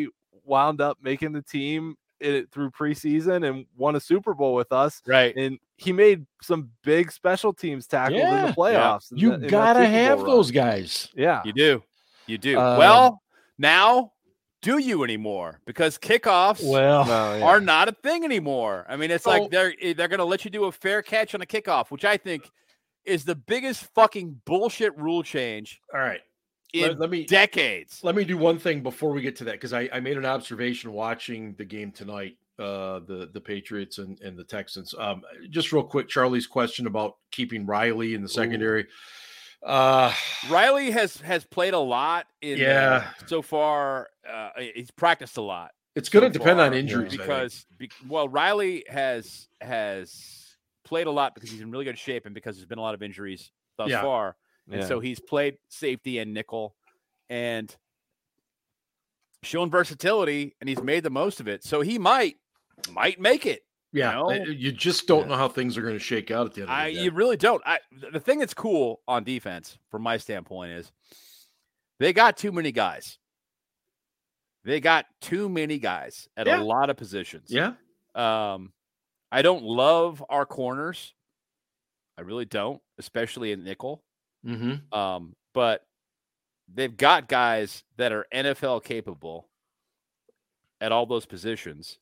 Speaker 2: wound up making the team it, through preseason and won a Super Bowl with us.
Speaker 3: Right.
Speaker 2: And he made some big special teams tackles in
Speaker 1: Yeah.
Speaker 2: the playoffs. in
Speaker 1: You
Speaker 2: that- in that
Speaker 1: gotta
Speaker 2: Super Bowl
Speaker 1: have
Speaker 2: run.
Speaker 1: those guys.
Speaker 2: Yeah.
Speaker 3: You do. You do.
Speaker 1: Um,
Speaker 3: well, now, do you anymore? Because kickoffs
Speaker 1: Well,
Speaker 2: No, yeah.
Speaker 3: are not a thing anymore. I mean, it's
Speaker 1: So-
Speaker 3: like they're they're going to let you do a fair catch on a kickoff, which I think is the biggest fucking bullshit rule change
Speaker 1: all right.
Speaker 3: in
Speaker 1: Let, let me
Speaker 3: decades.
Speaker 1: let me do one thing before we get to that, because I, I made an observation watching the game tonight, uh, the the Patriots and, and the Texans. Um, just real quick, Charlie's question about keeping Riley in the secondary. Uh,
Speaker 3: Riley has has played a lot in
Speaker 1: Yeah.
Speaker 3: uh, so far. Uh, he's practiced a lot
Speaker 1: it's going to
Speaker 3: so
Speaker 1: depend
Speaker 3: far,
Speaker 1: on injuries I think.
Speaker 3: because be, well, Riley has has played a lot because he's in really good shape and because there's been a lot of injuries thus
Speaker 1: Yeah.
Speaker 3: far, and
Speaker 2: Yeah.
Speaker 3: so he's played safety and nickel and shown versatility, and he's made the most of it. So he might might make it.
Speaker 1: Yeah,
Speaker 3: know?
Speaker 1: uh, you just don't
Speaker 2: Yeah.
Speaker 1: know how things are going to shake out at the end of
Speaker 3: I
Speaker 1: the day.
Speaker 3: you really don't. I the thing that's cool on defense from my standpoint is they got too many guys. They got too many guys at
Speaker 1: Yeah.
Speaker 3: a lot of positions.
Speaker 1: yeah,
Speaker 3: Um, I don't love our corners. I really don't, especially in nickel.
Speaker 1: mm-hmm.
Speaker 3: Um, but they've got guys that are N F L capable at all those positions,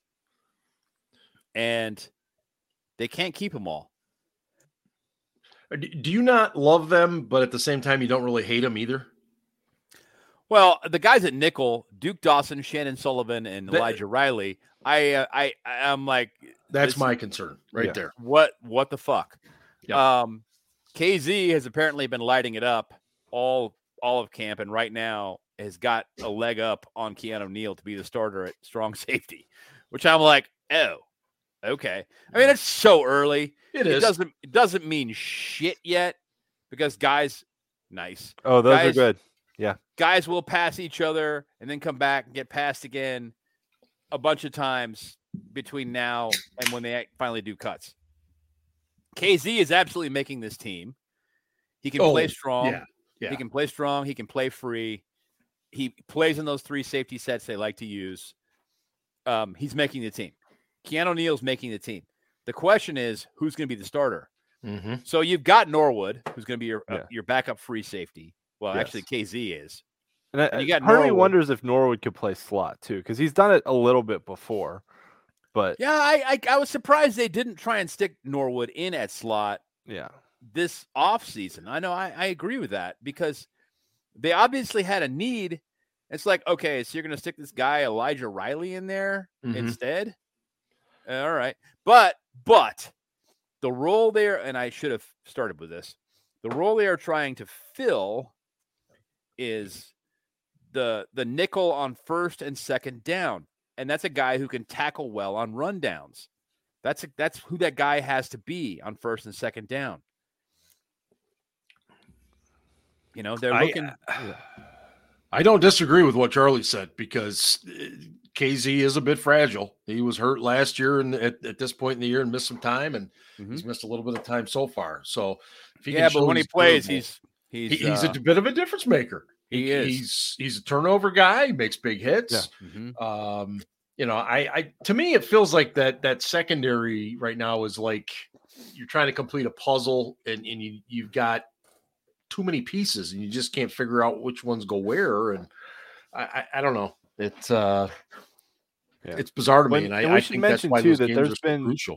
Speaker 3: and they can't keep them all.
Speaker 1: Do you not love them, but at the same time, you don't really hate them either?
Speaker 3: Well, the guys at nickel, Duke Dawson, Shannon Sullivan, and
Speaker 1: That-
Speaker 3: Elijah Riley, I, uh, I, I'm like,
Speaker 1: That's
Speaker 3: This-
Speaker 1: my concern right
Speaker 2: Yeah.
Speaker 1: there.
Speaker 3: what, what the fuck?
Speaker 1: Yep.
Speaker 3: Um, K Z has apparently been lighting it up all, all of camp, and right now has got a leg up on Keanu Neal to be the starter at strong safety, which I'm like, oh, okay. I mean, it's so early.
Speaker 1: It
Speaker 3: It
Speaker 1: is.
Speaker 3: doesn't, it doesn't mean shit yet because guys, nice.
Speaker 2: Oh, those
Speaker 3: Guys-
Speaker 2: are good.
Speaker 3: Guys will pass each other and then come back and get passed again a bunch of times between now and when they finally do cuts. K Z is absolutely making this team. He can
Speaker 1: Oh,
Speaker 3: play strong.
Speaker 1: yeah, yeah.
Speaker 3: He can play strong. He can play free. He plays in those three safety sets they like to use. Um, he's making the team. Keanu Neal's making the team. The question is, who's going to be the starter?
Speaker 1: Mm-hmm.
Speaker 3: So you've got Norwood, who's going to be your uh,
Speaker 2: Yeah.
Speaker 3: your backup free safety. Well,
Speaker 2: Yes.
Speaker 3: actually, K Z is.
Speaker 2: And, I,
Speaker 3: And you got
Speaker 2: part of me
Speaker 3: Norwood.
Speaker 2: wonders if Norwood could play slot too, because he's done it a little bit before. But
Speaker 3: Yeah, I, I I was surprised they didn't try and stick Norwood in at slot
Speaker 2: yeah,
Speaker 3: this offseason. I know I, I agree with that because they obviously had a need. It's like, okay, so you're going to stick this guy Elijah Riley in there
Speaker 1: Mhm.
Speaker 3: instead? All right. But, but the role there, and I should have started with this, the role they are trying to fill is the the nickel on first and second down. And that's a guy who can tackle well on rundowns. That's a, that's who that guy has to be on first and second down. You know, they're
Speaker 1: I-
Speaker 3: looking.
Speaker 1: I don't disagree with what Charlie said because uh, K Z is a bit fragile. He was hurt last year and at, at this point in the year and missed some time, and
Speaker 3: Mhm.
Speaker 1: he's missed a little bit of time so far. So, if he
Speaker 3: Yeah,
Speaker 1: can
Speaker 3: but
Speaker 1: show
Speaker 3: when he
Speaker 1: he's
Speaker 3: plays,
Speaker 1: durable-
Speaker 3: he's he's
Speaker 1: he- he's
Speaker 3: uh,
Speaker 1: a bit of a difference maker.
Speaker 3: he is.
Speaker 1: He's he's a turnover guy. He makes big hits.
Speaker 3: mhm.
Speaker 1: Um, you know, I, I to me it feels like that that secondary right now is like you're trying to complete a puzzle and, and you you've got too many pieces and you just can't figure out which ones go where. And I I, I don't know. It's uh
Speaker 2: Yeah.
Speaker 1: it's bizarre to
Speaker 2: When-
Speaker 1: me, and I,
Speaker 2: and we
Speaker 1: I
Speaker 2: should
Speaker 1: think that's
Speaker 2: mention,
Speaker 1: why
Speaker 2: too,
Speaker 1: those
Speaker 2: that
Speaker 1: games
Speaker 2: there's
Speaker 1: are so
Speaker 2: been-
Speaker 1: crucial.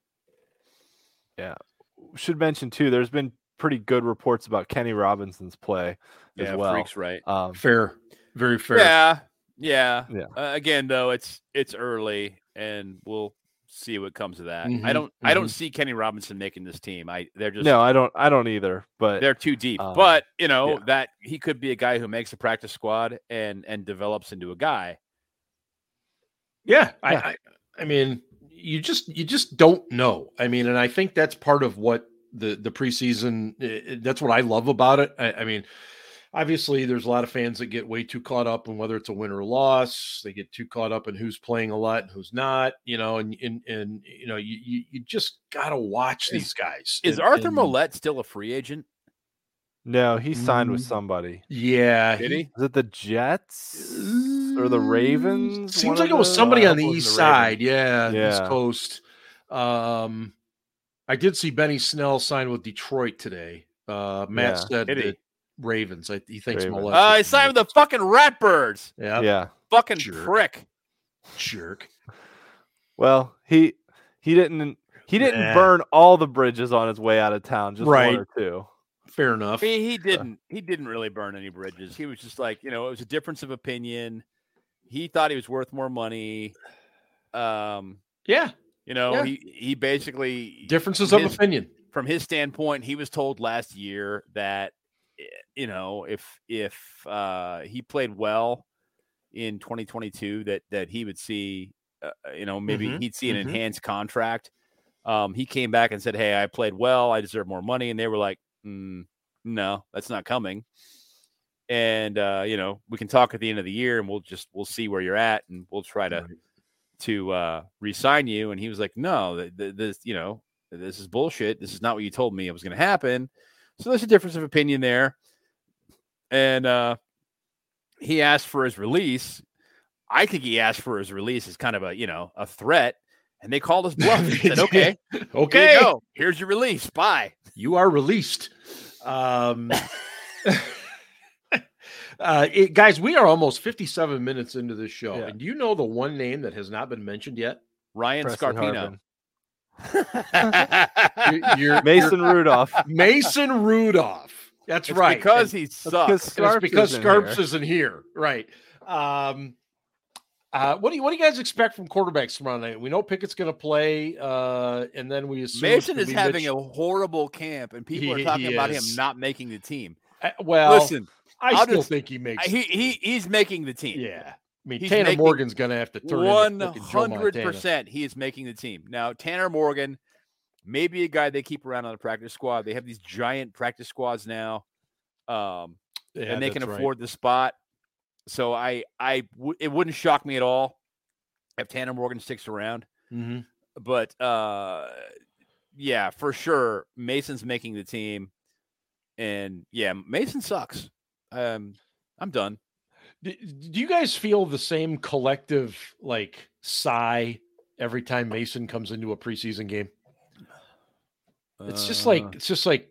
Speaker 2: should mention too. There's been pretty good reports about Kenny Robinson's play as
Speaker 3: Yeah,
Speaker 2: well.
Speaker 3: freaks right.
Speaker 2: Um,
Speaker 1: Fair, very fair.
Speaker 3: Yeah, yeah.
Speaker 2: Yeah.
Speaker 3: Uh, again, though, it's it's early, and we'll see what comes of that. I
Speaker 1: Mhm,
Speaker 3: don't I don't
Speaker 1: mhm.
Speaker 3: see Kenny Robinson making this team. I they're just
Speaker 2: no, I don't. I don't either. But
Speaker 3: they're too deep.
Speaker 2: um,
Speaker 3: but you know
Speaker 2: yeah.
Speaker 3: that he could be a guy who makes a practice squad and and develops into a guy.
Speaker 1: Yeah, I,
Speaker 2: Yeah.
Speaker 1: I, I mean, you just you just don't know. I mean, and I think that's part of what the the preseason. eh, That's what I love about it. I, I mean, obviously, there's a lot of fans that get way too caught up in whether it's a win or loss. They get too caught up in who's playing a lot and who's not. You know, and and, and you know, you you, you just gotta watch these guys.
Speaker 3: Is
Speaker 1: And-
Speaker 3: Arthur
Speaker 1: and-
Speaker 3: Millette still a free agent?
Speaker 2: no, he signed with
Speaker 1: Mm.
Speaker 2: somebody.
Speaker 1: Yeah,
Speaker 3: Did he?
Speaker 2: Is it the Jets? or the Ravens.
Speaker 1: Seems
Speaker 2: one
Speaker 1: like
Speaker 2: of
Speaker 1: it was
Speaker 2: those?
Speaker 1: somebody
Speaker 2: I
Speaker 1: on
Speaker 2: hope
Speaker 1: the
Speaker 2: it wasn't
Speaker 1: east
Speaker 2: the Ravens.
Speaker 1: side. Yeah, East
Speaker 2: Yeah.
Speaker 1: Coast. Um, I did see Benny Snell sign with Detroit today. Uh, Matt
Speaker 2: Yeah.
Speaker 1: said
Speaker 3: Did he?
Speaker 1: that Ravens. I, he thinks
Speaker 2: Ravens.
Speaker 1: Millette.
Speaker 3: Uh, I signed with the fucking Ratbirds.
Speaker 1: Yeah,
Speaker 2: Yeah.
Speaker 3: Fucking
Speaker 1: Jerk.
Speaker 3: prick.
Speaker 1: jerk.
Speaker 2: Well, he he didn't he didn't
Speaker 1: Nah.
Speaker 2: burn all the bridges on his way out of town, just
Speaker 1: Right.
Speaker 2: one or two.
Speaker 1: Fair enough.
Speaker 3: He, he didn't. He didn't really burn any bridges. He was just like, you know, it was a difference of opinion. He thought he was worth more money. Um,
Speaker 1: Yeah,
Speaker 3: you know,
Speaker 1: Yeah.
Speaker 3: he he basically
Speaker 1: differences
Speaker 3: from
Speaker 1: of
Speaker 3: his-
Speaker 1: opinion.
Speaker 3: From his standpoint, he was told last year that, eh, you know, if if uh, he played well in twenty twenty-two, that that he would see, uh, you know, maybe
Speaker 1: Mhm,
Speaker 3: he'd see an
Speaker 1: mhm.
Speaker 3: enhanced contract. Um, he came back and said, "Hey, I played well. I deserve more money," and they were like, mm, "No, that's not coming." And uh, you know, we can talk at the end of the year, and we'll just we'll see where you're at, and we'll try to
Speaker 1: Right.
Speaker 3: to uh, re-sign you. And he was like, "No, th- th- this, you know, this is bullshit. This is not what you told me it was going to happen." So there's a difference of opinion there. And uh, he asked for his release. I think he asked for his release as kind of a, you know, a threat. And they called his bluff and said, "Okay, here
Speaker 1: Okay,
Speaker 3: you go. Here's your release. Bye."
Speaker 1: you are released. Um, uh, it- guys, we are almost fifty-seven minutes into this show.
Speaker 2: Yeah.
Speaker 1: And do you know the one name that has not been mentioned yet?
Speaker 3: Ryan
Speaker 2: Presley
Speaker 3: Scarpino.
Speaker 2: Harvin.
Speaker 1: You're- you're-
Speaker 2: Mason Rudolph.
Speaker 1: Mason Rudolph. That's
Speaker 3: It's
Speaker 1: right.
Speaker 3: because
Speaker 1: And-
Speaker 3: he
Speaker 2: because
Speaker 3: sucks.
Speaker 1: and it's
Speaker 2: Scarps
Speaker 1: because
Speaker 2: isn't
Speaker 1: Scarps
Speaker 2: here.
Speaker 1: isn't here. Right. Um, uh, what do you what do you guys expect from quarterbacks tomorrow night? We know Pickett's going to play, uh, and then we assume it's
Speaker 3: Mason
Speaker 1: gonna
Speaker 3: is
Speaker 1: be
Speaker 3: having
Speaker 1: Mitch-
Speaker 3: a horrible camp, and people
Speaker 1: He-
Speaker 3: are talking
Speaker 1: he
Speaker 3: about him
Speaker 1: is.
Speaker 3: not making the team.
Speaker 1: Uh, well,
Speaker 3: Listen,
Speaker 1: I
Speaker 3: I'll
Speaker 1: still
Speaker 3: just-
Speaker 1: think he makes.
Speaker 3: he he he's making the team.
Speaker 1: yeah. I mean,
Speaker 3: He's
Speaker 1: Tanner
Speaker 3: making
Speaker 1: Morgan's going to have to turn
Speaker 3: One
Speaker 1: into fucking Joe
Speaker 3: hundred
Speaker 1: Montana.
Speaker 3: percent, he is making the team. Now, Tanner Morgan, maybe a guy they keep around on the practice squad. They have these giant practice squads now, um,
Speaker 1: Yeah,
Speaker 3: and they can
Speaker 1: that's right.
Speaker 3: afford the spot. So I, I, w- it wouldn't shock me at all if Tanner Morgan sticks around.
Speaker 1: Mhm.
Speaker 3: But uh, yeah, for sure, Mason's making the team, and yeah, Mason sucks. Um, I'm done.
Speaker 1: Do, do you guys feel the same collective like sigh every time Mason comes into a preseason game? It's just like
Speaker 3: Uh,
Speaker 1: it's just like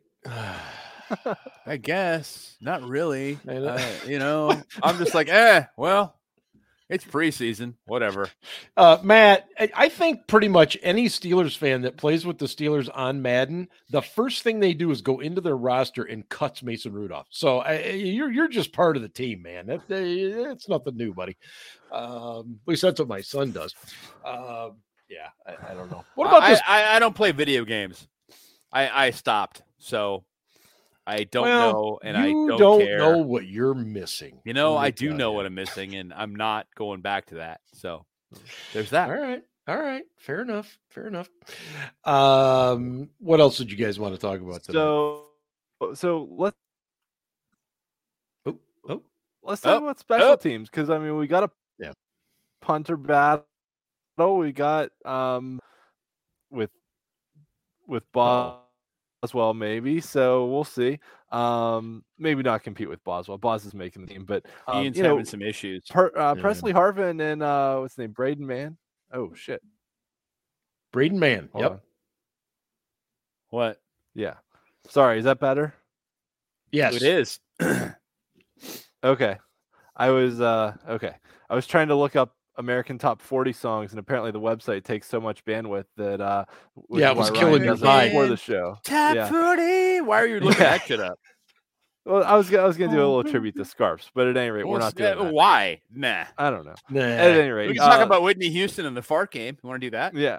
Speaker 3: I guess not really.
Speaker 1: I know.
Speaker 3: Uh, you know, I'm just like, eh, well, it's preseason, whatever.
Speaker 1: uh, Matt. I, I think pretty much any Steelers fan that plays with the Steelers on Madden, the first thing they do is go into their roster and cuts Mason Rudolph. So I, I- you're you're just part of the team, man. That, it's nothing new, buddy. Um, at least that's what my son does. Um, yeah, I, I don't know. What about
Speaker 3: I,
Speaker 1: this?
Speaker 3: I, I don't play video games. I, I stopped, so I don't
Speaker 1: Well,
Speaker 3: know, and
Speaker 1: you
Speaker 3: I don't,
Speaker 1: don't
Speaker 3: care.
Speaker 1: know what you're missing.
Speaker 3: You know,
Speaker 1: Let me
Speaker 3: I do
Speaker 1: tell
Speaker 3: know
Speaker 1: ya.
Speaker 3: what I'm missing, and I'm not going back to that. So there's that.
Speaker 1: All right. All right. Fair enough. Fair enough. Um, what else did you guys want to talk about today?
Speaker 2: So, so let's
Speaker 1: oh, oh,
Speaker 2: let's talk
Speaker 3: Oh,
Speaker 2: about special
Speaker 3: oh.
Speaker 2: teams because I mean we got a
Speaker 1: Yeah.
Speaker 2: punter battle. We got um with with Boswell maybe. So we'll see. Um, maybe not compete with Boswell. Boz is making the team, but um,
Speaker 3: Ian's
Speaker 2: you know,
Speaker 3: having some issues.
Speaker 2: Per, uh,
Speaker 1: Yeah.
Speaker 2: Presley Harvin and uh, what's his name, Braden Mann. Oh shit.
Speaker 1: Braden Mann.
Speaker 2: Hold
Speaker 1: Yep.
Speaker 2: on.
Speaker 3: What?
Speaker 2: Yeah. Sorry. Is that better?
Speaker 1: Yes.
Speaker 3: It is.
Speaker 2: Okay. I was uh okay. I was trying to look up American Top forty songs, and apparently the website takes so much bandwidth that uh which
Speaker 1: Yeah,
Speaker 2: is
Speaker 1: it was
Speaker 2: why
Speaker 1: killing
Speaker 2: Ryan
Speaker 1: your
Speaker 2: doesn't
Speaker 1: vibe.
Speaker 2: before the show.
Speaker 3: Top
Speaker 2: Yeah.
Speaker 3: forty. Why are you looking
Speaker 2: Yeah.
Speaker 3: that shit up?
Speaker 2: Well, I was gonna- I was gonna do a little tribute to Scarps, but at any rate, we're
Speaker 3: Well,
Speaker 2: not doing
Speaker 3: uh,
Speaker 2: that.
Speaker 3: Why? Nah.
Speaker 2: I don't know.
Speaker 1: Nah.
Speaker 2: At any rate,
Speaker 3: We can talk
Speaker 2: uh,
Speaker 3: about Whitney Houston and the fart game. You want to do that?
Speaker 2: yeah.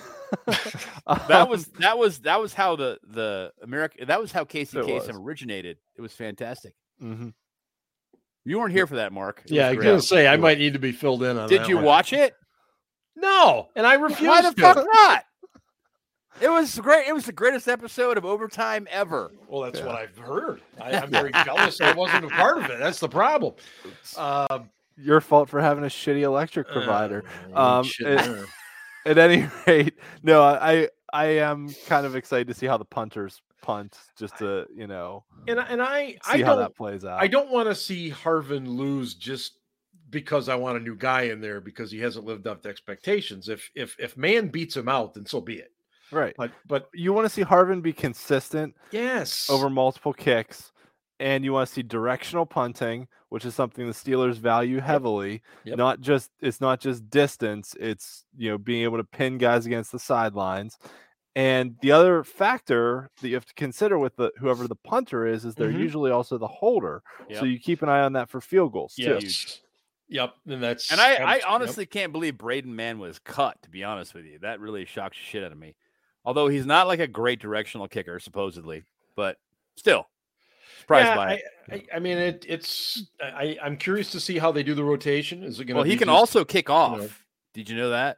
Speaker 3: That
Speaker 2: Um,
Speaker 3: was that was that was how the the America that was how Casey
Speaker 2: It
Speaker 3: Kasem
Speaker 2: was.
Speaker 3: originated. It was fantastic.
Speaker 2: mhm.
Speaker 3: You weren't here for that, Mark. It
Speaker 1: Yeah, I
Speaker 3: was
Speaker 1: was
Speaker 3: great.
Speaker 1: gonna say I might need to be filled in on
Speaker 3: Did
Speaker 1: that
Speaker 3: you
Speaker 1: one.
Speaker 3: watch it?
Speaker 1: No, and I refuse
Speaker 3: Why the
Speaker 1: to.
Speaker 3: fuck not? It was great. It was the greatest episode of Overtime ever.
Speaker 1: Well, that's
Speaker 2: Yeah.
Speaker 1: what I've heard. I, I'm very jealous I wasn't a part of it. That's the problem. Um,
Speaker 2: Your fault for having a shitty electric provider.
Speaker 1: uh,
Speaker 2: Um,
Speaker 1: shit,
Speaker 2: it-
Speaker 1: uh,
Speaker 2: At any rate, no, I I am kind of excited to see how the punters punt, just to you know
Speaker 1: and I- and I
Speaker 2: see
Speaker 1: I
Speaker 2: how
Speaker 1: don't
Speaker 2: that plays out.
Speaker 1: I don't want to see Harvin lose just because I want a new guy in there because he hasn't lived up to expectations. If if if man beats him out, then so be it.
Speaker 2: Right.
Speaker 1: But but
Speaker 2: You want to see Harvin be consistent
Speaker 1: yes,
Speaker 2: over multiple kicks, and you want to see directional punting, which is something the Steelers value heavily.
Speaker 1: Yep.
Speaker 2: Not just it's not just distance; it's you know being able to pin guys against the sidelines. And the other factor that you have to consider with the whoever the punter is is they're
Speaker 1: Mhm.
Speaker 2: usually also the holder.
Speaker 3: Yep.
Speaker 2: So you keep an eye on that for field goals too.
Speaker 1: yes, yep. And that's
Speaker 3: And I, I
Speaker 1: that's- yep.
Speaker 3: honestly can't believe Braden Mann was cut, to be honest with you. That really shocks the shit out of me. Although he's not like a great directional kicker, supposedly, but still surprised
Speaker 1: Yeah,
Speaker 3: by
Speaker 1: I,
Speaker 3: it.
Speaker 1: I, I mean, it, it's. I, I'm curious to see how they do the rotation. Is it going to?
Speaker 3: Well, he
Speaker 1: be
Speaker 3: can
Speaker 1: just,
Speaker 3: also kick off.
Speaker 1: know.
Speaker 3: Did you know that?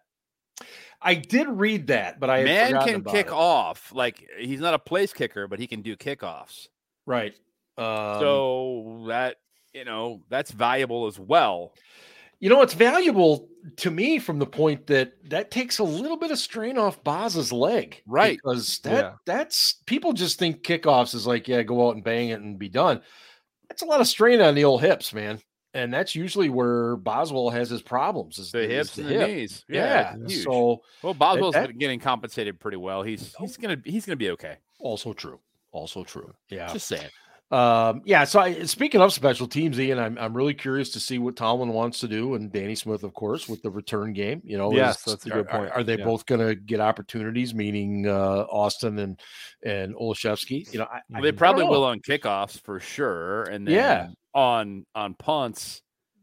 Speaker 1: I did read that, but I had
Speaker 3: Man
Speaker 1: forgotten
Speaker 3: can
Speaker 1: about
Speaker 3: kick
Speaker 1: it.
Speaker 3: off. Like he's not a place kicker, but he can do kickoffs.
Speaker 1: Right. Um,
Speaker 3: so that you know that's valuable as well.
Speaker 1: you know, it's valuable to me from the point that that takes a little bit of strain off Boz's leg,
Speaker 3: Right.
Speaker 1: Because that
Speaker 2: Yeah.
Speaker 1: that's people just think kickoffs is like, yeah, go out and bang it and be done. That's a lot of strain on the old hips, man. And that's usually where Boswell has his problems. Is
Speaker 3: The
Speaker 1: is
Speaker 3: hips
Speaker 1: the
Speaker 3: and the
Speaker 1: hip.
Speaker 3: knees.
Speaker 1: Yeah.
Speaker 3: it's huge.
Speaker 1: So
Speaker 3: well, Boswell's
Speaker 1: that-
Speaker 3: been getting compensated pretty well. He's he's gonna he's gonna be okay.
Speaker 1: also true. Also true. Yeah.
Speaker 3: Just saying.
Speaker 1: Um, yeah. So I, speaking of special teams, Ian, I'm I'm really curious to see what Tomlin wants to do, and Danny Smith, of course, with the return game. You know,
Speaker 2: Yes,
Speaker 1: is-
Speaker 2: that's a
Speaker 1: are-
Speaker 2: good point.
Speaker 1: Are, are they
Speaker 2: Yeah.
Speaker 1: both going to get opportunities? Meaning uh, Austin and and Olszewski. You know, I,
Speaker 3: Well,
Speaker 1: I
Speaker 3: they
Speaker 1: don't
Speaker 3: probably
Speaker 1: know.
Speaker 3: will on kickoffs for sure, and then
Speaker 1: Yeah.
Speaker 3: on on punts.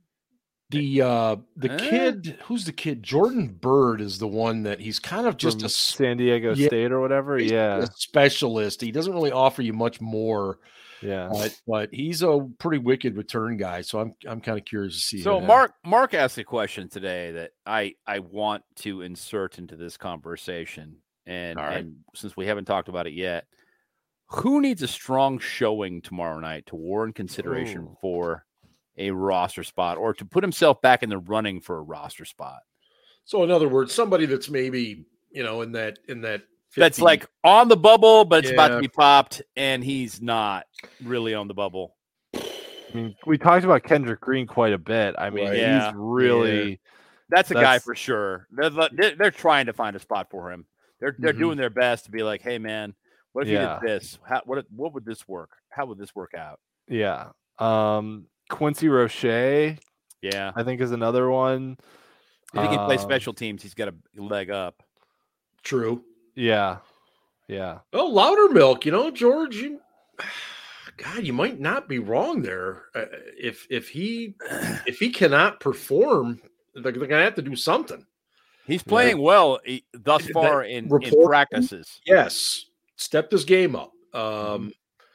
Speaker 1: The uh, the
Speaker 3: Eh?
Speaker 1: kid, who's the kid? Jordan Bird is the one that he's kind of just
Speaker 2: From
Speaker 1: a, s-
Speaker 2: San Diego
Speaker 1: yeah,
Speaker 2: State or whatever.
Speaker 1: he's
Speaker 2: Yeah.
Speaker 1: a specialist. He doesn't really offer you much more,
Speaker 2: Yeah.
Speaker 1: but but he's a pretty wicked return guy. So I'm I'm kind of curious to see.
Speaker 3: So
Speaker 1: him.
Speaker 3: Mark Mark asked a question today that I I want to insert into this conversation, and
Speaker 1: All right.
Speaker 3: and since we haven't talked about it yet, who needs a strong showing tomorrow night to warrant consideration
Speaker 2: Ooh.
Speaker 3: for a roster spot or to put himself back in the running for a roster spot?
Speaker 1: So in other words, somebody that's maybe, you know, in that in that
Speaker 3: That's
Speaker 1: fifty
Speaker 3: like on the bubble, but it's about to
Speaker 1: Yeah.
Speaker 3: be popped, and he's not really on the bubble.
Speaker 2: I mean, we talked about Kendrick Green quite a bit. I mean,
Speaker 1: Right.
Speaker 3: Yeah.
Speaker 2: he's really
Speaker 3: That's a guy
Speaker 2: That's-
Speaker 3: for sure. They're, they're they're trying to find a spot for him. They're they're
Speaker 1: Mhm.
Speaker 3: doing their best to be like, hey man, what if
Speaker 2: Yeah.
Speaker 3: you did this? How what what would this work? How would this work out?
Speaker 2: yeah. Um, Quincy Roche,
Speaker 3: Yeah,
Speaker 2: I think, is another one.
Speaker 3: if he can play
Speaker 2: Um,
Speaker 3: special teams, he's got a leg up.
Speaker 1: True.
Speaker 2: Yeah. Yeah.
Speaker 1: Oh, Loudermilk, you know, George, you, God, you might not be wrong there. Uh, if if he if he cannot perform, they're, they're gonna have to do something.
Speaker 3: He's playing well eh, thus
Speaker 1: That
Speaker 3: far in, in
Speaker 1: report-
Speaker 3: practices.
Speaker 1: Yes, stepped his game up. Um,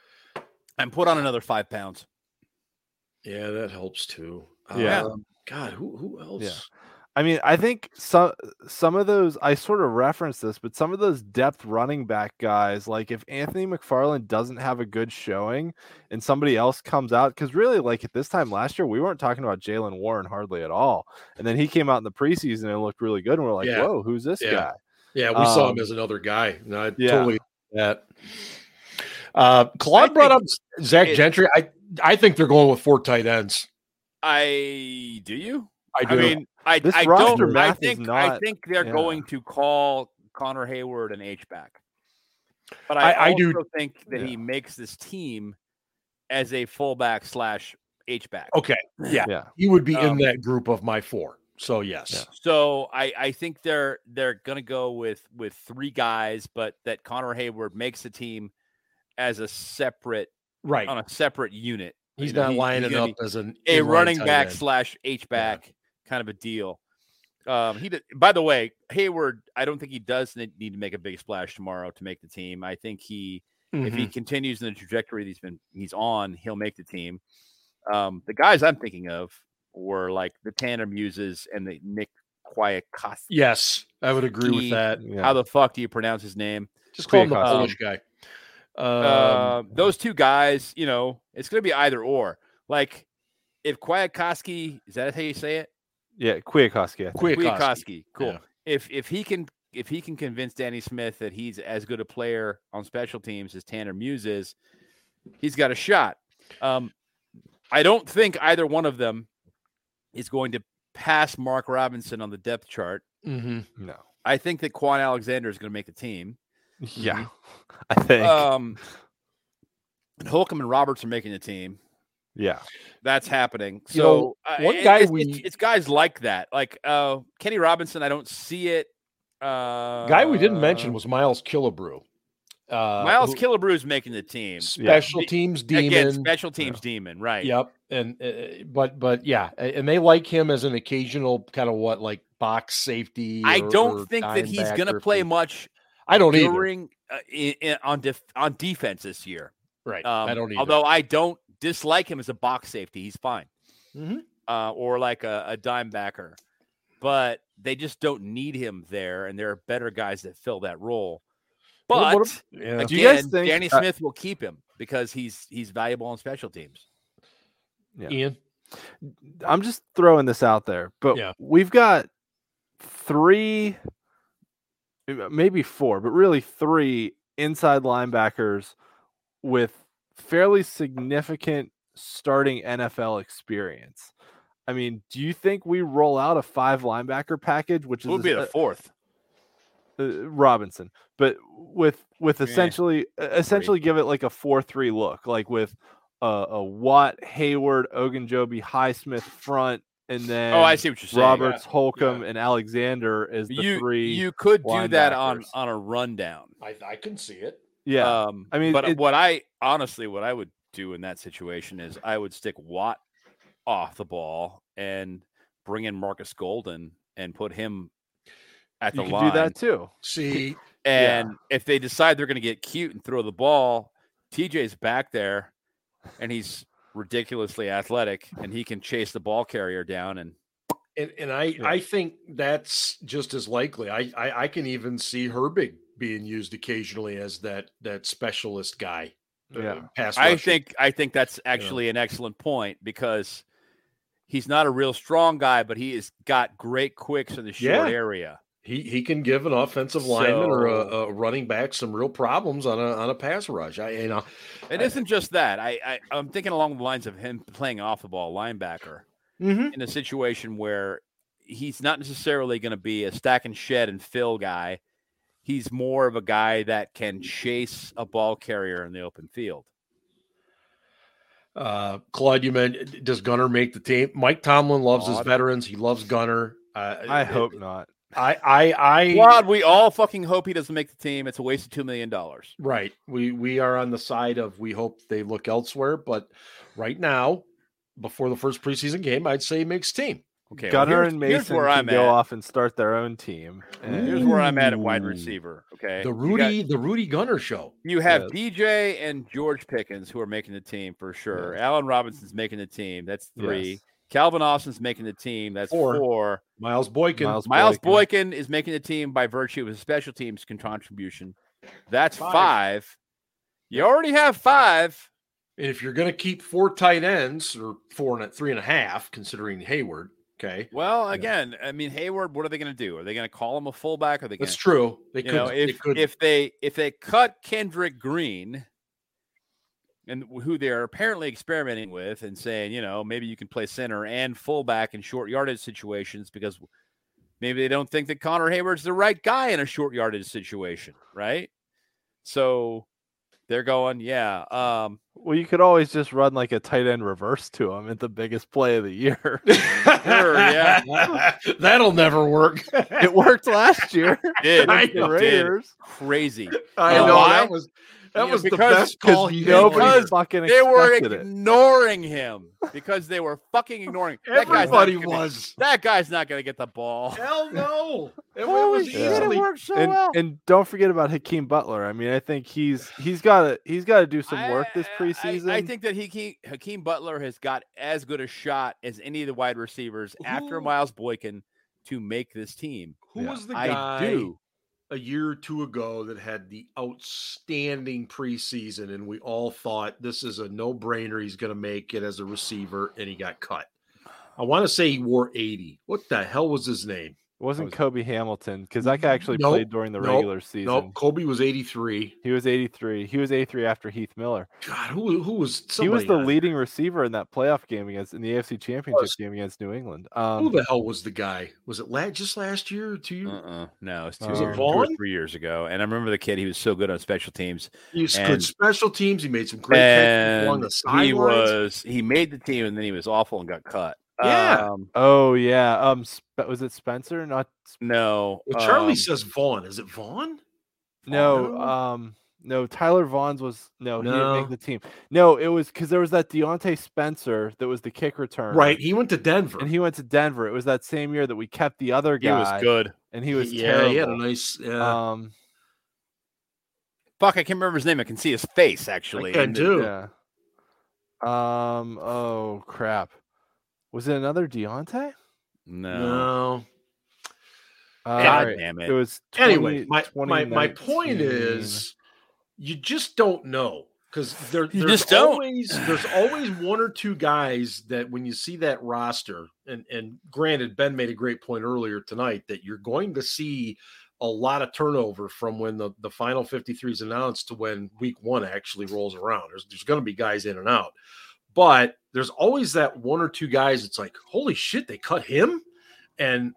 Speaker 3: And put on another five pounds.
Speaker 1: yeah, that helps too.
Speaker 2: Yeah.
Speaker 1: Um, God, who who else?
Speaker 2: I mean, I think some some of those I sort of referenced this, but some of those depth running back guys, like if Anthony McFarland doesn't have a good showing and somebody else comes out, because really, like at this time last year, we weren't talking about Jalen Warren hardly at all, and then he came out in the preseason and looked really good, and we're like,
Speaker 1: Yeah.
Speaker 2: whoa, who's this
Speaker 1: Yeah.
Speaker 2: guy?
Speaker 1: Yeah, we saw
Speaker 2: Um,
Speaker 1: him as another guy. No, I
Speaker 2: yeah.
Speaker 1: totally that. Uh, Claude
Speaker 3: I
Speaker 1: brought up
Speaker 3: think
Speaker 1: Zach
Speaker 3: it-
Speaker 1: Gentry. I I think they're going with four tight ends.
Speaker 3: I do you?
Speaker 1: I
Speaker 3: I
Speaker 1: do.
Speaker 3: mean, I,
Speaker 2: This
Speaker 3: I
Speaker 2: roster
Speaker 3: don't. I
Speaker 2: math is
Speaker 3: think I
Speaker 2: not-
Speaker 3: think they're
Speaker 2: yeah.
Speaker 3: going to call Connor Hayward an H back, but I,
Speaker 1: I- I
Speaker 3: also
Speaker 1: do-
Speaker 3: think that he
Speaker 2: Yeah.
Speaker 3: makes this team as a fullback slash H back.
Speaker 1: Okay, yeah,
Speaker 2: Yeah.
Speaker 1: he would be
Speaker 3: Um,
Speaker 1: in that group of my four. So yes,
Speaker 2: Yeah.
Speaker 3: So I, I think they're they're gonna go with with three guys, but that Connor Hayward makes the team as a separate
Speaker 1: right.
Speaker 3: on a separate unit.
Speaker 1: He's
Speaker 3: You know,
Speaker 1: not
Speaker 3: he-
Speaker 1: lining
Speaker 3: gonna
Speaker 1: up
Speaker 3: be
Speaker 1: as an
Speaker 3: a
Speaker 1: inline
Speaker 3: running
Speaker 1: tight
Speaker 3: back
Speaker 1: end.
Speaker 3: slash H back kind of a deal. Um, he did, by the way, Hayward. I don't think he does need need to make a big splash tomorrow to make the team. I think he, if he
Speaker 1: Mhm.
Speaker 3: continues in the trajectory that he's been he's on, he'll make the team. Um, the guys I'm thinking of were like the Tanner Muses and the Nick Kwiatkowski.
Speaker 1: Yes, I would agree with
Speaker 3: He-
Speaker 1: that.
Speaker 2: Yeah.
Speaker 3: How the fuck do you pronounce his name?
Speaker 1: Just call him the
Speaker 2: Kwiatkowski.
Speaker 1: Polish guy. Um,
Speaker 3: uh, those two guys, you know, it's going to be either or. Like, if Kwiatkowski, is that how you say it?
Speaker 2: Yeah, Kwiatkowski. I think.
Speaker 1: Kwiatkowski.
Speaker 3: Kwiatkowski, cool.
Speaker 1: Yeah.
Speaker 3: If if he can if he can convince Danny Smith that he's as good a player on special teams as Tanner Muse is, he's got a shot. Um, I don't think either one of them is going to pass Mark Robinson on the depth chart.
Speaker 1: Mm-hmm.
Speaker 2: No.
Speaker 3: I think that Quan Alexander is going to make the team.
Speaker 2: Yeah, I think.
Speaker 3: Um, and Holcomb and Roberts are making the team.
Speaker 2: Yeah,
Speaker 3: that's happening. So
Speaker 1: you know, one
Speaker 3: uh,
Speaker 1: guy
Speaker 3: it's,
Speaker 1: we
Speaker 3: it's, it's guys like that, like uh, Kenny Robinson. I don't see it. Uh,
Speaker 1: guy we didn't mention was Miles Killebrew. Uh,
Speaker 3: Miles
Speaker 1: who,
Speaker 3: Killebrew is making the team.
Speaker 1: Special
Speaker 3: yeah.
Speaker 1: teams demon.
Speaker 3: Again, special teams
Speaker 2: yeah.
Speaker 3: demon, right?
Speaker 1: Yep. And uh, but but yeah, and they like him as an occasional kind of what like box safety. Or,
Speaker 3: I don't
Speaker 1: or
Speaker 3: think that he's going to play much.
Speaker 1: I don't
Speaker 3: during uh, in, in, on def, on defense this year.
Speaker 1: Right.
Speaker 3: Um,
Speaker 1: I don't either.
Speaker 3: Although I don't dislike him as a box safety, he's fine.
Speaker 1: Mm-hmm.
Speaker 3: Uh, or like a, a dime backer, but they just don't need him there, and there are better guys that fill that role. But
Speaker 1: what, what, yeah.
Speaker 3: again,
Speaker 2: Do you guys think,
Speaker 3: Danny
Speaker 2: uh,
Speaker 3: Smith will keep him because he's he's valuable on special teams.
Speaker 2: Yeah.
Speaker 1: Ian,
Speaker 2: I'm just throwing this out there, but
Speaker 1: yeah.
Speaker 2: we've got three, maybe four, but really three inside linebackers with fairly significant starting N F L experience. I mean, do you think we roll out a five linebacker package, which
Speaker 3: Who would be the fourth?
Speaker 2: Uh, Robinson, but with with essentially
Speaker 3: yeah.
Speaker 2: essentially give it like a four three look, like with uh, a Watt, Hayward, Ogunjobi, Highsmith front, and then
Speaker 3: oh, I see what you're saying.
Speaker 2: Roberts,
Speaker 3: yeah.
Speaker 2: Holcomb,
Speaker 1: yeah.
Speaker 2: and Alexander as the
Speaker 3: you,
Speaker 2: three.
Speaker 3: You could do that on on a rundown.
Speaker 1: I I can see it.
Speaker 2: Yeah,
Speaker 3: um,
Speaker 2: I mean,
Speaker 3: but
Speaker 2: it,
Speaker 3: what I honestly what I would do in that situation is I would stick Watt off the ball and bring in Marcus Golden and put him at the
Speaker 2: you can
Speaker 3: line.
Speaker 2: do that too.
Speaker 1: See,
Speaker 3: and
Speaker 2: yeah.
Speaker 3: if they decide they're going to get cute and throw the ball, T J's back there, and he's ridiculously athletic, and he can chase the ball carrier down. And
Speaker 1: and, and I
Speaker 2: yeah.
Speaker 1: I think that's just as likely. I, I I can even see Herbig being used occasionally as that that specialist guy.
Speaker 2: Yeah,
Speaker 1: uh, pass
Speaker 3: I
Speaker 1: rushing.
Speaker 3: think I think that's actually yeah. an excellent point because he's not a real strong guy, but he has got great quicks in the short
Speaker 1: yeah.
Speaker 3: area.
Speaker 1: He he can give an offensive
Speaker 3: so,
Speaker 1: lineman or a, a running back some real problems on a on a pass rush. I you know,
Speaker 3: it
Speaker 1: I,
Speaker 3: isn't just that. I, I I'm thinking along the lines of him playing off the ball linebacker
Speaker 1: mm-hmm.
Speaker 3: in a situation where he's not necessarily going to be a stack and shed and fill guy. He's more of a guy that can chase a ball carrier in the open field.
Speaker 1: Uh, Claude, you meant does Gunner make the team? Mike Tomlin loves
Speaker 3: Claude.
Speaker 1: his veterans. He loves Gunner. Uh,
Speaker 2: I
Speaker 1: it,
Speaker 2: hope
Speaker 1: it,
Speaker 2: not.
Speaker 1: I, I, I,
Speaker 3: Claude, we all fucking hope he doesn't make the team. It's a waste of two million dollars.
Speaker 1: Right. We we are on the side of we hope they look elsewhere, but right now, before the first preseason game, I'd say he makes team.
Speaker 2: Okay, Gunner well, and Mason where can I'm go at. off and start their own team.
Speaker 3: And here's where I'm at at wide receiver. Okay,
Speaker 1: the Rudy, got, the Rudy Gunner show.
Speaker 3: You have yes. D J and George Pickens who are making the team for sure. Yes. Allen Robinson's making the team. That's three. Yes. Calvin Austin's making the team. That's four. four.
Speaker 1: Miles Boykin.
Speaker 3: Miles, Miles Boykin. Boykin is making the team by virtue of his special teams contribution. That's five. five. You already have five.
Speaker 1: And if you're going to keep four tight ends or four and three and a half, considering Hayward. Okay.
Speaker 3: Well, again, yeah. I mean, Hayward, what are they going to do? Are they going to call him a fullback? Are they? Gonna,
Speaker 1: That's true. They
Speaker 3: you
Speaker 1: could.
Speaker 3: Know, if
Speaker 1: they could.
Speaker 3: if they if they cut Kendrick Green, and who they are apparently experimenting with, and saying, you know, maybe you can play center and fullback in short yardage situations because maybe they don't think that Connor Hayward's the right guy in a short yardage situation, right? So they're going, yeah. Um,
Speaker 2: well, you could always just run like a tight end reverse to him at the biggest play of the year.
Speaker 3: Sure, yeah.
Speaker 1: That'll never work.
Speaker 2: It worked last year.
Speaker 3: It did.
Speaker 1: I
Speaker 3: It
Speaker 1: know.
Speaker 3: did. Crazy.
Speaker 1: I
Speaker 3: you
Speaker 1: know,
Speaker 3: know why?
Speaker 1: that was that
Speaker 3: Yeah,
Speaker 1: was the
Speaker 3: because-
Speaker 1: best call he
Speaker 2: nobody
Speaker 1: made.
Speaker 3: Because
Speaker 2: fucking
Speaker 3: They were
Speaker 2: expected it.
Speaker 3: ignoring him because they were fucking ignoring him. That guy's not
Speaker 1: Everybody
Speaker 3: gonna-
Speaker 1: was.
Speaker 3: That guy's not going to get the ball.
Speaker 1: Hell no. It, it
Speaker 3: Holy
Speaker 1: was
Speaker 3: shit,
Speaker 1: easily.
Speaker 3: it worked so
Speaker 2: and,
Speaker 3: well.
Speaker 2: and don't forget about Hakeem Butler. I mean, I think he's he's got to he's got to do some work this
Speaker 3: I-
Speaker 2: preseason.
Speaker 3: I, I think that Hakeem, Hakeem Butler has got as good a shot as any of the wide receivers after
Speaker 1: Who-
Speaker 3: Miles Boykin to make this team.
Speaker 1: Who
Speaker 2: Yeah.
Speaker 1: was the
Speaker 3: I
Speaker 1: guy
Speaker 3: do.
Speaker 1: a year or two ago that had the outstanding preseason, and we all thought this is a no-brainer. He's going to make it as a receiver, and he got cut. I want to say he wore eighty. What the hell was his name?
Speaker 2: It wasn't
Speaker 1: was-
Speaker 2: Kobe Hamilton because that guy actually
Speaker 1: Nope,
Speaker 2: played during the
Speaker 1: nope,
Speaker 2: regular season.
Speaker 1: No, Kobe was eighty-three.
Speaker 2: He was eighty-three. He was eighty-three after Heath Miller.
Speaker 1: God, who who was
Speaker 2: He was
Speaker 1: somebody
Speaker 2: the
Speaker 1: on-
Speaker 2: leading receiver in that playoff game against in the A F C Championship
Speaker 1: Was.
Speaker 2: game against New England.
Speaker 1: Who
Speaker 2: Um,
Speaker 1: the hell was the guy? Was it la- just last year or two years?
Speaker 3: Uh-uh. No, it's two,
Speaker 2: Was it
Speaker 3: years, two or
Speaker 1: Vaughn?
Speaker 3: three years ago. And I remember the kid. He was so good on special teams.
Speaker 1: He was
Speaker 3: and-
Speaker 1: good special teams. He made some great catches along
Speaker 3: And
Speaker 1: the sidelines.
Speaker 3: he was he made the team, and then he was awful and got cut.
Speaker 1: Yeah.
Speaker 3: Um,
Speaker 2: oh yeah. Um, Sp- was it Spencer? Not
Speaker 3: no.
Speaker 1: Well, Charlie
Speaker 3: um,
Speaker 1: says Vaughn. Is it Vaughn?
Speaker 2: no.
Speaker 1: Vaughn?
Speaker 2: Um, no. Tyler Vaughn's was no. He didn't
Speaker 1: No.
Speaker 2: make the team. No, it was because there was that Deontay Spencer that was the kick return.
Speaker 1: Right. He went to Denver.
Speaker 2: And he went to Denver. It was that same year that we kept the other
Speaker 3: he
Speaker 2: guy.
Speaker 3: was good.
Speaker 2: and he was
Speaker 1: yeah,
Speaker 2: terrible.
Speaker 1: he had a nice. Yeah,
Speaker 2: Um,
Speaker 3: Fuck, I can't remember his name. I can see his face actually.
Speaker 1: I can
Speaker 3: And the-
Speaker 1: too.
Speaker 2: yeah. Um. Oh crap. Was it another Deontay?
Speaker 3: No.
Speaker 1: no.
Speaker 2: Uh,
Speaker 3: God
Speaker 2: right.
Speaker 3: damn
Speaker 2: It
Speaker 3: it.
Speaker 2: was
Speaker 1: Anyway,
Speaker 2: 20
Speaker 1: my my my point
Speaker 2: 2019.
Speaker 1: is, you just don't know because there,
Speaker 3: You
Speaker 1: there's
Speaker 3: just don't.
Speaker 1: always there's always one or two guys that when you see that roster, and and granted, Ben made a great point earlier tonight that you're going to see a lot of turnover from when the, the final fifty-three is announced to when week one actually rolls around. There's there's going to be guys in and out, but there's always that one or two guys. It's like, holy shit, they cut him, and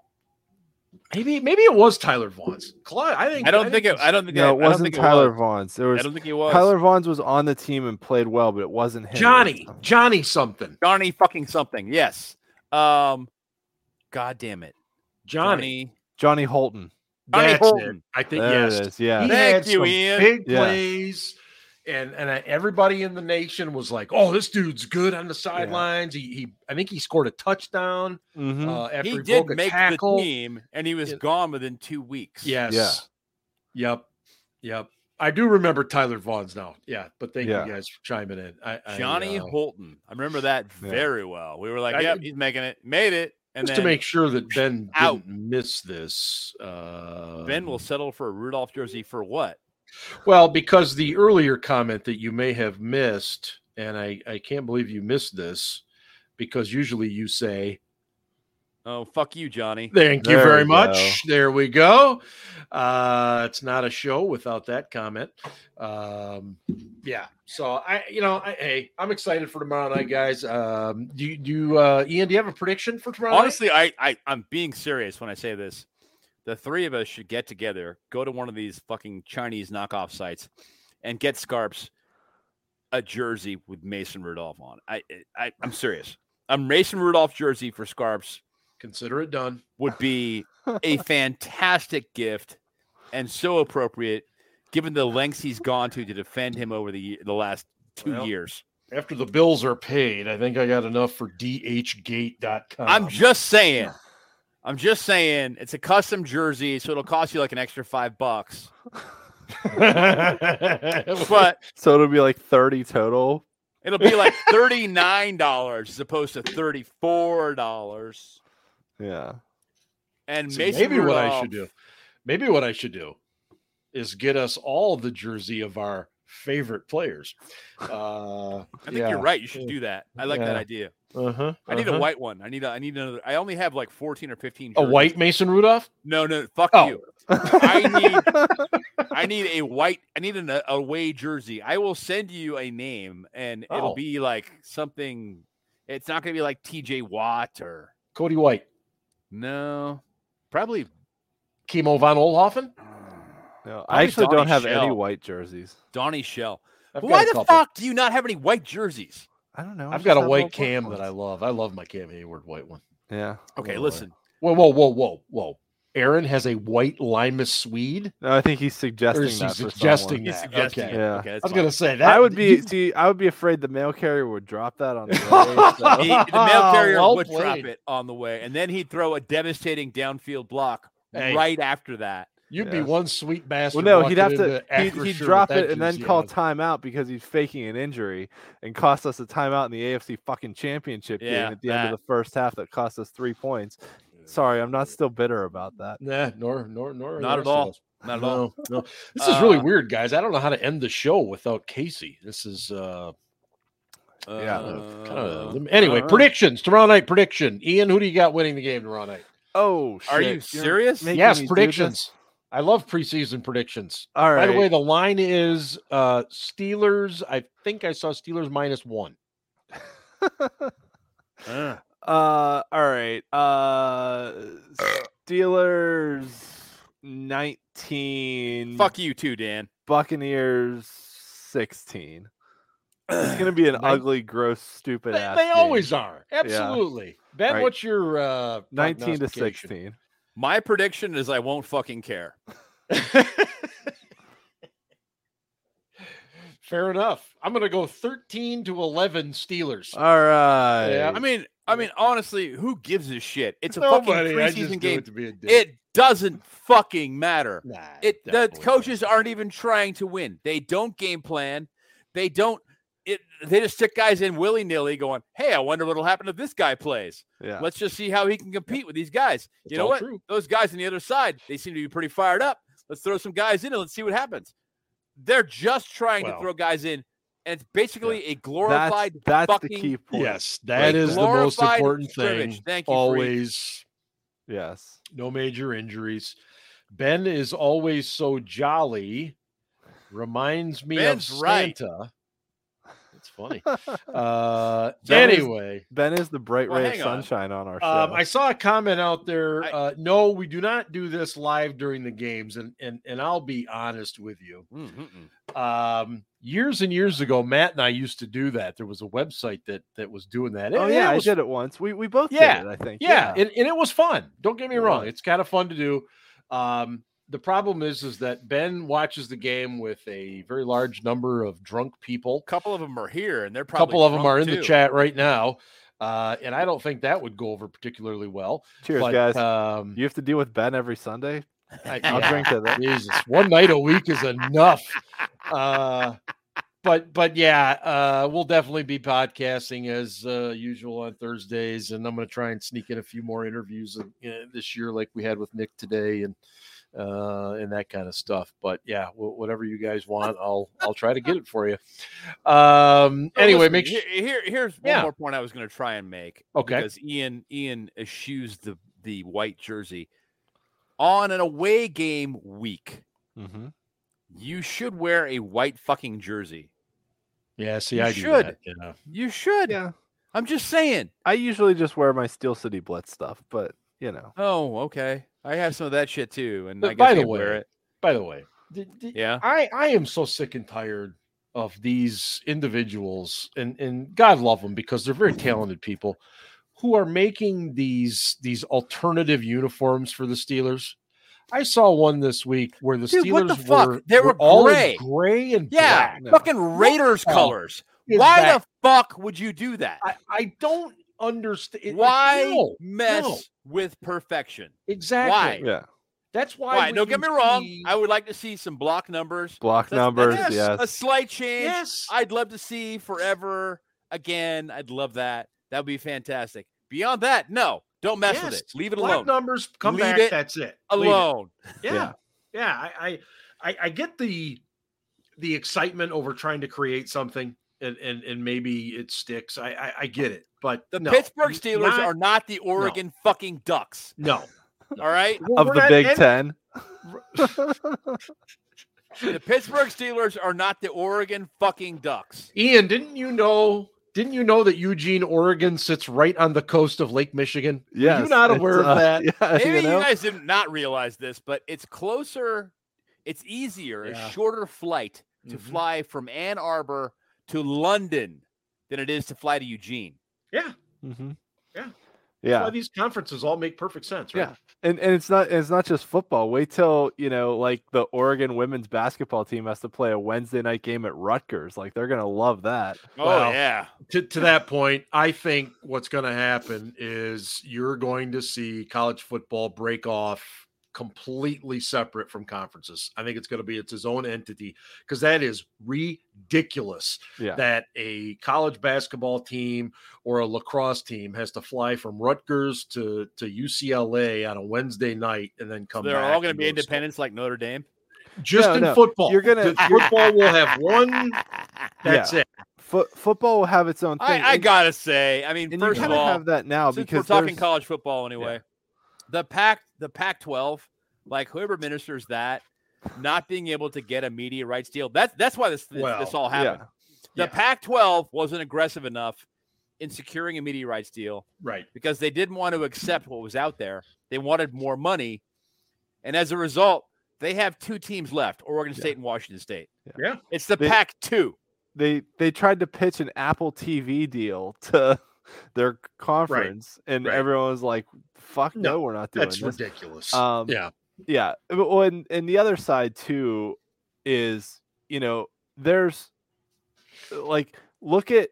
Speaker 1: maybe maybe it was Tyler Vaughn's. Clyde, I think
Speaker 3: I don't think it. I don't think.
Speaker 2: No,
Speaker 3: I,
Speaker 2: it
Speaker 3: I don't
Speaker 2: wasn't
Speaker 3: think
Speaker 2: Tyler
Speaker 3: It was.
Speaker 2: Vaughn's. It
Speaker 3: I
Speaker 2: was
Speaker 3: don't think he was.
Speaker 2: Tyler Vaughn's was on the team and played well, but it wasn't him.
Speaker 1: Johnny, Johnny something.
Speaker 3: Johnny fucking something. Yes. Um. God damn it.
Speaker 1: Johnny.
Speaker 3: Johnny.
Speaker 2: Johnny Holton.
Speaker 3: Johnny
Speaker 1: That's it.
Speaker 3: Holton.
Speaker 1: I think
Speaker 2: There
Speaker 1: yes.
Speaker 2: it is. Yeah.
Speaker 1: He
Speaker 3: Thank
Speaker 1: had
Speaker 3: you,
Speaker 1: some
Speaker 3: Ian.
Speaker 1: big
Speaker 2: Yeah.
Speaker 1: plays, and and I- everybody in the nation was like, "Oh, this dude's good on the sidelines." He, he, I think he scored a touchdown
Speaker 2: Mhm.
Speaker 1: uh, after he,
Speaker 3: He did
Speaker 1: broke a
Speaker 3: make
Speaker 1: tackle.
Speaker 3: the team, and he was
Speaker 1: Yeah.
Speaker 3: gone within two weeks.
Speaker 1: Yes.
Speaker 2: Yeah.
Speaker 1: Yep. Yep. I do remember Tyler Vaughn's now. Yeah, but thank
Speaker 2: Yeah.
Speaker 1: you guys for chiming in. I, I,
Speaker 3: Johnny
Speaker 1: uh,
Speaker 3: Holton. I remember that
Speaker 2: Yeah.
Speaker 3: very well. We were like,
Speaker 1: I-
Speaker 3: "Yep, he's making it. Made it." And
Speaker 1: just
Speaker 3: then
Speaker 1: to make sure that Ben
Speaker 3: out.
Speaker 1: didn't miss this. Uh,
Speaker 3: Ben will settle for a Rudolph jersey for what?
Speaker 1: Well, because the earlier comment that you may have missed, and I, I can't believe you missed this, because usually you say,
Speaker 3: Oh, fuck you, Johnny.
Speaker 1: thank you
Speaker 2: There
Speaker 1: very
Speaker 2: we
Speaker 1: much. There we go. Uh, it's not a show without that comment. Um, yeah. So I, you know, I, hey, I'm excited for tomorrow night, guys. Um, do you, do you, uh, Ian, do you have a prediction for tomorrow
Speaker 3: Honestly, I, I I'm being serious when I say this. The three of us should get together, go to one of these fucking Chinese knockoff sites, and get Scarps a jersey with Mason Rudolph on. I, I I'm serious. A Mason Rudolph jersey for Scarps
Speaker 1: Consider it done.
Speaker 3: would be a fantastic gift and so appropriate, given the lengths he's gone to to defend him over the ye- the last two
Speaker 1: Well,
Speaker 3: years.
Speaker 1: After the bills are paid, I think I got enough for d h gate dot com.
Speaker 3: I'm just saying. I'm just saying it's a custom jersey, so it'll cost you like an extra five bucks. But
Speaker 2: So it'll be like thirty total.
Speaker 3: it'll be like thirty-nine dollars as opposed to thirty-four dollars.
Speaker 2: Yeah.
Speaker 3: And
Speaker 1: See,
Speaker 3: Mason
Speaker 1: maybe what I
Speaker 3: Rudolph-
Speaker 1: should do, maybe what I should do is get us all the jersey of our favorite players. Uh,
Speaker 3: I think
Speaker 2: Yeah.
Speaker 3: you're right. You should do that. I like that
Speaker 2: Yeah.
Speaker 3: idea.
Speaker 1: uh-huh,
Speaker 3: I need
Speaker 1: uh-huh.
Speaker 3: a white one. I need a, I need another. I only have like fourteen or fifteen.
Speaker 1: a
Speaker 3: jerseys.
Speaker 1: white Mason Rudolph.
Speaker 3: No, no, fuck
Speaker 1: Oh.
Speaker 3: you. I need I need a white. I need an a away jersey. I will send you a name, and
Speaker 1: Oh.
Speaker 3: it'll be like something. It's not going to be like T J Watt or
Speaker 1: Cody White,
Speaker 3: no, probably.
Speaker 1: Kimo von Oelhoffen.
Speaker 2: No,
Speaker 3: Probably
Speaker 2: I actually
Speaker 3: Donnie
Speaker 2: don't have any
Speaker 3: Shell.
Speaker 2: white jerseys.
Speaker 3: Donnie Shell.
Speaker 1: I've got
Speaker 3: Why
Speaker 1: a
Speaker 3: the
Speaker 1: couple.
Speaker 3: fuck do you not have any white jerseys?
Speaker 2: I don't know. I
Speaker 1: I've
Speaker 2: just
Speaker 1: got a
Speaker 2: have
Speaker 1: white
Speaker 2: all
Speaker 1: Cam
Speaker 2: ones.
Speaker 1: that I love. I love my Cam Hayward white one.
Speaker 2: Yeah.
Speaker 3: Okay,
Speaker 1: Oh,
Speaker 3: listen.
Speaker 1: Whoa, whoa, whoa, whoa, whoa! Aaron has a white Limas Swede.
Speaker 2: No, I think he's suggesting
Speaker 1: Or is he
Speaker 2: that. For
Speaker 1: suggesting
Speaker 2: someone.
Speaker 3: He's
Speaker 1: that?
Speaker 3: suggesting
Speaker 1: Okay.
Speaker 3: it.
Speaker 2: Yeah.
Speaker 3: Okay, that's
Speaker 1: I was
Speaker 3: fine.
Speaker 1: gonna say that
Speaker 2: I would be
Speaker 1: you-
Speaker 2: see. I would be afraid the mail carrier would drop that on the way. so-
Speaker 3: He- the mail carrier
Speaker 1: Well
Speaker 3: would drop
Speaker 1: played.
Speaker 3: it on the way, and then he'd throw a devastating downfield block
Speaker 1: Hey.
Speaker 3: right after that.
Speaker 1: You'd be
Speaker 2: Yeah.
Speaker 1: one sweet bastard.
Speaker 2: Well, no, he'd
Speaker 1: walking
Speaker 2: have to.
Speaker 1: into
Speaker 2: He'd,
Speaker 1: Acrisure
Speaker 2: he'd
Speaker 1: with
Speaker 2: drop
Speaker 1: that
Speaker 2: it and then
Speaker 1: jersey
Speaker 2: call
Speaker 1: on.
Speaker 2: timeout because he's faking an injury and cost us a timeout in the A F C fucking championship
Speaker 3: Yeah,
Speaker 2: game at the end
Speaker 3: that.
Speaker 2: of the first half that cost us three points. Sorry, I'm not still bitter about that.
Speaker 1: Nah, nor nor nor
Speaker 3: Not
Speaker 1: the
Speaker 3: at
Speaker 1: rest of
Speaker 3: all.
Speaker 1: us.
Speaker 3: Not at all.
Speaker 1: No, no. This is really
Speaker 3: Uh,
Speaker 1: weird, guys. I don't know how to end the show without Casey. This is uh
Speaker 2: Yeah,
Speaker 1: kind
Speaker 3: Uh,
Speaker 1: of anyway.
Speaker 3: all right.
Speaker 1: Predictions tomorrow night. Prediction. Ian, who do you got winning the game tomorrow night?
Speaker 2: Oh, shit.
Speaker 3: Are you
Speaker 2: You're
Speaker 3: serious?
Speaker 2: making
Speaker 1: Yes,
Speaker 2: me do
Speaker 1: predictions.
Speaker 2: this?
Speaker 1: I love preseason predictions.
Speaker 2: All right.
Speaker 1: By the way, the line is uh Steelers. I think I saw Steelers minus one.
Speaker 3: Uh,
Speaker 2: Uh, all right. Uh, Steelers nineteen.
Speaker 3: fuck you too, Dan.
Speaker 2: Buccaneers sixteen. It's gonna be an
Speaker 1: Nin-
Speaker 2: ugly, gross, stupid
Speaker 1: They,
Speaker 2: ass.
Speaker 1: they
Speaker 2: game.
Speaker 1: always are. Absolutely. Ben,
Speaker 2: All right.
Speaker 1: what's your uh
Speaker 2: nineteen to
Speaker 1: prognostication?
Speaker 2: sixteen.
Speaker 3: My prediction is I won't fucking care.
Speaker 1: Fair enough. I'm gonna go thirteen to eleven Steelers.
Speaker 2: All right.
Speaker 1: Yeah,
Speaker 3: I mean, I mean, honestly, who gives a shit? It's a
Speaker 1: Nobody.
Speaker 3: fucking
Speaker 1: I just
Speaker 3: preseason
Speaker 1: do
Speaker 3: game.
Speaker 1: it to be a dick.
Speaker 3: It doesn't fucking matter.
Speaker 1: Nah,
Speaker 3: It the
Speaker 1: definitely
Speaker 3: coaches aren't even trying to win. They don't game plan. They don't. It. They just stick guys in willy nilly, going, "Hey, I wonder what'll happen if this guy plays.
Speaker 2: Yeah.
Speaker 3: Let's just see how he can compete with these guys."
Speaker 1: It's
Speaker 3: you know
Speaker 1: all
Speaker 3: what?
Speaker 1: true.
Speaker 3: Those guys on the other side, they seem to be pretty fired up. Let's throw some guys in and let's see what happens. They're just trying
Speaker 1: Well,
Speaker 3: to throw guys in, and it's basically a
Speaker 2: That's,
Speaker 3: glorified
Speaker 2: that's the
Speaker 3: fucking
Speaker 2: key point.
Speaker 1: Yes, that
Speaker 3: Like
Speaker 1: is the most
Speaker 3: glorified
Speaker 1: important
Speaker 3: scrimmage.
Speaker 1: thing.
Speaker 3: Thank you, Freak.
Speaker 1: Always
Speaker 2: Yes.
Speaker 1: no major injuries. Ben is always so jolly. Reminds me
Speaker 3: Ben's
Speaker 1: of
Speaker 3: right.
Speaker 1: Santa. It's funny. Uh,
Speaker 2: Ben is-
Speaker 1: anyway,
Speaker 2: Ben is the bright
Speaker 3: Well,
Speaker 2: ray of
Speaker 3: hang on.
Speaker 2: sunshine on our show.
Speaker 1: um, I saw a comment out there.
Speaker 3: I-
Speaker 1: Uh, no, we do not do this live during the games, and and and I'll be honest with you.
Speaker 3: Mm-mm-mm.
Speaker 1: Um, years and years ago, Matt and I used to do that. There was a website that that was doing that.
Speaker 2: oh
Speaker 1: And
Speaker 2: yeah,
Speaker 1: it
Speaker 2: I
Speaker 1: was
Speaker 2: did it once. We we both
Speaker 1: Yeah,
Speaker 2: did it, I think.
Speaker 1: Yeah, And, and it was fun. Don't get me
Speaker 2: It
Speaker 1: wrong;
Speaker 2: was.
Speaker 1: it's kind of fun to do. Um, the problem is, is that Ben watches the game with a very large number of drunk people.
Speaker 3: A couple of them are here, and they're
Speaker 1: A
Speaker 3: probably
Speaker 1: couple of them
Speaker 3: drunk,
Speaker 1: are in
Speaker 3: too.
Speaker 1: the chat right now, uh, and I don't think that would go over particularly well.
Speaker 2: Cheers,
Speaker 1: but,
Speaker 2: guys.
Speaker 1: Um,
Speaker 2: You have to deal with Ben every Sunday.
Speaker 1: I,
Speaker 2: I'll
Speaker 1: yeah,
Speaker 2: drink to that.
Speaker 1: Jesus, one night a week is enough. Uh, but but yeah, uh, we'll definitely be podcasting as uh, usual on Thursdays, and I'm going to try and sneak in a few more interviews uh, this year, like we had with Nick today, and uh, and that kind of stuff. But yeah, wh- whatever you guys want, I'll I'll try to get it for you. Um,
Speaker 3: So
Speaker 1: anyway,
Speaker 3: listen,
Speaker 1: make sure.
Speaker 3: here, here- here's one
Speaker 1: Yeah.
Speaker 3: more point I was going to try and make.
Speaker 1: Okay.
Speaker 3: Because Ian Ian eschews the the white jersey on an away game week.
Speaker 2: Mm-hmm.
Speaker 3: You should wear a white fucking jersey.
Speaker 1: Yeah, see,
Speaker 3: You
Speaker 1: I do
Speaker 3: should.
Speaker 1: that. You know.
Speaker 3: You should.
Speaker 2: Yeah.
Speaker 3: I'm just saying.
Speaker 2: I usually just wear my Steel City Blitz stuff, but you know.
Speaker 3: Oh, okay. I have some of that shit too, and
Speaker 1: But
Speaker 3: I guess
Speaker 1: by
Speaker 3: I
Speaker 1: the
Speaker 3: can wear
Speaker 1: way,
Speaker 3: it.
Speaker 1: by the way, did- did-
Speaker 3: Yeah.
Speaker 1: I I am so sick and tired of these individuals, and and God love them because they're very talented people who are making these these alternative uniforms for the Steelers. I saw one this week where the
Speaker 3: Dude,
Speaker 1: Steelers
Speaker 3: what the fuck?
Speaker 1: were
Speaker 3: They were
Speaker 1: all in
Speaker 3: gray.
Speaker 1: gray and
Speaker 3: Yeah,
Speaker 1: black.
Speaker 2: No.
Speaker 3: fucking Raiders
Speaker 1: the
Speaker 3: colors.
Speaker 1: is
Speaker 3: Why
Speaker 1: that?
Speaker 3: the fuck would you do that?
Speaker 1: I, I don't understand.
Speaker 3: Why
Speaker 1: No,
Speaker 3: mess
Speaker 1: no.
Speaker 3: with perfection?
Speaker 1: Exactly.
Speaker 3: Why?
Speaker 2: Yeah.
Speaker 1: That's why.
Speaker 3: Why?
Speaker 1: when
Speaker 3: Don't get
Speaker 1: you
Speaker 3: me wrong.
Speaker 1: see-
Speaker 3: I would like to see some block numbers.
Speaker 2: Block
Speaker 3: That's-
Speaker 2: numbers,
Speaker 3: that's
Speaker 2: yes.
Speaker 3: A slight change.
Speaker 1: Yes.
Speaker 3: I'd love to see forever again. I'd love that. That would be fantastic. Beyond that, no. Don't mess with
Speaker 1: Yes.
Speaker 3: it. Leave it
Speaker 1: Black
Speaker 3: alone.
Speaker 1: numbers come
Speaker 3: Leave
Speaker 1: back.
Speaker 3: it
Speaker 1: That's it. Leave it.
Speaker 3: Alone.
Speaker 1: Yeah,
Speaker 2: Yeah.
Speaker 1: yeah. I, I, I, I get the the excitement over trying to create something, and and and maybe it sticks. I I, I get it, but
Speaker 3: The
Speaker 1: no,
Speaker 3: Pittsburgh
Speaker 1: n-
Speaker 3: Steelers
Speaker 1: not-
Speaker 3: are not the Oregon fucking Ducks.
Speaker 1: no.
Speaker 3: All right.
Speaker 1: Well,
Speaker 2: Of
Speaker 1: we're
Speaker 2: the
Speaker 1: not-
Speaker 2: Big
Speaker 1: and-
Speaker 2: Ten.
Speaker 3: The Pittsburgh Steelers are not the Oregon fucking Ducks.
Speaker 1: Ian, didn't you know? Didn't you know that Eugene, Oregon, sits right on the coast of Lake Michigan?
Speaker 2: Yes.
Speaker 1: Are you not
Speaker 2: it's,
Speaker 1: aware of
Speaker 2: uh,
Speaker 1: that?
Speaker 2: Yeah,
Speaker 3: Maybe
Speaker 2: you
Speaker 3: you,
Speaker 2: know?
Speaker 3: guys did not realize this, but it's closer, it's easier,
Speaker 1: Yeah.
Speaker 3: a shorter flight to
Speaker 1: Mhm.
Speaker 3: fly from Ann Arbor to London than it is to fly to Eugene.
Speaker 1: Yeah,
Speaker 2: Mhm.
Speaker 1: Yeah. that's
Speaker 2: Yeah.
Speaker 1: why these conferences all make perfect sense, right?
Speaker 2: Yeah. And and it's not it's not just football. Wait till, you know, like the Oregon women's basketball team has to play a Wednesday night game at Rutgers. Like they're gonna love that.
Speaker 3: Oh,
Speaker 1: Well,
Speaker 3: yeah.
Speaker 1: To, to that point, I think what's going to happen is you're going to see college football break off completely separate from conferences. I think it's going to be its own entity because that is ridiculous
Speaker 2: Yeah.
Speaker 1: that a college basketball team or a lacrosse team has to fly from Rutgers to, to U C L A on a Wednesday night and then come
Speaker 3: They're
Speaker 1: back
Speaker 3: all going to
Speaker 1: and
Speaker 3: be
Speaker 1: go to school.
Speaker 3: independents like Notre Dame.
Speaker 1: Just
Speaker 2: No,
Speaker 1: in
Speaker 2: no.
Speaker 1: football.
Speaker 2: You're gonna-
Speaker 1: The football will have one. That's it.
Speaker 2: Fo- football will have its own thing.
Speaker 3: I, I
Speaker 2: and,
Speaker 3: got to say, I mean,
Speaker 2: and you
Speaker 3: first of
Speaker 2: kind of
Speaker 3: all,
Speaker 2: have that now
Speaker 3: since
Speaker 2: because
Speaker 3: we're talking
Speaker 2: there's-
Speaker 3: college football anyway, the Pac the Pac twelve, like whoever administers that, not being able to get a media rights deal. That's that's why this this,
Speaker 1: Well,
Speaker 3: this all happened.
Speaker 2: Yeah.
Speaker 3: The
Speaker 1: Yeah.
Speaker 3: Pac twelve wasn't aggressive enough in securing a media rights deal
Speaker 1: Right.
Speaker 3: because they didn't want to accept what was out there. They wanted more money, and as a result, they have two teams left: Oregon State
Speaker 2: Yeah.
Speaker 3: and Washington State.
Speaker 1: Yeah.
Speaker 3: It's the
Speaker 2: They-
Speaker 3: Pac two.
Speaker 2: They they tried to pitch an Apple T V deal to their conference, and
Speaker 1: right.
Speaker 2: everyone was like, "Fuck no,
Speaker 1: No,
Speaker 2: we're not doing
Speaker 1: That's
Speaker 2: this."
Speaker 1: ridiculous.
Speaker 2: Um,
Speaker 1: yeah.
Speaker 2: Yeah. Well, and, and the other side too is, you know, there's like, look at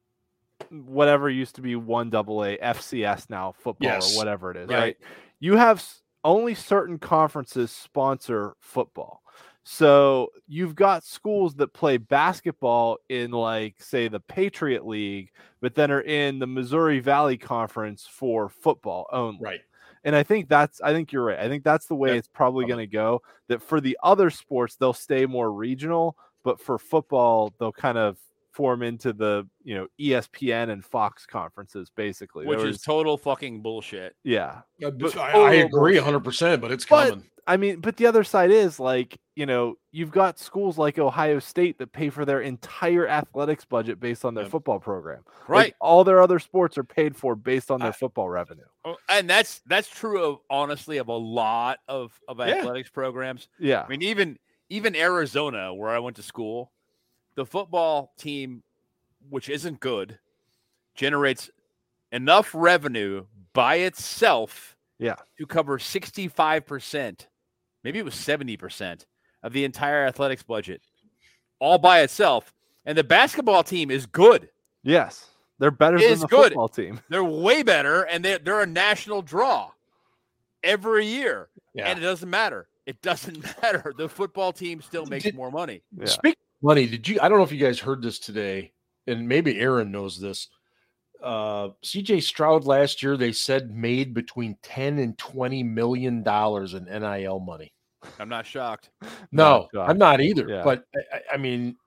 Speaker 2: whatever used to be one double A F C S now football
Speaker 1: Yes.
Speaker 2: or whatever it is,
Speaker 1: Right.
Speaker 2: right? You have s- only certain conferences sponsor football. So you've got schools that play basketball in, like, say, the Patriot League, but then are in the Missouri Valley Conference for football only.
Speaker 1: Right.
Speaker 2: And I think that's, I think you're right. I think that's the way
Speaker 1: Yeah,
Speaker 2: it's probably going to go. That for the other sports, they'll stay more regional, but for football, they'll kind of form into the, you know, E S P N and Fox conferences, basically.
Speaker 3: Which
Speaker 2: There
Speaker 3: is
Speaker 2: was-
Speaker 3: total fucking bullshit.
Speaker 2: yeah.
Speaker 1: I,
Speaker 2: But-
Speaker 1: I
Speaker 2: oh,
Speaker 1: agree
Speaker 2: bullshit.
Speaker 1: one hundred percent, but it's
Speaker 2: But-
Speaker 1: coming.
Speaker 2: I mean, but the other side is, like, you know, you've got schools like Ohio State that pay for their entire athletics budget based on their
Speaker 1: Yep.
Speaker 2: football program.
Speaker 3: Right.
Speaker 2: Like, all their other sports are paid for based on their
Speaker 3: I-
Speaker 2: football revenue.
Speaker 3: Oh, and that's that's true of honestly of a lot of, of
Speaker 1: Yeah.
Speaker 3: athletics programs.
Speaker 2: Yeah.
Speaker 3: I mean, even even Arizona, where I went to school, the football team, which isn't good, generates enough revenue by itself
Speaker 2: Yeah.
Speaker 3: to cover sixty-five percent, maybe it was seventy percent of the entire athletics budget, all by itself. And the basketball team is good.
Speaker 2: Yes. They're better
Speaker 3: Is
Speaker 2: than the
Speaker 3: good.
Speaker 2: football team.
Speaker 3: They're way better, and they're, they're a national draw every year.
Speaker 1: Yeah.
Speaker 3: And it doesn't matter. It doesn't matter. The football team still makes
Speaker 1: Did-
Speaker 3: more money.
Speaker 2: Yeah.
Speaker 1: Speaking of money, did you? I don't know if you guys heard this today, and maybe Aaron knows this. Uh, C J Stroud last year, they said made between ten and twenty million dollars in N I L money.
Speaker 3: I'm not shocked.
Speaker 1: No,
Speaker 2: God.
Speaker 1: I'm not either.
Speaker 2: Yeah.
Speaker 1: But I, I mean,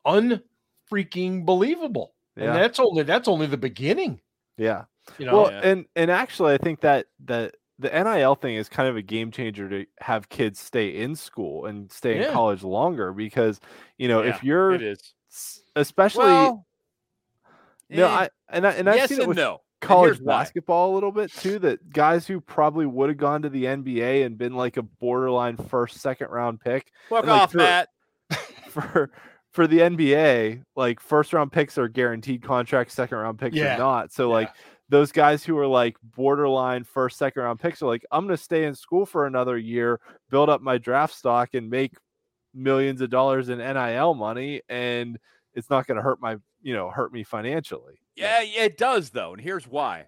Speaker 1: unfreaking believable.
Speaker 2: Yeah.
Speaker 1: And that's only that's only the beginning.
Speaker 2: Yeah.
Speaker 1: You know,
Speaker 2: Well,
Speaker 3: Yeah.
Speaker 2: and and actually, I think that that the N I L thing is kind of a game changer to have kids stay in school and stay
Speaker 1: Yeah.
Speaker 2: in college longer, because, you know,
Speaker 3: Yeah,
Speaker 2: if you're
Speaker 3: It is.
Speaker 2: s- especially
Speaker 3: Well,
Speaker 2: no,
Speaker 3: eh,
Speaker 2: I and I and I've
Speaker 3: yes
Speaker 2: seen it
Speaker 3: and
Speaker 2: with
Speaker 3: no. And
Speaker 2: college
Speaker 3: here's why.
Speaker 2: basketball a little bit too, that guys who probably would have gone to the N B A and been like a borderline first, second round pick
Speaker 3: Fuck
Speaker 2: and, like,
Speaker 3: off,
Speaker 2: for-
Speaker 3: Matt.
Speaker 2: for for the N B A, like, first round picks are guaranteed contracts, second round picks
Speaker 1: Yeah.
Speaker 2: are not. So
Speaker 1: Yeah.
Speaker 2: like those guys who are like borderline first, second round picks are like, I'm going to stay in school for another year, build up my draft stock, and make millions of dollars in N I L money, and it's not going to hurt my, you know, hurt me financially.
Speaker 3: Yeah, yeah, it does though, and here's why.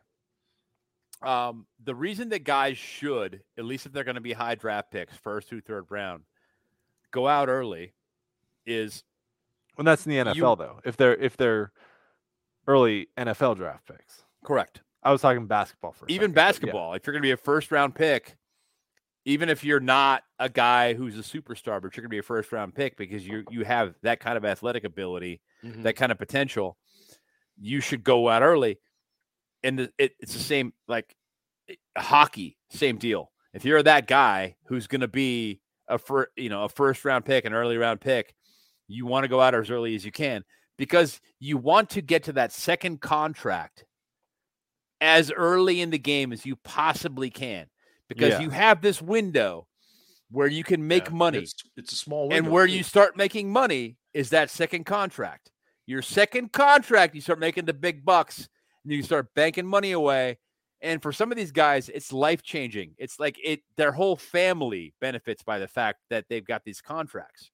Speaker 3: Um, the reason that guys should, at least if they're going to be high draft picks, first through third round, go out early, is
Speaker 2: When that's in the N F L
Speaker 3: You-
Speaker 2: though, if they're if they're early N F L draft picks.
Speaker 3: correct.
Speaker 2: I was talking basketball for a
Speaker 3: Even
Speaker 2: second, but yeah.
Speaker 3: basketball, if you're going to be a first round pick, even if you're not a guy who's a superstar, but you're going to be a first round pick because you you have that kind of athletic ability,
Speaker 1: Mhm.
Speaker 3: that kind of potential, you should go out early. And the, it, it's the same, like it- hockey, same deal. If you're that guy who's going to be a fir, you know, a first round pick, an early round pick, you want to go out as early as you can because you want to get to that second contract as early in the game as you possibly can, because
Speaker 2: Yeah.
Speaker 3: you have this window where you can make
Speaker 1: Yeah,
Speaker 3: money.
Speaker 1: It's, it's a small
Speaker 3: And
Speaker 1: window,
Speaker 3: where
Speaker 1: too.
Speaker 3: you start making money is that second contract. Your second contract, you start making the big bucks, and you start banking money away. And for some of these guys, it's life changing. It's like it their whole family benefits by the fact that they've got these contracts.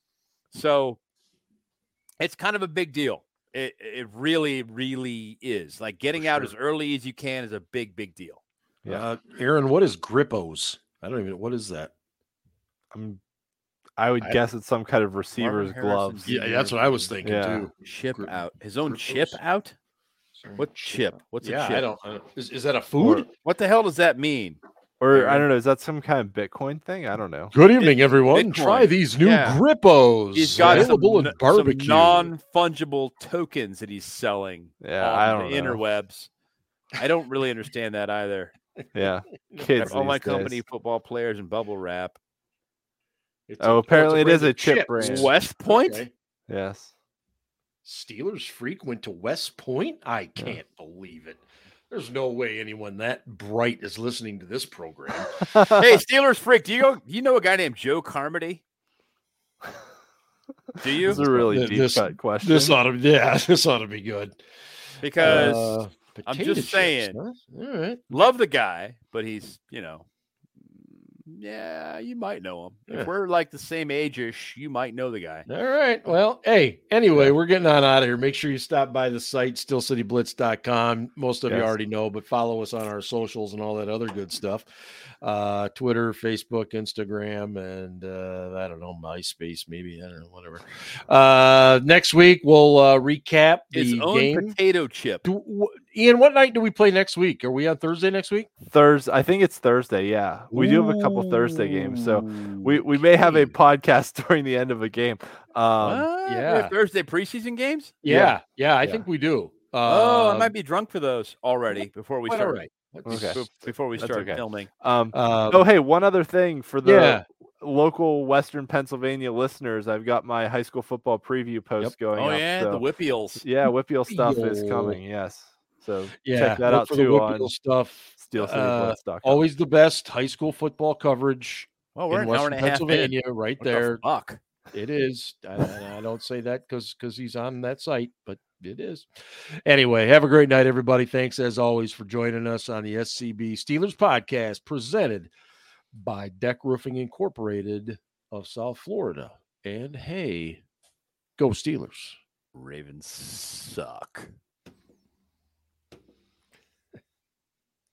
Speaker 3: So it's kind of a big deal. It it really, really is. Like getting
Speaker 1: For
Speaker 3: out
Speaker 1: sure.
Speaker 3: as early as you can is a big, big deal.
Speaker 2: Yeah.
Speaker 1: Uh, Aaron, what is Grippos? I don't even. What is that?
Speaker 2: I'm, I would
Speaker 1: I-
Speaker 2: guess it's some kind of receiver's
Speaker 3: Harrison
Speaker 2: gloves.
Speaker 3: Junior
Speaker 1: Yeah, that's what I was thinking
Speaker 2: Yeah.
Speaker 1: too.
Speaker 3: Chip
Speaker 1: Gri-
Speaker 3: out. His own
Speaker 1: Grippos.
Speaker 3: chip out? What chip? What's
Speaker 1: yeah,
Speaker 3: a chip?
Speaker 1: I don't. I don't is, is that a food?
Speaker 3: What the hell does that mean?
Speaker 2: Or I
Speaker 3: Aaron.
Speaker 2: don't know, is that some kind of Bitcoin thing? I don't know.
Speaker 1: Good evening, everyone.
Speaker 3: Bitcoin.
Speaker 1: Try these new
Speaker 3: Yeah.
Speaker 1: Grippos.
Speaker 3: He's got some,
Speaker 1: available in
Speaker 3: n-
Speaker 1: barbecue.
Speaker 3: some non-fungible tokens that he's selling
Speaker 2: Yeah,
Speaker 3: on
Speaker 2: I
Speaker 3: the
Speaker 2: don't know.
Speaker 3: interwebs. I don't really understand that either.
Speaker 2: Yeah, kids.
Speaker 3: All
Speaker 2: these
Speaker 3: my
Speaker 2: days.
Speaker 3: company football players in bubble wrap.
Speaker 1: It's
Speaker 2: Oh,
Speaker 1: a-
Speaker 2: apparently
Speaker 1: it's
Speaker 2: it is
Speaker 1: brand
Speaker 2: a
Speaker 1: of
Speaker 2: chip
Speaker 1: chips.
Speaker 2: brand.
Speaker 3: West Point?
Speaker 1: Okay.
Speaker 2: Yes.
Speaker 1: Steelers freak went to West Point? I can't believe it. There's no way anyone that bright is listening to this program.
Speaker 3: Hey, Steelers freak, do you go, you know a guy named Joe Carmody? Do you?
Speaker 2: This is a really
Speaker 1: This-
Speaker 2: deep
Speaker 1: this-
Speaker 2: cut question.
Speaker 1: This ought to, yeah, this ought to be good.
Speaker 3: Because
Speaker 1: Uh,
Speaker 3: I'm
Speaker 1: potato
Speaker 3: just
Speaker 1: chips,
Speaker 3: saying.
Speaker 1: huh? All right.
Speaker 3: love the guy, but he's, you know, yeah, you might know him.
Speaker 1: Yeah.
Speaker 3: If we're like the same age-ish, you might know the guy.
Speaker 1: All right. Well, hey, anyway, we're getting on out of here. Make sure you stop by the site, steel city blitz dot com. Most of you
Speaker 2: Yes.
Speaker 1: already know, but follow us on our socials and all that other good stuff. Uh, Twitter, Facebook, Instagram, and uh, I don't know, MySpace, maybe. I don't know, whatever. Uh, next week, we'll uh, recap
Speaker 3: His
Speaker 1: the
Speaker 3: own
Speaker 1: game.
Speaker 3: potato chip.
Speaker 1: Do, w- Ian, what night do we play next week? Are we on Thursday next week?
Speaker 2: Thursday. I think it's Thursday. Yeah, we do have a couple Thursday games, so we we may have a
Speaker 1: Okay.
Speaker 2: podcast during the end of a game. Um,
Speaker 3: What? We have
Speaker 1: yeah.
Speaker 3: Thursday preseason games?
Speaker 1: Yeah, yeah, I
Speaker 2: Yeah.
Speaker 1: think we do.
Speaker 3: Oh, I
Speaker 1: Uh,
Speaker 3: might be drunk for those already before we
Speaker 1: quite
Speaker 3: start.
Speaker 1: all right.
Speaker 2: Okay.
Speaker 3: be- Before we
Speaker 2: That's
Speaker 3: start
Speaker 2: okay.
Speaker 3: filming.
Speaker 2: um,
Speaker 1: Um,
Speaker 2: oh, hey, one other thing for the
Speaker 1: yeah.
Speaker 2: local Western Pennsylvania listeners, I've got my high school football preview post going
Speaker 3: Oh
Speaker 2: up.
Speaker 3: yeah,
Speaker 2: so-
Speaker 3: the Whippeals.
Speaker 2: yeah, Whippeal stuff is
Speaker 1: Whippeal.
Speaker 2: coming. Yes, so
Speaker 1: Yeah,
Speaker 2: check that
Speaker 1: look
Speaker 2: out
Speaker 1: for the
Speaker 2: too
Speaker 1: Whippeal
Speaker 2: on
Speaker 1: stuff.
Speaker 2: steel city
Speaker 1: Uh,
Speaker 2: blitz dot com.
Speaker 1: Always the best high school football coverage
Speaker 3: Well, we're
Speaker 1: in
Speaker 3: an hour
Speaker 1: Western
Speaker 3: and a half in.
Speaker 1: Pennsylvania, right
Speaker 3: What the
Speaker 1: there.
Speaker 3: fuck?
Speaker 1: It is. I, I don't say that because because he's on that site, but it is. Anyway, have a great night, everybody. Thanks as always for joining us on the S C B Steelers podcast presented by Deck Roofing Incorporated of South Florida. And hey, go Steelers.
Speaker 3: Ravens suck.